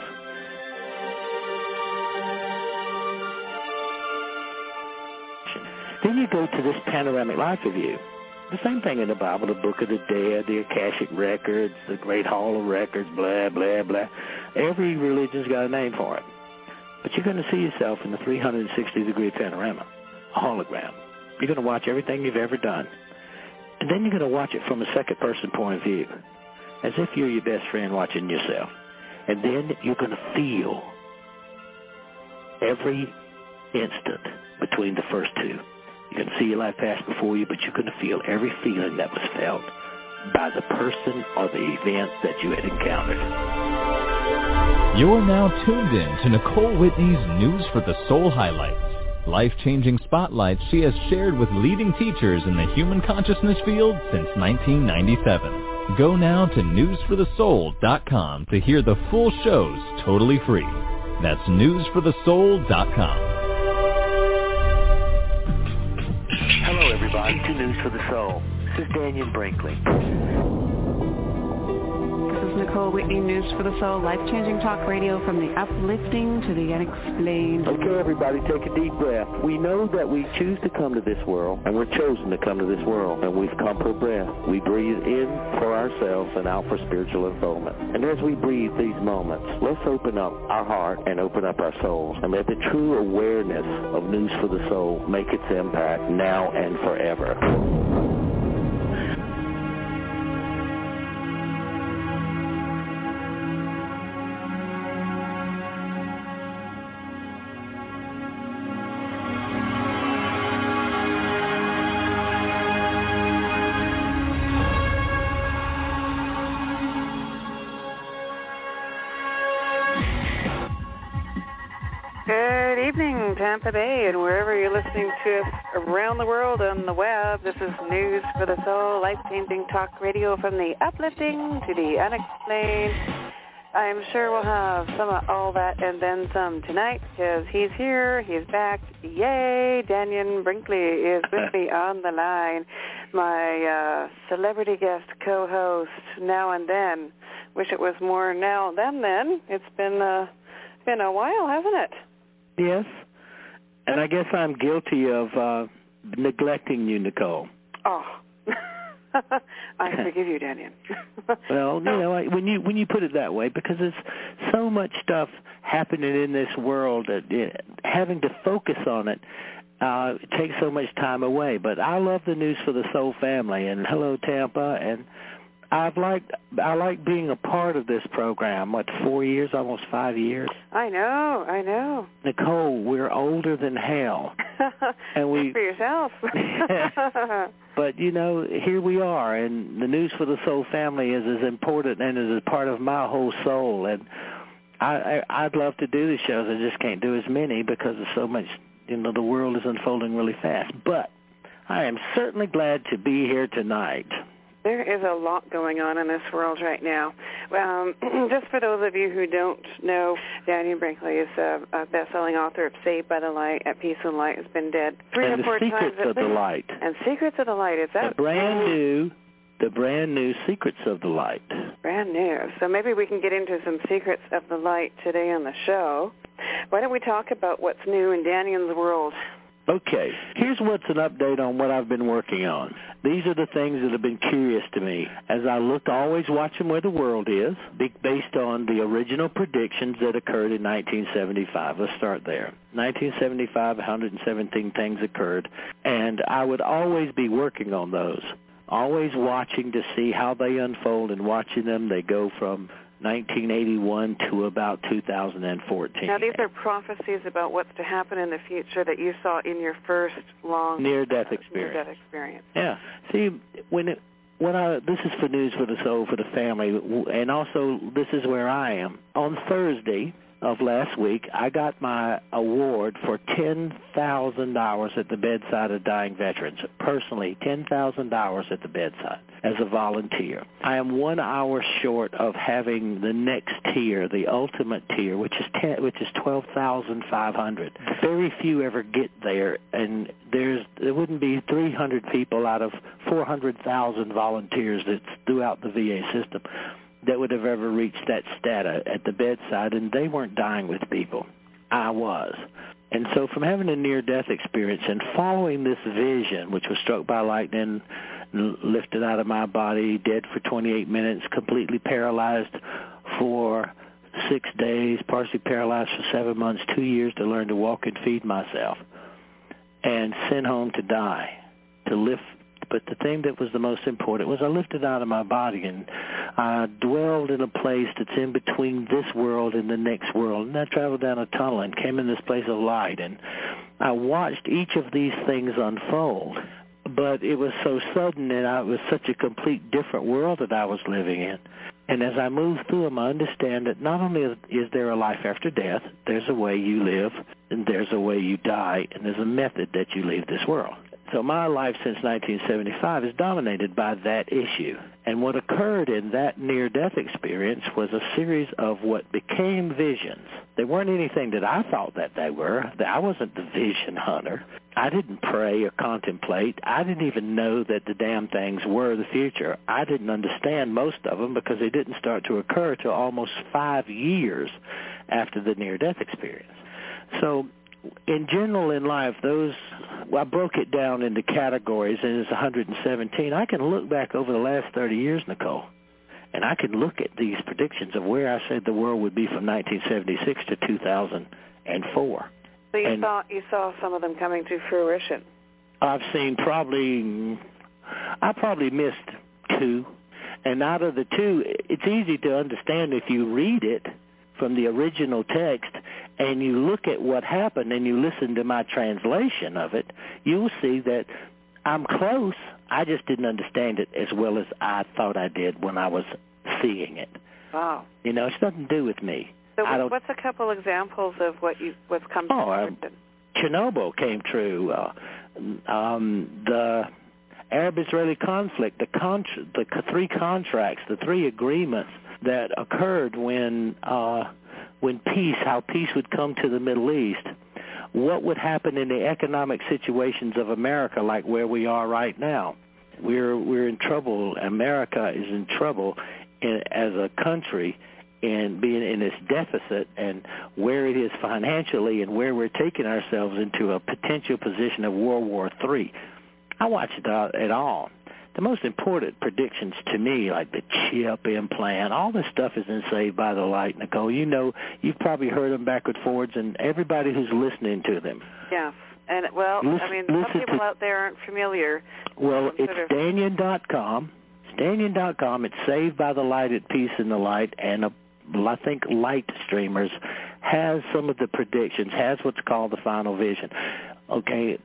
Then you go to this panoramic life review. The same thing in the Bible, the Book of the Dead, the Akashic Records, the Great Hall of Records, blah, blah, blah. Every religion's got a name for it. But you're going to see yourself in the 360-degree panorama, a hologram. You're going to watch everything you've ever done. And then you're going to watch it from a second-person point of view, as if you're your best friend watching yourself. And then you're going to feel every instant between the first two. You can see your life pass before you, but you're going to feel every feeling that was felt by the person or the event that you had encountered. You're now tuned in to Nicole Whitney's News for the Soul highlights. Life-changing spotlights she has shared with leading teachers in the human consciousness field since 1997. Go now to newsforthesoul.com to hear the full shows totally free. That's newsforthesoul.com. Hello, everybody, to News for the Soul. This is Daniel Brinkley. This is Nicole Whitney, News for the Soul, life-changing talk radio from the uplifting to the unexplained. Okay, everybody, take a deep breath. We know that we choose to come to this world, and we're chosen to come to this world, and we've come for breath. We breathe in for ourselves and out for spiritual unfoldment. And as we breathe these moments, let's open up our heart and open up our souls, and let the true awareness of News for the Soul make its impact now and forever. Tampa Bay and wherever you're listening to us around the world on the web. This is News for the Soul, life-changing talk radio from the uplifting to the unexplained. I'm sure we'll have some of all that and then some tonight because he's here, he's back. Yay! Daniel Brinkley is with me on the line. My celebrity guest co-host now and then. Wish it was more now than then. It's been a while, hasn't it? Yes. And I guess I'm guilty of neglecting you, Nicole. Oh, I forgive you, Daniel. Well, you know, when you put it that way, because there's so much stuff happening in this world that having to focus on it takes so much time away. But I love the News for the Soul family, and hello, Tampa, and I like being a part of this program. 4 years, almost 5 years. I know. Nicole, we're older than hell. And Speak for yourself. But, here we are, and the News for the Soul family is as important and is a part of my whole soul. And I'd love to do the shows. I just can't do as many because of so much, the world is unfolding really fast. But I am certainly glad to be here tonight. There is a lot going on in this world right now. Just for those of you who don't know, Daniel Brinkley is a best-selling author of Saved by the Light, At Peace and Light, has been dead 3 or 4 times. And Secrets of the Light. And Secrets of the Light. Is that the brand new Secrets of the Light. Brand new. So maybe we can get into some Secrets of the Light today on the show. Why don't we talk about what's new in Daniel's world? Okay, here's what's an update on what I've been working on. These are the things that have been curious to me. As I look, always watching where the world is, based on the original predictions that occurred in 1975. Let's start there. 1975, 117 things occurred, and I would always be working on those, always watching to see how they unfold and watching them. They go from 1981 to about 2014. Now, these are prophecies about what's to happen in the future that you saw in your first long near-death experience. Near-death experience. Yeah. See, this is for News for the Soul, for the family, and also this is where I am. On Thursday of last week, I got my award for $10,000 at the bedside of dying veterans. Personally, $10,000 at the bedside as a volunteer. I am 1 hour short of having the next tier, the ultimate tier, which is $12,500. Very few ever get there, and there wouldn't be 300 people out of 400,000 volunteers that's throughout the VA system that would have ever reached that status at the bedside, and they weren't dying with people. I was. And so from having a near-death experience and following this vision, which was struck by lightning, lifted out of my body, dead for 28 minutes, completely paralyzed for 6 days, partially paralyzed for 7 months, 2 years to learn to walk and feed myself, and sent home to die, to live. But the thing that was the most important was I lifted out of my body and I dwelled in a place that's in between this world and the next world. And I traveled down a tunnel and came in this place of light. And I watched each of these things unfold. But it was so sudden and it was such a complete different world that I was living in. And as I move through them, I understand that not only is there a life after death, there's a way you live and there's a way you die, and there's a method that you leave this world. So my life since 1975 is dominated by that issue. And what occurred in that near-death experience was a series of what became visions. They weren't anything that I thought that they were. I wasn't the vision hunter. I didn't pray or contemplate. I didn't even know that the damn things were the future. I didn't understand most of them because they didn't start to occur till almost 5 years after the near-death experience. So in general in life, I broke it down into categories, and it's 117. I can look back over the last 30 years, Nicole, and I can look at these predictions of where I said the world would be from 1976 to 2004. So you saw some of them coming to fruition. I've seen I probably missed 2, and out of the 2, it's easy to understand if you read it from the original text and you look at what happened and you listen to my translation of it, you'll see that I'm close. I just didn't understand it as well as I thought I did when I was seeing it. Wow. It's nothing to do with me. So what's a couple examples of what's come to fruition? Chernobyl came true. The Arab-Israeli conflict, the 3 contracts, the 3 agreements that occurred when how peace would come to the Middle East, what would happen in the economic situations of America, like where we are right now. We're in trouble. America is in trouble as a country and being in this deficit, and where it is financially and where we're taking ourselves into a potential position of World War III. I watched it all. The most important predictions to me, like the chip implant, all this stuff is in Saved by the Light, Nicole. You've probably heard them backward, forwards, and everybody who's listening to them. Yeah. And, some people out there aren't familiar. Well, it's Danyan.com. It's Danyon.com. It's Saved by the Light at Peace in the Light, and I think Light Streamers has some of the predictions, has what's called the Final Vision. Okay,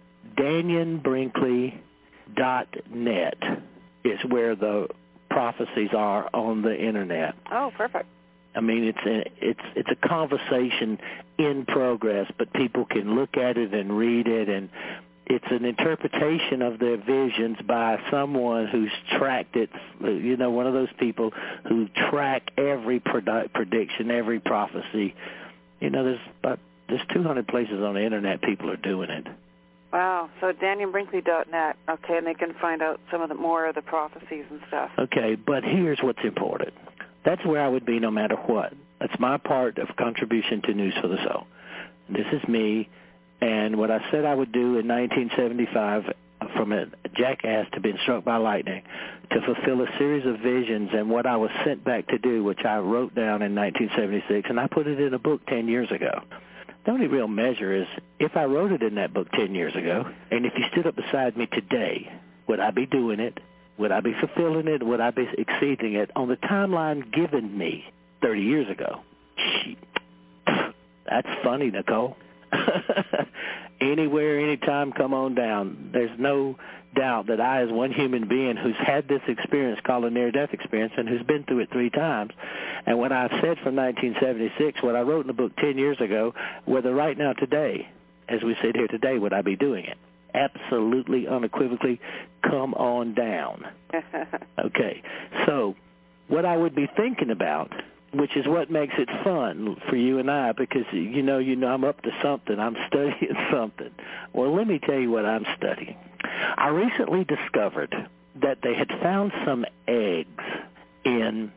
DanyonBrinkley.net is where the prophecies are on the internet. Oh, perfect. I mean, it's a conversation in progress, but people can look at it and read it, and it's an interpretation of their visions by someone who's tracked it, you know, one of those people who track every prediction, every prophecy. You know, there's 200 places on the internet people are doing it. Wow. So DanyonBrinkley.net, okay, and they can find out some of the more of the prophecies and stuff. Okay, but here's what's important. That's where I would be no matter what. That's my part of contribution to News for the Soul. This is me, and what I said I would do in 1975 from a jackass to being struck by lightning to fulfill a series of visions and what I was sent back to do, which I wrote down in 1976, and I put it in a book 10 years ago. The only real measure is if I wrote it in that book 10 years ago, and if you stood up beside me today, would I be doing it? Would I be fulfilling it? Would I be exceeding it on the timeline given me 30 years ago? That's funny, Nicole. Anywhere, anytime, come on down. There's no doubt that I, as one human being who's had this experience called a near-death experience and who's been through it 3 times, and what I've said from 1976, what I wrote in the book 10 years ago, whether right now today, as we sit here today, would I be doing it? Absolutely, unequivocally, come on down. Okay, so what I would be thinking about, which is what makes it fun for you and I, because you know I'm up to something. I'm studying something. Well, let me tell you what I'm studying. I recently discovered that they had found some eggs in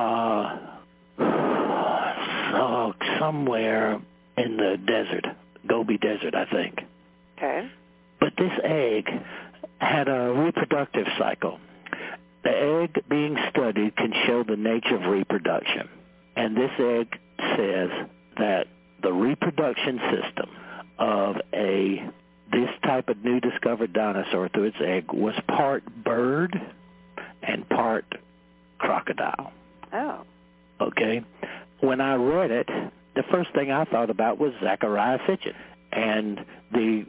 somewhere in the desert, Gobi Desert, I think. Okay. But this egg had a reproductive cycle. The egg being studied can show the nature of reproduction. And this egg says that the reproduction system of this type of new discovered dinosaur through its egg was part bird and part crocodile. Oh. Okay. When I read it, the first thing I thought about was Zecharia Sitchin and the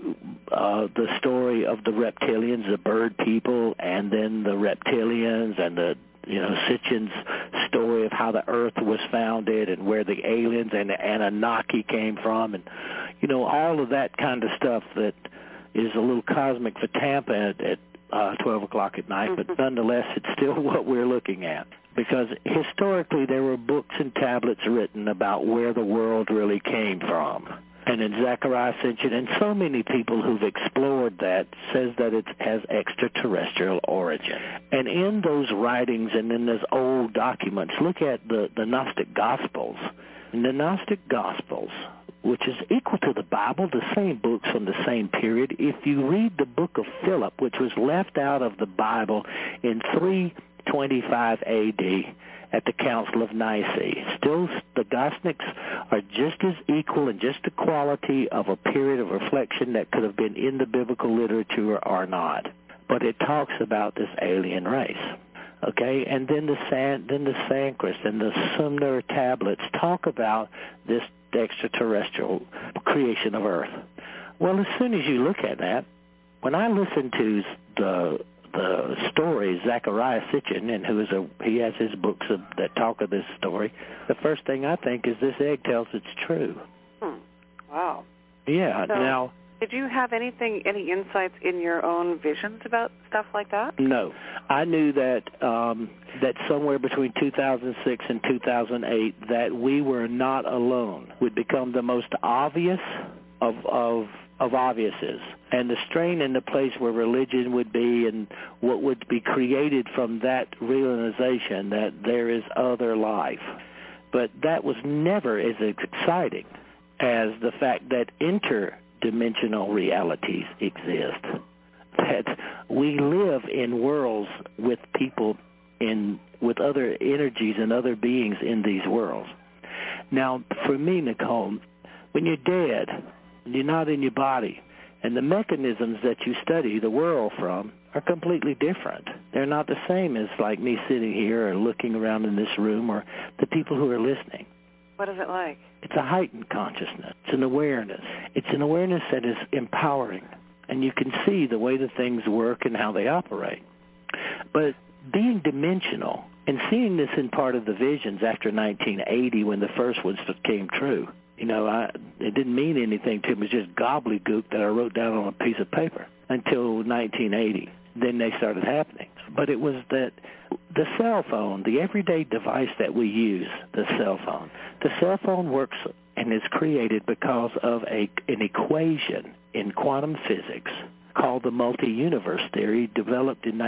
story of the reptilians, the bird people, and then the reptilians, and the Sitchin's story of how the Earth was founded and where the aliens and the Anunnaki came from, and all of that kind of stuff that is a little cosmic for Tampa at 12 o'clock at night, but nonetheless it's still what we're looking at. Because historically there were books and tablets written about where the world really came from. And in Zecharia Sitchin, and so many people who've explored that, says that it has extraterrestrial origin. And in those writings and in those old documents, look at the Gnostic Gospels. In the Gnostic Gospels, which is equal to the Bible, the same books from the same period, if you read the book of Philip, which was left out of the Bible in 325 A.D., at the Council of Nicaea. Still, the Gnostics are just as equal and just the quality of a period of reflection that could have been in the biblical literature or not. But it talks about this alien race. Okay, and then the Sanskrit and the Sumner tablets talk about this extraterrestrial creation of Earth. Well, as soon as you look at that, when I listen to the story, Zecharia Sitchin, and he has his books that talk of this story, the first thing I think is this egg tells it's true. Wow. Yeah. So, now, did you have any insights in your own visions about stuff like that? No. I knew that that somewhere between 2006 and 2008 that we were not alone would become the most obvious of obviouses, and the strain in the place where religion would be and what would be created from that realization that there is other life. But that was never as exciting as the fact that interdimensional realities exist, that we live in worlds with people with other energies and other beings in these worlds. Now, for me, Nicole, when you're dead, you're not in your body, And the mechanisms that you study the world from are completely different. They're not the same as like me sitting here or looking around in this room or the people who are listening. What is it like? It's a heightened consciousness. It's an awareness. It's an awareness that is empowering. And you can see the way that things work and how they operate. But being dimensional and seeing this in part of the visions after 1980 when the first ones came true, it didn't mean anything to me. It was just gobbledygook that I wrote down on a piece of paper until 1980. Then they started happening. But it was that the cell phone, the everyday device that we use, the cell phone works and is created because of an equation in quantum physics called the multi-universe theory, developed in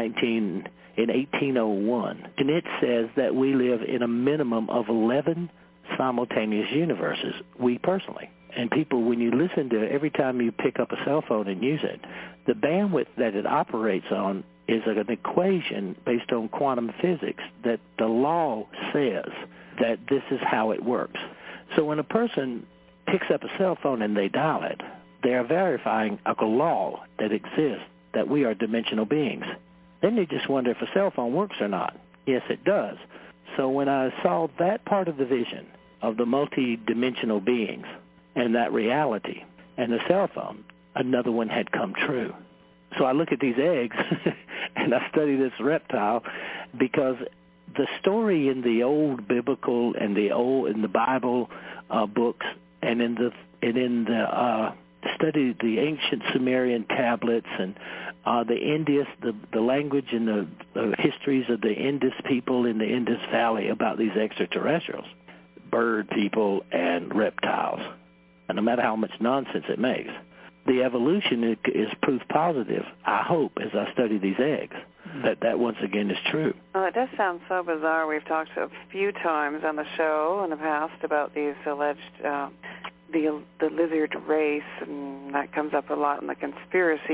1801. And it says that we live in a minimum of 11 simultaneous universes, we personally. And people, when you listen to it, every time you pick up a cell phone and use it, the bandwidth that it operates on is an equation based on quantum physics that the law says that this is how it works. So when a person picks up a cell phone and they dial it, they are verifying a law that exists, that we are dimensional beings. Then they just wonder if a cell phone works or not. Yes, it does. So when I saw that part of the vision of the multi-dimensional beings and that reality and the cell phone, another one had come true. So I look at these eggs and I study this reptile because the story in the old biblical and in the Bible books and in the study the ancient Sumerian tablets and the Indus, the language and the histories of the Indus people in the Indus Valley about these extraterrestrials, bird people and reptiles. And no matter how much nonsense it makes, the evolution is proof positive, I hope, as I study these eggs, that once again is true. Well, it does sound so bizarre. We've talked a few times on the show in the past about these alleged the lizard race, and that comes up a lot in the conspiracy